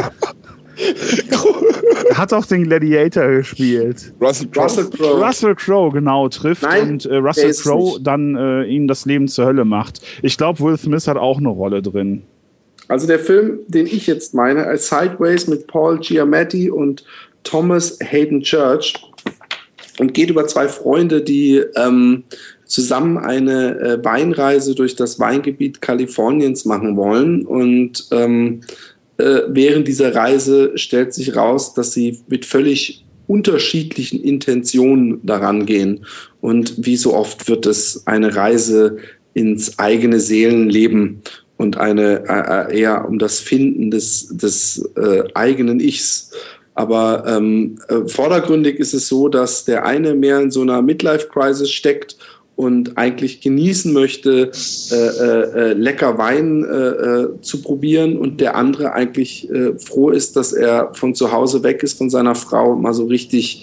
hat auch den Gladiator gespielt. Russell Crowe. Russell Crowe. Russell Crowe, genau, trifft Nein, und äh, der Russell ist Crowe nicht. dann äh, ihm das Leben zur Hölle macht. Ich glaube, Will Smith hat auch eine Rolle drin. Also der Film, den ich jetzt meine, als Sideways mit Paul Giamatti und Thomas Hayden Church und geht über zwei Freunde, die ähm, zusammen eine äh, Weinreise durch das Weingebiet Kaliforniens machen wollen. Und ähm, äh, während dieser Reise stellt sich raus, dass sie mit völlig unterschiedlichen Intentionen daran gehen. Und wie so oft wird es eine Reise ins eigene Seelenleben und eine äh, eher um das Finden des, des äh, eigenen Ichs. Aber ähm, äh, vordergründig ist es so, dass der eine mehr in so einer Midlife-Crisis steckt und eigentlich genießen möchte, äh, äh, lecker Wein äh, äh, zu probieren, und der andere eigentlich äh, froh ist, dass er von zu Hause weg ist, von seiner Frau, mal so richtig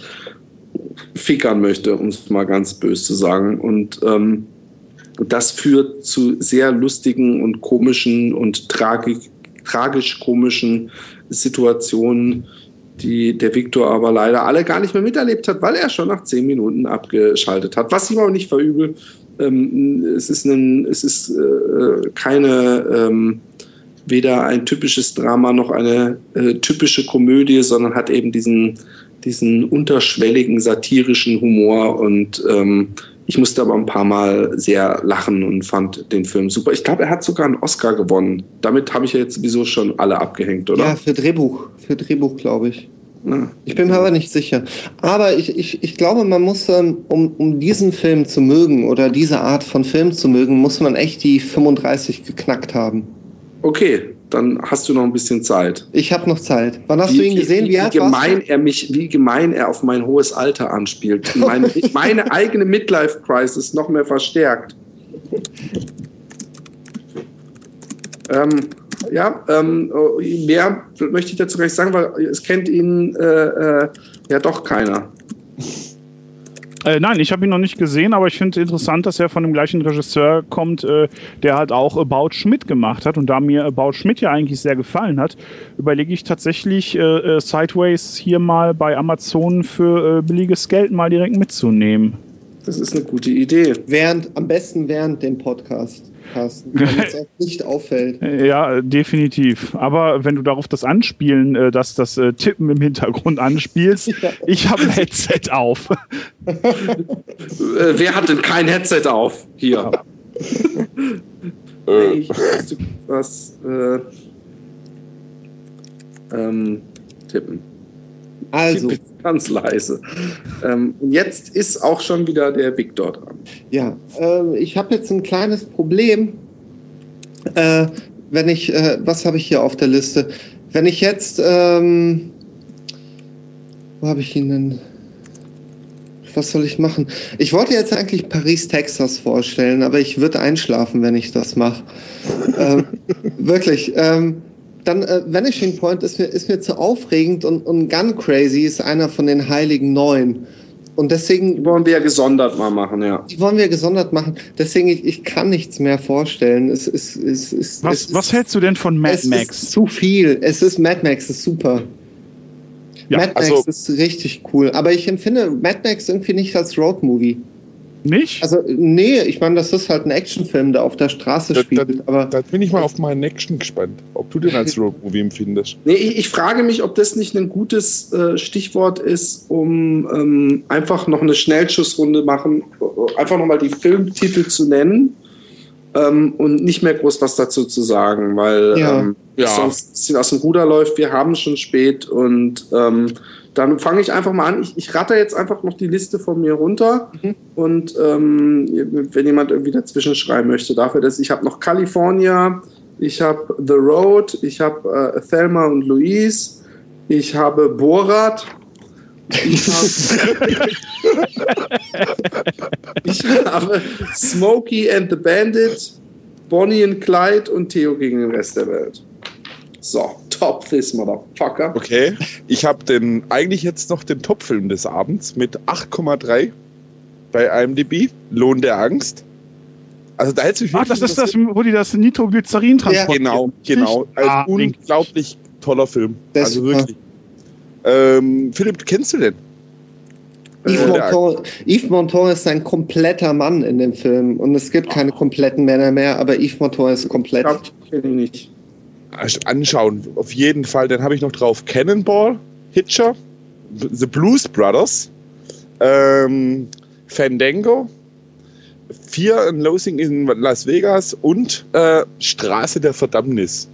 fickern möchte, um es mal ganz böse zu sagen. Und ähm, das führt zu sehr lustigen und komischen und tragi- tragisch-komischen Situationen, die der Victor aber leider alle gar nicht mehr miterlebt hat, weil er schon nach zehn Minuten abgeschaltet hat. Was ich ihm aber nicht verübel. Ähm, es ist, ein, es ist äh, keine, ähm, weder ein typisches Drama noch eine äh, typische Komödie, sondern hat eben diesen, diesen unterschwelligen satirischen Humor, und ähm, ich musste aber ein paar Mal sehr lachen und fand den Film super. Ich glaube, er hat sogar einen Oscar gewonnen. Damit habe ich ja jetzt sowieso schon alle abgehängt, oder? Ja, für Drehbuch. Für Drehbuch, glaube ich. Ja. Ich bin mir aber nicht sicher. Aber ich, ich, ich glaube, man muss, ähm, um, um diesen Film zu mögen oder diese Art von Film zu mögen, muss man echt die fünfunddreißig geknackt haben. Okay, dann hast du noch ein bisschen Zeit. Ich habe noch Zeit. Wann hast du ihn gesehen? Wie, Wie wie, alt gemein warst er mich, wie gemein er auf mein hohes Alter anspielt. Meine, meine eigene Midlife-Crisis noch mehr verstärkt. Ähm, ja, ähm, mehr möchte ich dazu gar nicht sagen, weil es kennt ihn äh, äh, ja doch keiner. Äh, nein, ich habe ihn noch nicht gesehen, aber ich finde es interessant, dass er von dem gleichen Regisseur kommt, äh, der halt auch About Schmidt gemacht hat. Und da mir About Schmidt ja eigentlich sehr gefallen hat, überlege ich tatsächlich, äh, äh, Sideways hier mal bei Amazon für äh, billiges Geld mal direkt mitzunehmen. Das ist eine gute Idee. Während, am besten während dem Podcast. Carsten, damit es auch nicht auffällt. Ja, definitiv. Aber wenn du darauf das Anspielen, äh, dass das äh, Tippen im Hintergrund anspielst, ja. Ich habe ein Headset auf. äh, wer hat denn kein Headset auf? Hier. Ja. ich musste was äh, ähm, tippen. Also. Ganz leise. Ähm, und jetzt ist auch schon wieder der Viktor dran. Ja, äh, ich habe jetzt ein kleines Problem. Äh, wenn ich, äh, was habe ich hier auf der Liste? Wenn ich jetzt, ähm, wo habe ich ihn denn? Was soll ich machen? Ich wollte jetzt eigentlich Paris, Texas vorstellen, aber ich würde einschlafen, wenn ich das mache. ähm, wirklich. Ähm, Dann äh, Vanishing Point ist mir, ist mir zu aufregend und, und Gun Crazy ist einer von den heiligen Neun. Und deswegen... Die wollen wir ja gesondert mal machen, ja. Die wollen wir gesondert machen. Deswegen, ich, ich kann nichts mehr vorstellen. Es, es, es, es, was, es was ist, hältst du denn von Mad es Max? Ist zu viel. Es ist Mad Max, ist super. Ja, Mad Max also, ist richtig cool. Aber ich empfinde Mad Max irgendwie nicht als Roadmovie. Nicht? Also, nee, ich meine, das ist halt ein Actionfilm, der auf der Straße da, spielt. Da, aber da bin ich mal auf meinen Action gespannt, ob du den als Roadmovie empfindest. Nee, ich, ich frage mich, ob das nicht ein gutes äh, Stichwort ist, um ähm, einfach noch eine Schnellschussrunde machen, einfach nochmal die Filmtitel zu nennen ähm, und nicht mehr groß was dazu zu sagen, weil ja. Ähm, ja. sonst ein bisschen aus dem Ruder läuft. Wir haben schon spät und ähm, dann fange ich einfach mal an. Ich, ich ratter jetzt einfach noch die Liste von mir runter. Mhm. Und ähm, wenn jemand irgendwie dazwischen schreiben möchte, dafür, dass ich habe noch California, ich habe The Road, ich habe äh, Thelma und Louise, ich habe Borat, ich habe, ich habe Smokey and the Bandit, Bonnie and Clyde und Theo gegen den Rest der Welt. So, top this, Motherfucker. Okay, ich habe den eigentlich jetzt noch den Topfilm des Abends mit acht Komma drei bei I M D B, Lohn der Angst. Also da hätte ich Ach, das ist das, wo die das Nitroglycerin transportieren. Ja, genau, genau. Ein ah, unglaublich toller Film. Das also wirklich. Ähm, Philipp, kennst du den? Yves Montand, Yves Montand ist ein kompletter Mann in dem Film. Und es gibt keine kompletten Männer mehr, aber Yves Montand ist komplett. Ich kenne ihn nicht. Anschauen, auf jeden Fall. Dann habe ich noch drauf Cannonball, Hitcher, The Blues Brothers, ähm, Fandango, Fear and Loathing in Las Vegas und äh, Straße der Verdammnis.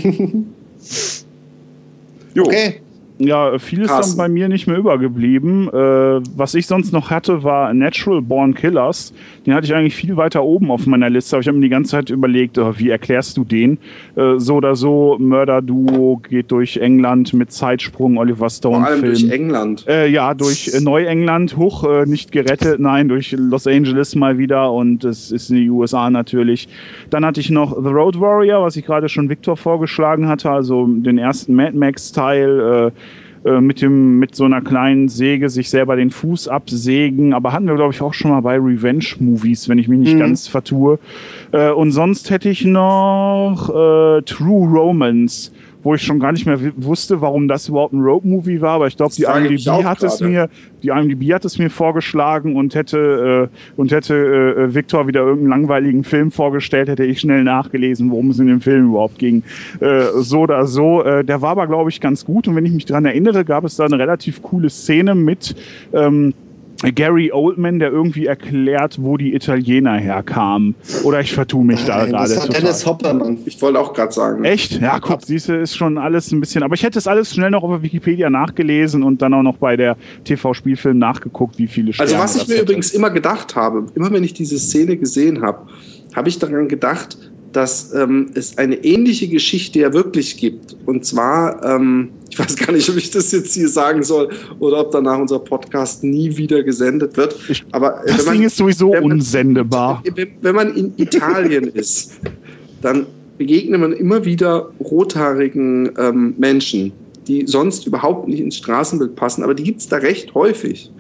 Jo. Okay. Ja, viel ist dann bei mir nicht mehr übergeblieben. Äh, was ich sonst noch hatte, war Natural Born Killers. Den hatte ich eigentlich viel weiter oben auf meiner Liste, aber ich habe mir die ganze Zeit überlegt, oh, wie erklärst du den? Äh, so oder so, Mörderduo geht durch England mit Zeitsprung, Oliver Stone-Film. Vor allem durch England. Äh, ja, durch äh, Neuengland, hoch, äh, nicht gerettet, nein, durch Los Angeles mal wieder und es ist in die U S A natürlich. Dann hatte ich noch The Road Warrior, was ich gerade schon Victor vorgeschlagen hatte, also den ersten Mad Max-Teil, äh, mit dem mit so einer kleinen Säge sich selber den Fuß absägen, aber hatten wir, glaube ich, auch schon mal bei Revenge-Movies, wenn ich mich nicht mhm. ganz vertue. Äh, und sonst hätte ich noch äh, True Romance, wo ich schon gar nicht mehr w- wusste, warum das überhaupt ein Road-Movie war, aber ich glaube, die I M D B hat es mir, die I M D B hat es mir vorgeschlagen und hätte äh, und hätte äh, Victor wieder irgendeinen langweiligen Film vorgestellt, hätte ich schnell nachgelesen, worum es in dem Film überhaupt ging. Äh, so oder so. Äh, der war aber, glaube ich, ganz gut und wenn ich mich daran erinnere, gab es da eine relativ coole Szene mit ähm, Gary Oldman, der irgendwie erklärt, wo die Italiener herkamen. Oder ich vertue mich da Nein, gerade das total. Dennis Hopper, Mann. Ich wollte auch gerade sagen. Echt? Ja, guck, siehst du, ist schon alles ein bisschen... Aber ich hätte es alles schnell noch auf Wikipedia nachgelesen und dann auch noch bei der T V-Spielfilm nachgeguckt, wie viele Sterne Also was ich das mir hätte. übrigens immer gedacht habe, immer wenn ich diese Szene gesehen habe, habe ich daran gedacht, dass ähm, es eine ähnliche Geschichte ja wirklich gibt. Und zwar, ähm, ich weiß gar nicht, ob ich das jetzt hier sagen soll oder ob danach unser Podcast nie wieder gesendet wird. Ich, Aber das wenn man, Ding ist sowieso wenn man, unsendbar. Wenn, wenn man in Italien ist, dann begegnet man immer wieder rothaarigen ähm, Menschen, die sonst überhaupt nicht ins Straßenbild passen, aber die gibt es da recht häufig.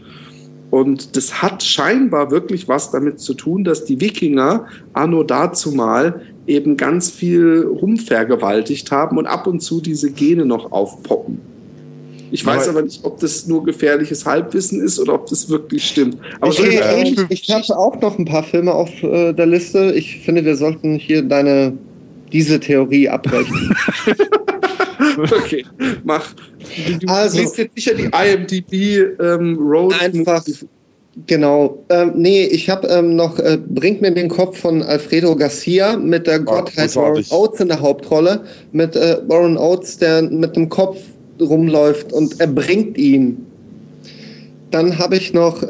Und das hat scheinbar wirklich was damit zu tun, dass die Wikinger anno dazumal eben ganz viel rumvergewaltigt haben und ab und zu diese Gene noch aufpoppen. Ich weiß Ja, aber nicht, ob das nur gefährliches Halbwissen ist oder ob das wirklich stimmt. Aber Okay, so äh, eine ich habe auch noch ein paar Filme auf äh, der Liste. Ich finde, wir sollten hier deine diese Theorie abbrechen. Okay, mach. Du, du Also- liest jetzt sicher die I M D B ähm, Road. Einfach, genau. Ähm, nee, ich habe ähm, noch äh, Bringt mir den Kopf von Alfredo Garcia mit der Gottheit Warren großartig. Oates in der Hauptrolle. Mit äh, Warren Oates, der mit dem Kopf rumläuft und er bringt ihn. Dann habe ich noch...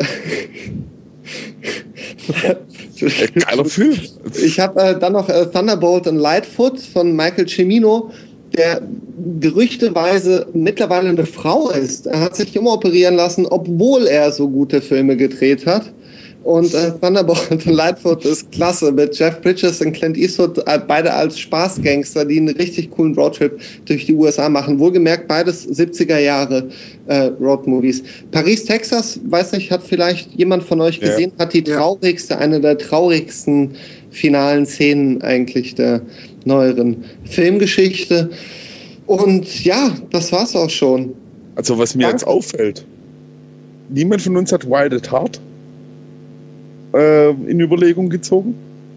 Geiler Film. Ich habe äh, dann noch äh, Thunderbolt and Lightfoot von Michael Cimino, der gerüchteweise mittlerweile eine Frau ist. Er hat sich umoperieren lassen, obwohl er so gute Filme gedreht hat. Und äh, Thunderbolt and Lightfoot ist klasse mit Jeff Bridges und Clint Eastwood, äh, beide als Spaßgangster, die einen richtig coolen Roadtrip durch die U S A machen. Wohlgemerkt beides siebziger Jahre äh, Roadmovies. Paris, Texas, weiß nicht, hat vielleicht jemand von euch Ja. gesehen, hat die traurigste, eine der traurigsten finalen Szenen eigentlich der neueren Filmgeschichte. Und ja, das war's auch schon. Also was mir Danke. jetzt auffällt, niemand von uns hat Wild at Heart äh, in Überlegung gezogen.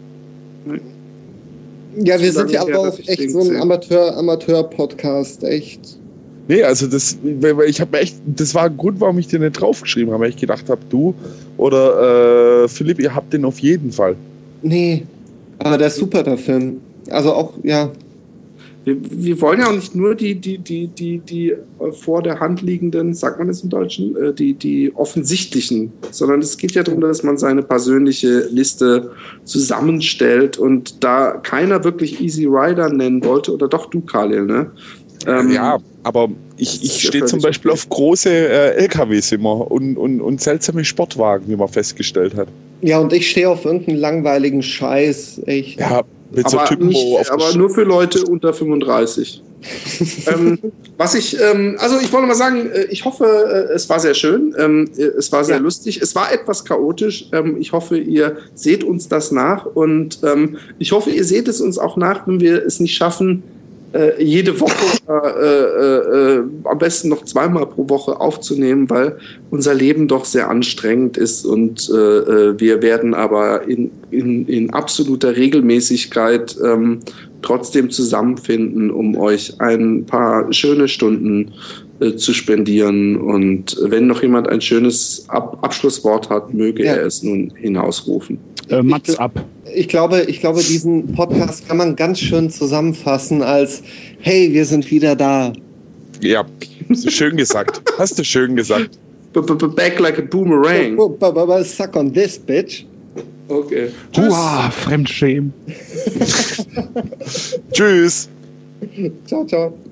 Ja, wir So sind ja lange aber her, auch dass ich echt den so ein gesehen. Amateur, Amateur-Podcast, echt. Nee, also das, weil weil ich habe mir echt, das war ein Grund, warum ich den nicht draufgeschrieben habe, weil ich gedacht habe, du oder äh, Philipp, ihr habt den auf jeden Fall. Nee, aber der ist super, der Film. Also auch, ja. Wir, wir wollen ja auch nicht nur die, die, die, die, die äh, vor der Hand liegenden, sagt man das im Deutschen, äh, die, die offensichtlichen, sondern es geht ja darum, dass man seine persönliche Liste zusammenstellt und da keiner wirklich Easy Rider nennen wollte, oder doch du, Khalil, ne? Ähm, Ja, aber ich, das ich ist ja stehe zum völlig Beispiel okay. auf große äh, L K Ws immer und, und, und seltsame Sportwagen, wie man festgestellt hat. Ja, und ich stehe auf irgendeinen langweiligen Scheiß, echt. Ja, mit so aber, Typen, nicht, wo auf der aber Sch- nur für Leute unter fünfunddreißig. ähm, was ich, ähm, also ich wollte mal sagen, äh, ich hoffe, äh, es war sehr schön, ähm, äh, es war sehr Ja. lustig, es war etwas chaotisch. Ähm, ich hoffe, ihr seht uns das nach und ähm, ich hoffe, ihr seht es uns auch nach, wenn wir es nicht schaffen, äh, jede Woche äh, äh, äh, am besten noch zweimal pro Woche aufzunehmen, weil unser Leben doch sehr anstrengend ist und äh, äh, wir werden aber in, in, in absoluter Regelmäßigkeit ähm, trotzdem zusammenfinden, um euch ein paar schöne Stunden äh, zu spendieren. Und wenn noch jemand ein schönes Ab- Abschlusswort hat, möge Ja. er es nun hinausrufen. Äh, Mats ab. Ich glaube, ich glaube, diesen Podcast kann man ganz schön zusammenfassen als, hey, wir sind wieder da. Ja, hast du schön gesagt. Hast du schön gesagt. B- b- b- Back like a boomerang. Oh, ba- ba- ba- Suck on this, bitch. Okay. Tschüss. Uah, Fremdschämen. Tschüss. Ciao, ciao.